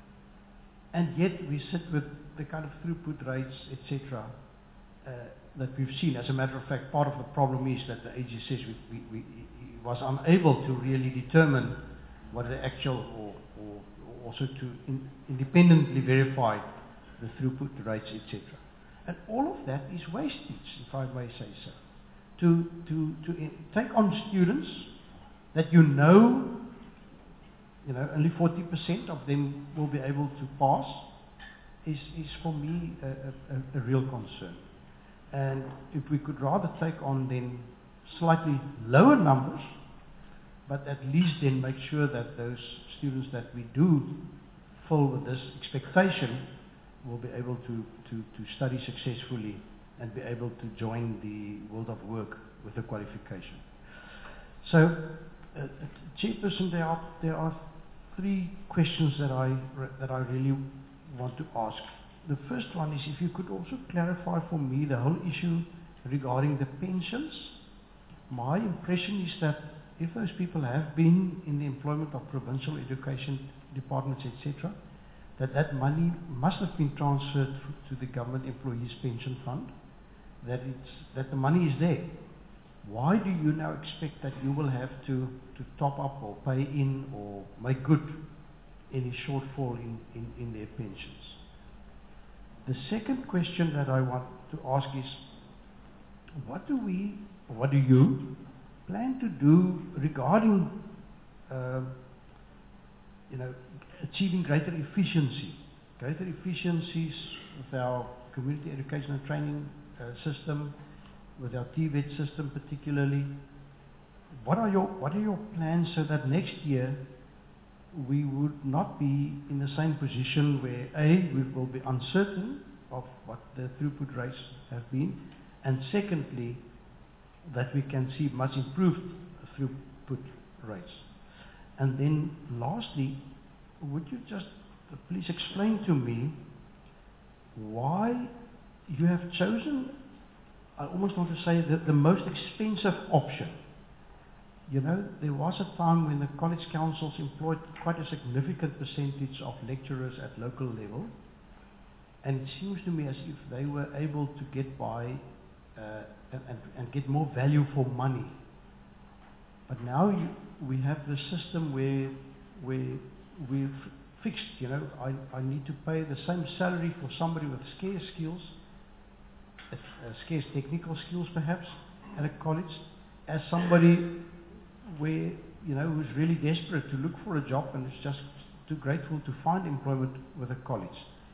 S14: And yet we sit with the kind of throughput rates, et cetera, uh, that we've seen. As a matter of fact, part of the problem is that the A G says we, we, we he was unable to really determine what the actual, or, or, or also to in, independently verify the throughput rates, et cetera. And all of that is wastage, if I may say so. To, to, to i- take on students that you know, you know, only forty percent of them will be able to pass is, is for me a, a, a real concern. And if we could rather take on then slightly lower numbers, but at least then make sure that those students that we do fill with this expectation will be able to, to, to study successfully and be able to join the world of work with a qualification. So, uh, Chairperson, there are, there are three questions that I, re- that I really want to ask. The first one is if you could also clarify for me the whole issue regarding the pensions. My impression is that if those people have been in the employment of provincial education departments, et cetera, that that money must have been transferred to the government employees pension fund, that it's that the money is there. Why do you now expect that you will have to, to top up or pay in or make good any shortfall in, in, in their pensions? The second question that I want to ask is, what do we, what do you plan to do regarding, uh, you know, achieving greater efficiency, greater efficiencies with our community education and training uh, system, with our T V E T system particularly? What are your what are your plans so that next year we would not be in the same position where A, we will be uncertain of what the throughput rates have been, and secondly, that we can see much improved throughput rates. And then lastly, would you just please explain to me why you have chosen, I almost want to say, the, the most expensive option? You know, there was a time when the college councils employed quite a significant percentage of lecturers at local level, and it seems to me as if they were able to get by uh, and, and, and get more value for money. But now you, we have the system where, where we've fixed, you know, I, I need to pay the same salary for somebody with scarce skills, uh, scarce technical skills perhaps, at a college, as somebody where, you know, who's really desperate to look for a job and is just too grateful to find employment with a college.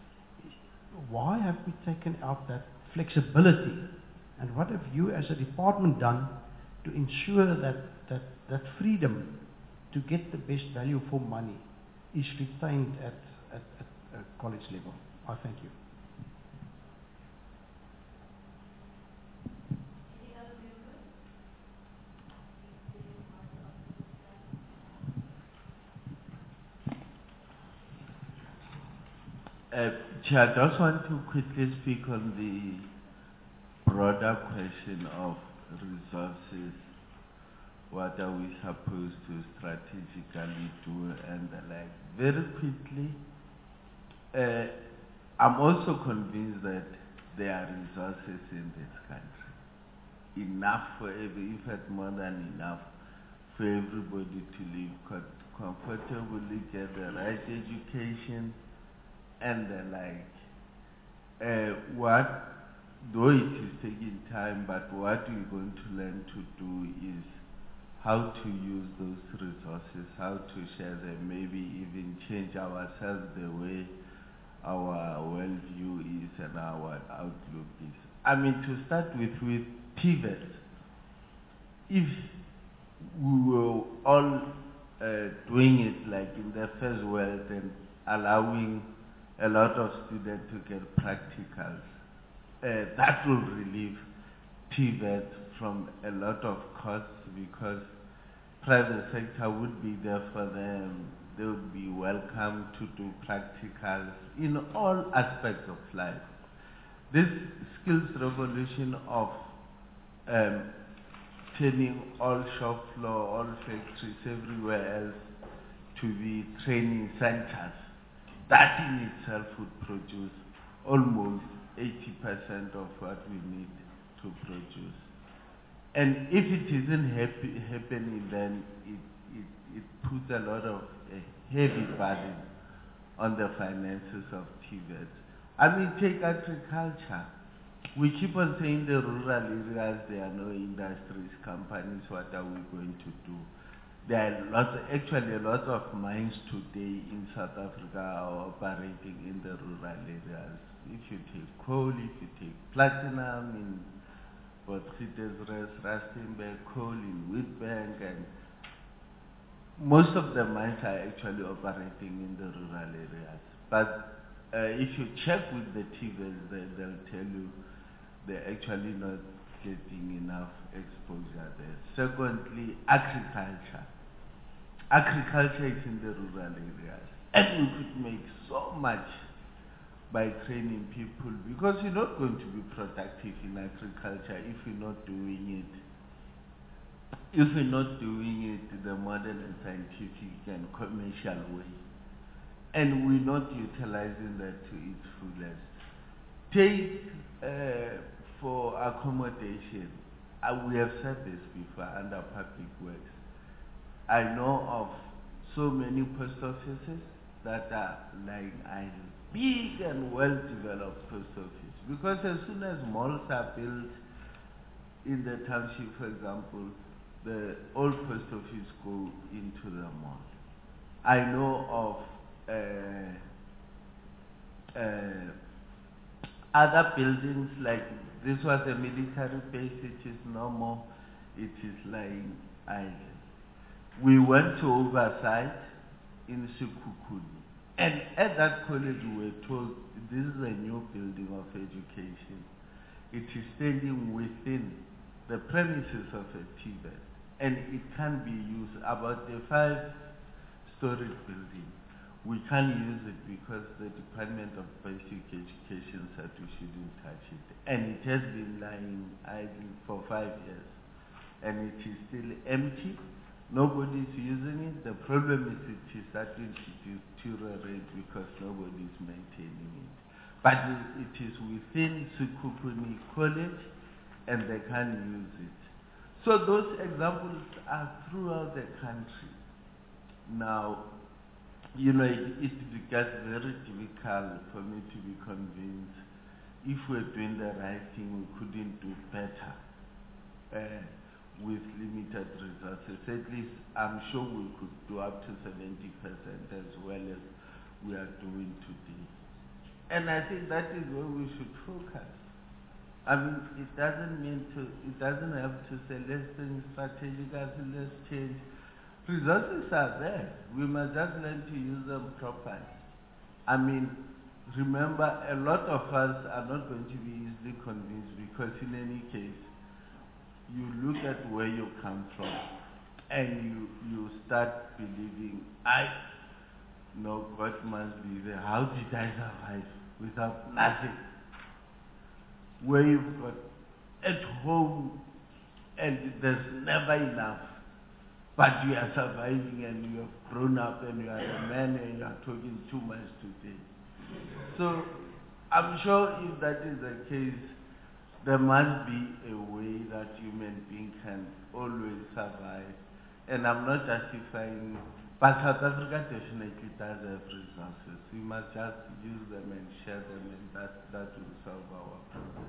S14: Why have we taken out that flexibility? And what have you as a department done to ensure that that, that freedom to get the best value for money is retained at, at, at a college level? I thank you.
S15: Uh, Chair, I just want to quickly speak on the broader question of resources. What are we supposed to strategically do and the like? Very quickly, uh, I'm also convinced that there are resources in this country. Enough for every, in fact more than enough for everybody to live co- comfortably, get the right education and the like. Uh, what, though it is taking time, but what we're going to learn to do is how to use those resources, how to share them, maybe even change ourselves the way our worldview is and our outlook is. I mean, to start with, with T V E T, if we were all uh, doing it like in the first world and allowing a lot of students to get practicals, uh, that will relieve T V E T from a lot of costs because private sector would be there for them. They would be welcome to do practicals in all aspects of life. This skills revolution of um, turning all shop floor, all factories, everywhere else to be training centers, that in itself would produce almost eighty percent of what we need to produce. And if it isn't happy, happening, then it, it, it puts a lot of a heavy burden on the finances of T V E T. I mean, take agriculture. we keep on saying the rural areas, there are no industries, companies, what are we going to do? There are lots, actually a lot of mines today in South Africa are operating in the rural areas. If you take coal, if you take platinum in Port Elizabeth, Rustenburg, coal in Witbank, and most of the mines are actually operating in the rural areas. But uh, if you check with the T V S, they, they'll tell you they're actually not getting enough exposure there. Secondly, agriculture. Agriculture is in the rural areas. And we could make so much by training people, because you're not going to be productive in agriculture if you're not doing it. If we're not doing it the modern and scientific and commercial way, and we're not utilizing that to its fullest. Take uh, for accommodation, uh, we have said this before under public works. I know of so many post offices that are lying idle, big and well-developed post office, because as soon as malls are built in the township, for example, the old post office go into the mall. I know of uh, uh, other buildings, like this was a military base, it is no more, it is lying idle. We went to oversight in Sekhukhune, and at that college we were told this is a new building of education. It is standing within the premises of a T V E T, and it can be used about a five-story building. We can't use it because the Department of Basic Education said we shouldn't touch it. And it has been lying idle for five years. And it is still empty. Nobody is using it. The problem is it is starting to deteriorate because nobody is maintaining it. But it is within Sekhukhune College and they can use it. So those examples are throughout the country. Now, you know, it, it becomes very difficult for me to be convinced if we're doing the right thing, we couldn't do better uh, with limited resources. At least I'm sure we could do up to seventy percent as well as we are doing today. And I think that is where we should focus. I mean, it doesn't mean to, it doesn't have to say let's think strategically, let's change. Resources are there. We must just learn to use them properly. I mean, remember, a lot of us are not going to be easily convinced because in any case, you look at where you come from and you, you start believing, I know God must be there. How did I survive without nothing? Where you've got at home and there's never enough. But you are surviving and you have grown up and you are a man and you are talking too much today. So I'm sure if that is the case, there must be a way that human being can always survive. And I'm not justifying, but South Africa definitely does have resources. We must just use them and share them, and that, that will solve our problem.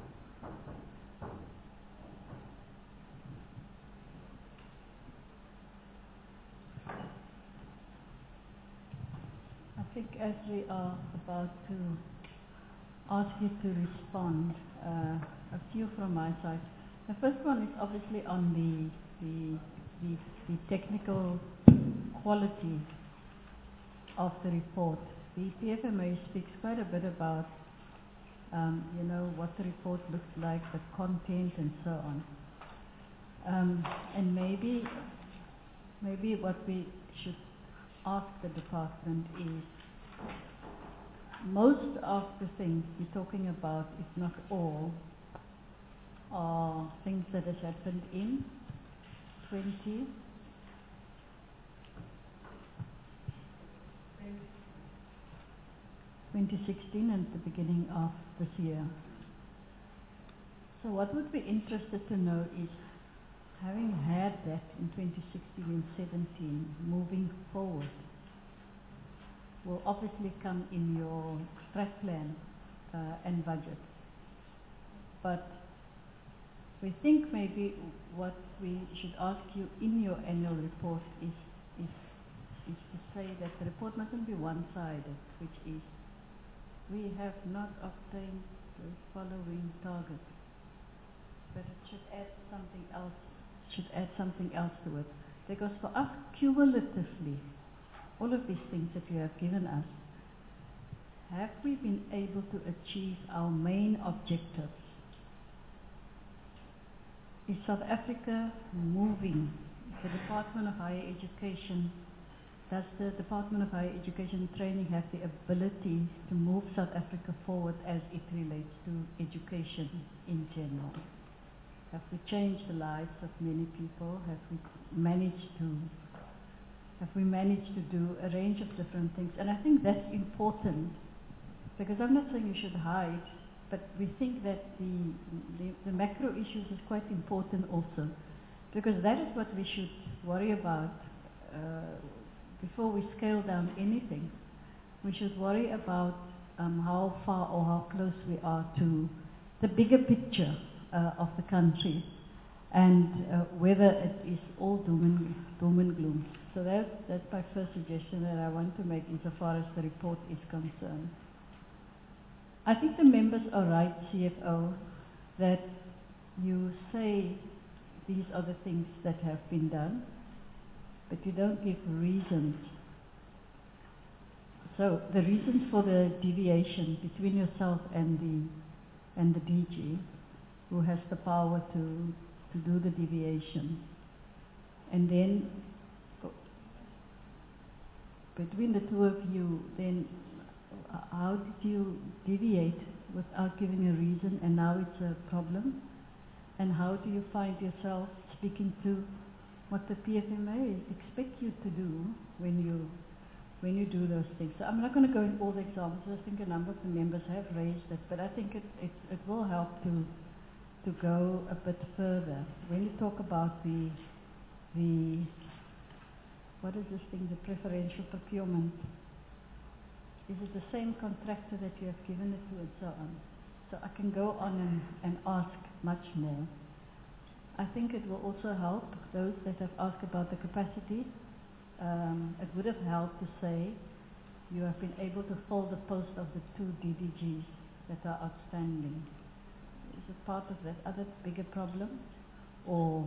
S1: I think as we are about to ask you to respond, uh, a few from my side. The first one is obviously on the, the, the, the technical quality of the report. The P F M A speaks quite a bit about, um, you know, what the report looks like, the content and so on. Um, and maybe, maybe what we should ask the department is, most of the things we're talking about, if not all, are things that has happened in twenty sixteen and the beginning of this year. So what would be interested to know is, having had that in twenty sixteen and seventeen, moving forward, will obviously come in your strat plan uh, and budget. but we think maybe what we should ask you in your annual report is, is, is to say that the report mustn't be one-sided, which is, we have not obtained the following targets, but it should add something else, should add something else to it. Because for us, cumulatively, all of these things that you have given us, have we been able to achieve our main objectives? Is South Africa moving? The Department of Higher Education, does the Department of Higher Education and Training have the ability to move South Africa forward as it relates to education in general? Have we changed the lives of many people? Have we managed to have we managed to do a range of different things? And I think that's important, because I'm not saying you should hide, but we think that the, the, the macro issues is quite important also, because that is what we should worry about uh, before we scale down anything. We should worry about um, how far or how close we are to the bigger picture uh, of the country, and uh, whether it is all doom and, doom and gloom. So that, that's my first suggestion that I want to make insofar as the report is concerned. I think the members are right, C F O, that you say these are the things that have been done, but you don't give reasons. So the reasons for the deviation between yourself and the and the D G, who has the power to to do the deviation, and then between the two of you, then how did you deviate without giving a reason, and now it's a problem? And how do you find yourself speaking to what the P F M A expect you to do when you when you do those things? So I'm not going to go in all the examples. I think a number of the members have raised it, but I think it, it, it will help to to go a bit further. When you talk about the the what is this thing, the preferential procurement, is it the same contractor that you have given it to, and so on? So I can go on and, and ask much more. I think it will also help those that have asked about the capacity. Um, it would have helped to say you have been able to fill the post of the two D D Gs that are outstanding. Is it part of that other bigger problem, or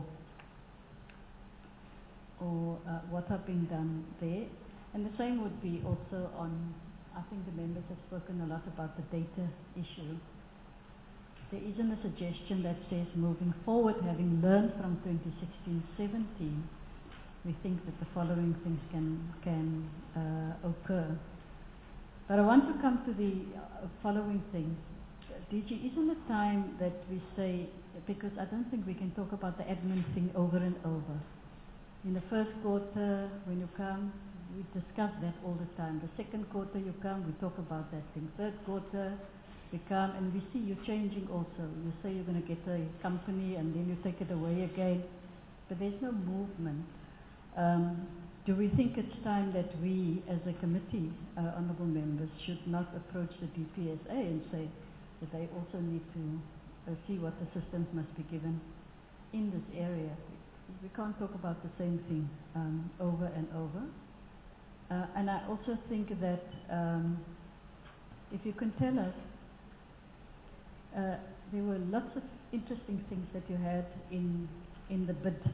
S1: or uh, what have been done there? And the same would be also on, I think the members have spoken a lot about the data issue. There isn't a suggestion that says moving forward, having learned from twenty sixteen seventeen, we think that the following things can, can uh, occur. But I want to come to the uh, following thing. D G, isn't it time that we say, because I don't think we can talk about the admin thing over and over. In the first quarter, when you come, we discuss that all the time. The second quarter you come, we talk about that thing. Third quarter, we come and we see you changing also. You say you're going to get a company and then you take it away again. But there's no movement. Um, do we think it's time that we, as a committee, uh, honourable members, should not approach the D P S A and say that they also need to uh, see what assistance must be given in this area? We can't talk about the same thing um, over and over. Uh, and I also think that um, if you can tell us, uh, there were lots of interesting things that you had in in the bid.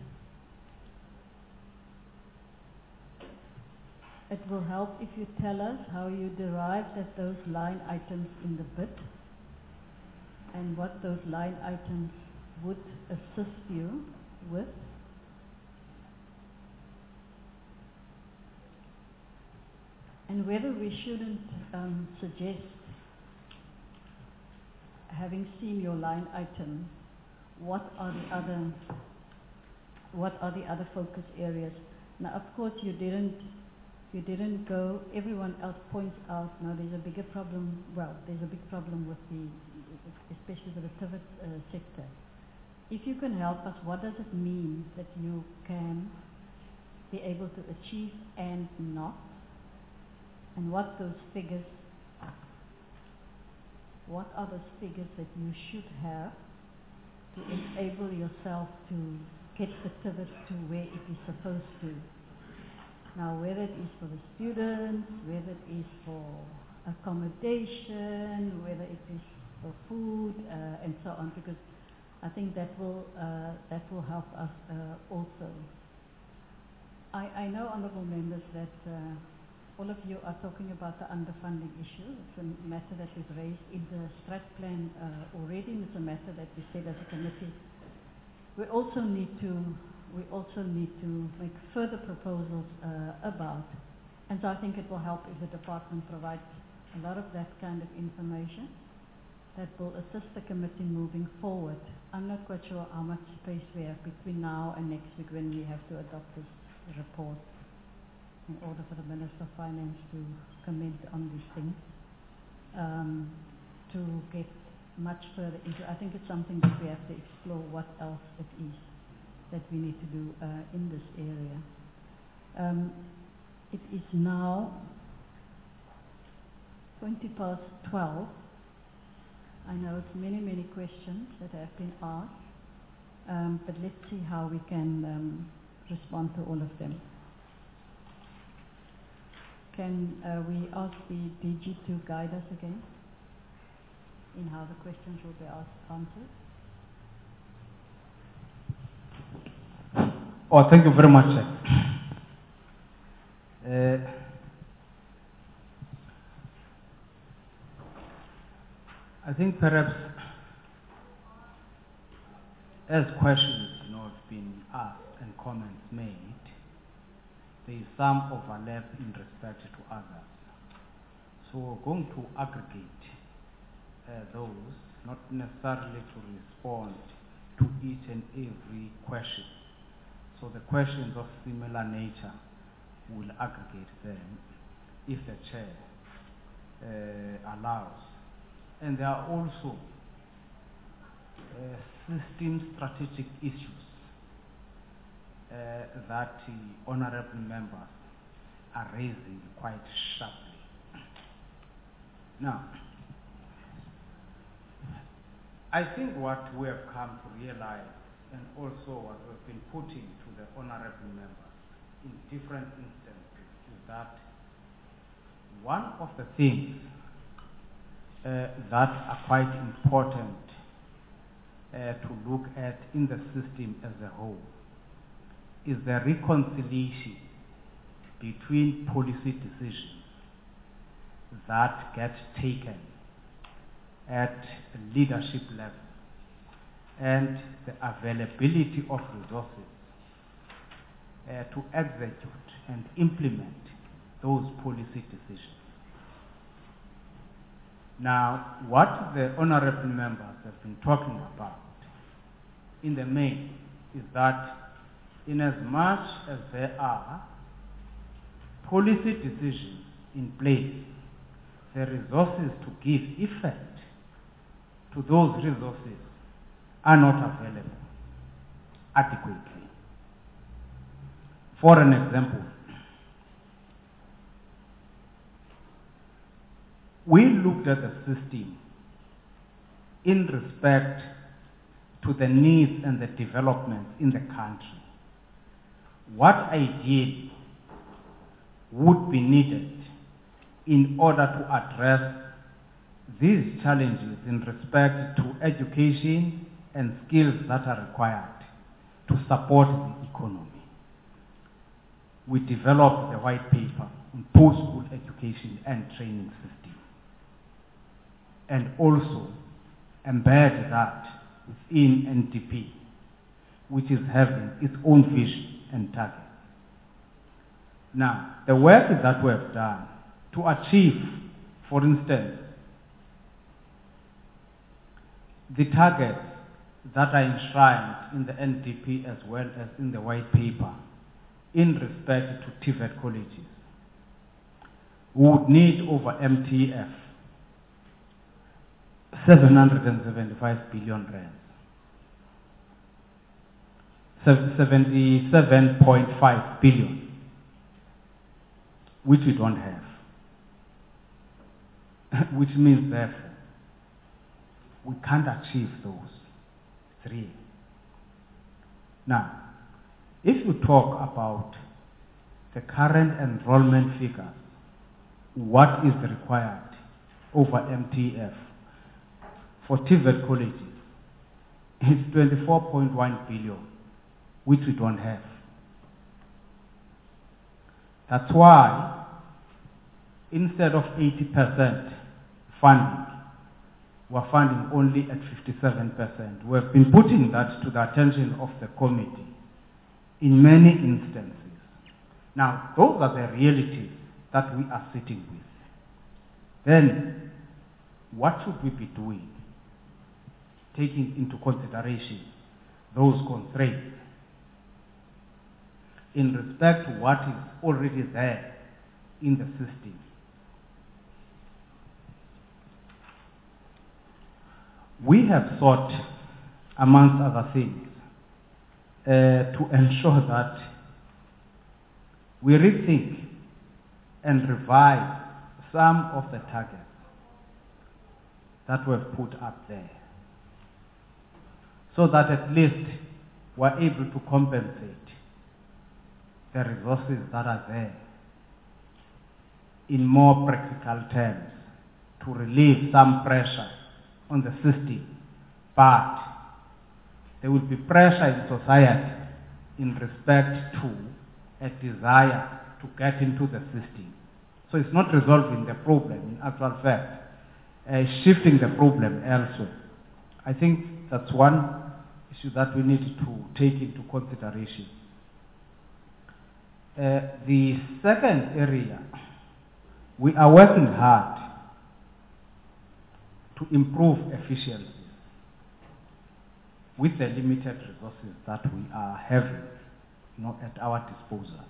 S1: It will help if you tell us how you derived at those line items in the bid and what those line items would assist you with. And whether we shouldn't um, suggest, having seen your line item, what are the other what are the other focus areas? Now, of course, you didn't you didn't go. Everyone else points out now there's a bigger problem. Well, there's a big problem with the, especially the retived uh, sector. If you can help us, what does it mean that you can be able to achieve and not? And what those figures are. What are those figures that you should have to enable yourself to get the pivot to where it is supposed to. Now, whether it is for the students, whether it is for accommodation, whether it is for food, uh, and so on, because I think that will uh, that will help us uh, also. I, I know, honourable members, that uh, all of you are talking about the underfunding issue. It's a matter that is raised in the strat plan uh, already, and it's a matter that we said as a committee. We also need to we also need to make further proposals uh, about, and so I think it will help if the department provides a lot of that kind of information that will assist the committee moving forward. I'm not quite sure how much space we have between now and next week when we have to adopt this report in order for the Minister of Finance to comment on these things, um, to get much further into. I think it's something that we have to explore what else it is that we need to do uh, in this area. Um, it is now twenty past twelve. I know it's many, many questions that have been asked, um, but let's see how we can um, respond to all of them. Can uh, we ask the D G to guide us again in how the questions will be asked, answered?
S3: Oh, thank you very much, sir. Uh, I think perhaps as questions, you know, have been asked and comments made, there is some overlap in respect to others. So we're going to aggregate uh, those, not necessarily to respond to each and every question. So the questions of similar nature will aggregate them if the chair uh, allows. And there are also uh, system strategic issues uh, that the honorable members are raising quite sharply. Now, I think what we have come to realize, and also what we've been putting to the honorable members in different instances, is that one of the things uh, that are quite important uh, to look at in the system as a whole is the reconciliation between policy decisions that get taken at leadership level and the availability of resources uh, to execute and implement those policy decisions. Now, what the honorable members have been talking about in the main is that in as much as there are policy decisions in place, the resources to give effect to those resources are not available adequately. For an example, we looked at the system in respect to the needs and the developments in the country. What ideally would be needed in order to address these challenges in respect to education and skills that are required to support the economy. We developed the white paper on post-school education and training system, and also embed that within N D P, which is having its own vision and target. Now, the work that we have done to achieve, for instance, the targets that are enshrined in the N D P as well as in the white paper in respect to T V E T colleges, we would need over M T F seven hundred seventy-five billion rand, seventy-seven point five billion, which we don't have. Which means therefore we can't achieve those three. Now, if you talk about the current enrollment figures, what is required over M T F for T V E T colleges, it's twenty-four point one billion, which we don't have. That's why, instead of eighty percent funding, we're funding only at fifty-seven percent. We've been putting that to the attention of the committee in many instances. Now, those are the realities that we are sitting with. Then, what should we be doing, taking into consideration those constraints in respect to what is already there in the system? We have sought, amongst other things, uh, to ensure that we rethink and revise some of the targets that were put up there, so that at least we're able to compensate the resources that are there in more practical terms to relieve some pressure on the system. But there will be pressure in society in respect to a desire to get into the system. So it's not resolving the problem, in actual fact, uh, shifting the problem elsewhere. I think that's one issue that we need to take into consideration. Uh, the second area, we are working hard to improve efficiency with the limited resources that we are having, you know, at our disposal.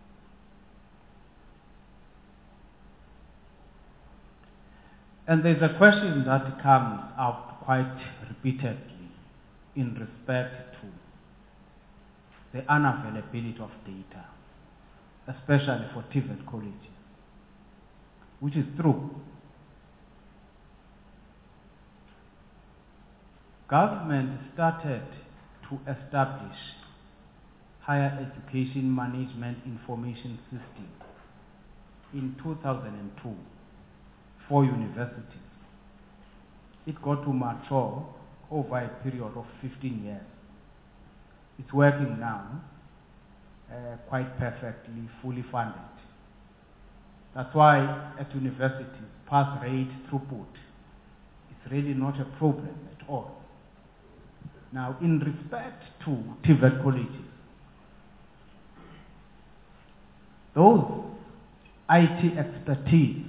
S3: And there's a question that comes out quite repeatedly in respect to the unavailability of data, especially for T V E T colleges, which is true. Government started to establish higher education management information system in two thousand two for universities. It got to mature over a period of fifteen years. It's working now uh, quite perfectly, fully funded. That's why at universities, pass rate throughput is really not a problem at all. Now, in respect to T V E T colleges, those I T expertise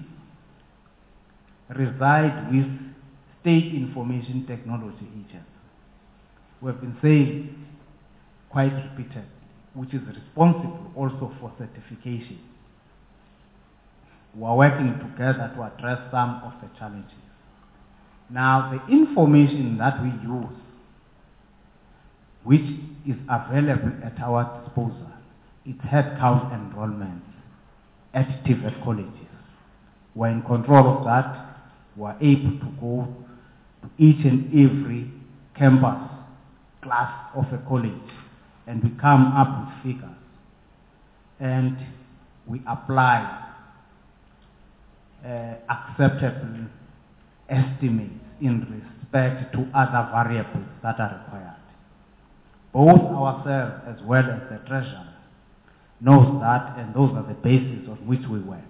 S3: reside with state information technology agents. We have been saying quite repeatedly, which is responsible also for certification. We are working together to address some of the challenges. Now, the information that we use, which is available at our disposal, it's headcount enrollments at T V E T colleges. We're in control of that. We're able to go to each and every campus, class of a college, and we come up with figures. And we apply uh, acceptable estimates in respect to other variables that are required. Both ourselves as well as the treasurer knows that, and those are the bases on which we work.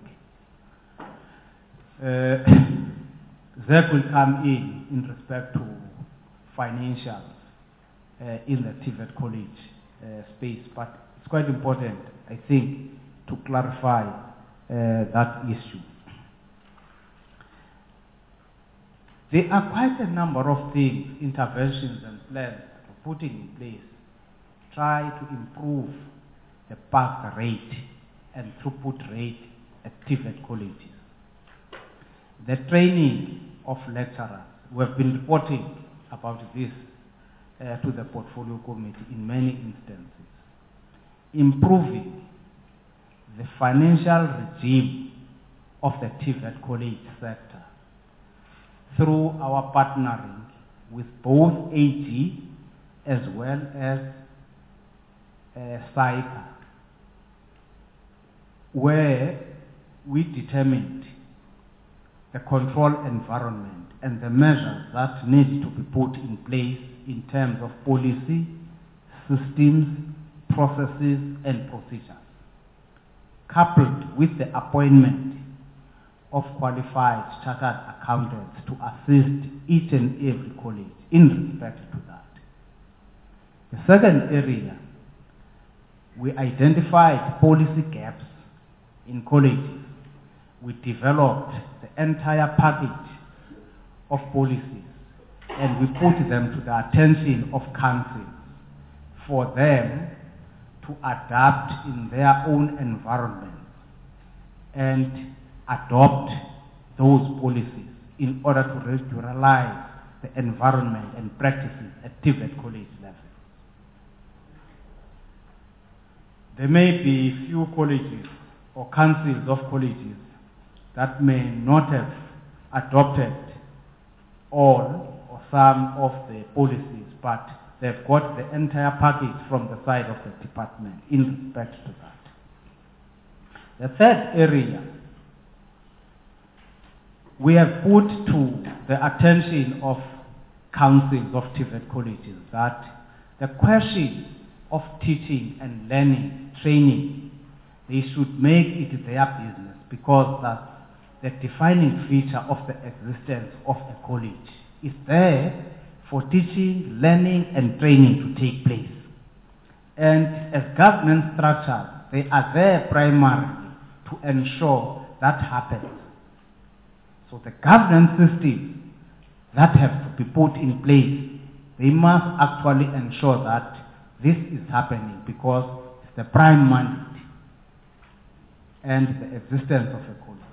S3: Uh, That will come in in respect to financials uh, in the T V E T college uh, space, but it's quite important, I think, to clarify uh, that issue. There are quite a number of things, interventions and plans that we're putting in place to try to improve the pass rate and throughput rate at T V E T colleges. The training of lecturers, we have been reporting about this uh, to the portfolio committee in many instances. Improving the financial regime of the T V E T college sector through our partnering with both A G as well as uh, cyber, where we determined the control environment and the measures that need to be put in place in terms of policy, systems, processes, and procedures, coupled with the appointment of qualified chartered accountants to assist each and every college in respect to that. The second area, we identified policy gaps in colleges. We developed the entire package of policies and we put them to the attention of councils for them to adapt in their own environment and adopt those policies in order to regularize the environment and practices at T V E T college level. There may be few colleges or councils of colleges that may not have adopted all or some of the policies, but they've got the entire package from the side of the department in respect to that. The third area we have put to the attention of councils of T V E T colleges that the question of teaching and learning, training, they should make it their business, because that's the defining feature of the existence of a college. Is there for teaching, learning, and training to take place. And as governance structures, they are there primarily to ensure that happens. So the governance system that has to be put in place, they must actually ensure that this is happening, because it's the prime mandate and the existence of a college.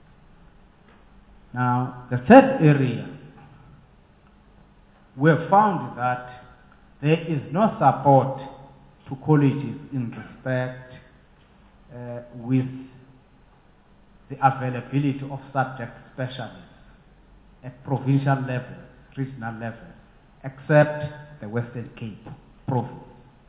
S3: Now, the third area, we have found that there is no support to colleges in respect uh, with the availability of subject specialists at provincial level, regional level, except the Western Cape province.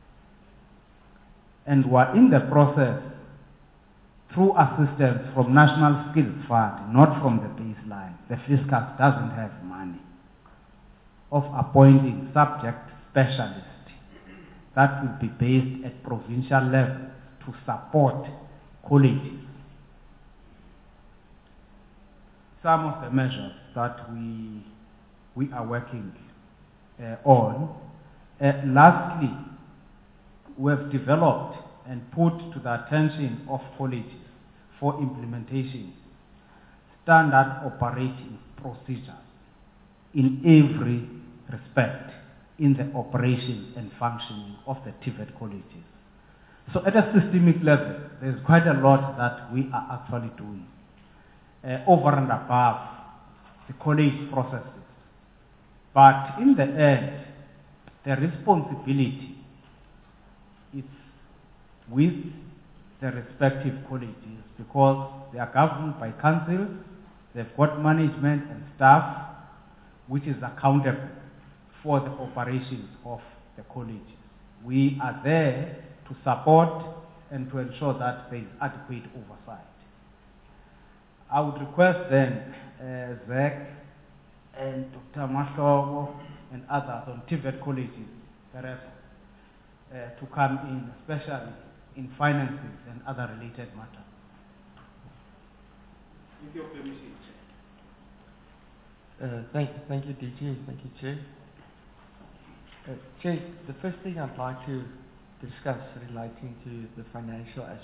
S3: And we're in the process, through assistance from National Skills Fund, not from the baseline, the fiscal doesn't have money, of appointing subject specialists that will be based at provincial level to support colleges. Some of the measures that we, we are working uh, on. Uh, lastly, we have developed and put to the attention of colleges for implementation standard operating procedures in every respect in the operation and functioning of the T V E T colleges. So at a systemic level, there's quite a lot that we are actually doing uh, over and above the college processes. But in the end, the responsibility is with the respective colleges, because they are governed by councils, they've got management and staff which is accountable for the operations of the colleges. We are there to support and to ensure that there is adequate oversight. I would request then uh, Zach and Doctor Mahlobo and others on T V E T colleges, the rest, uh, to come in, especially in finances and other related matters. With your permission,
S5: Uh, thank, thank you, D G. Thank you, Chair. Uh, Chair, the first thing I'd like to discuss relating to the financial aspect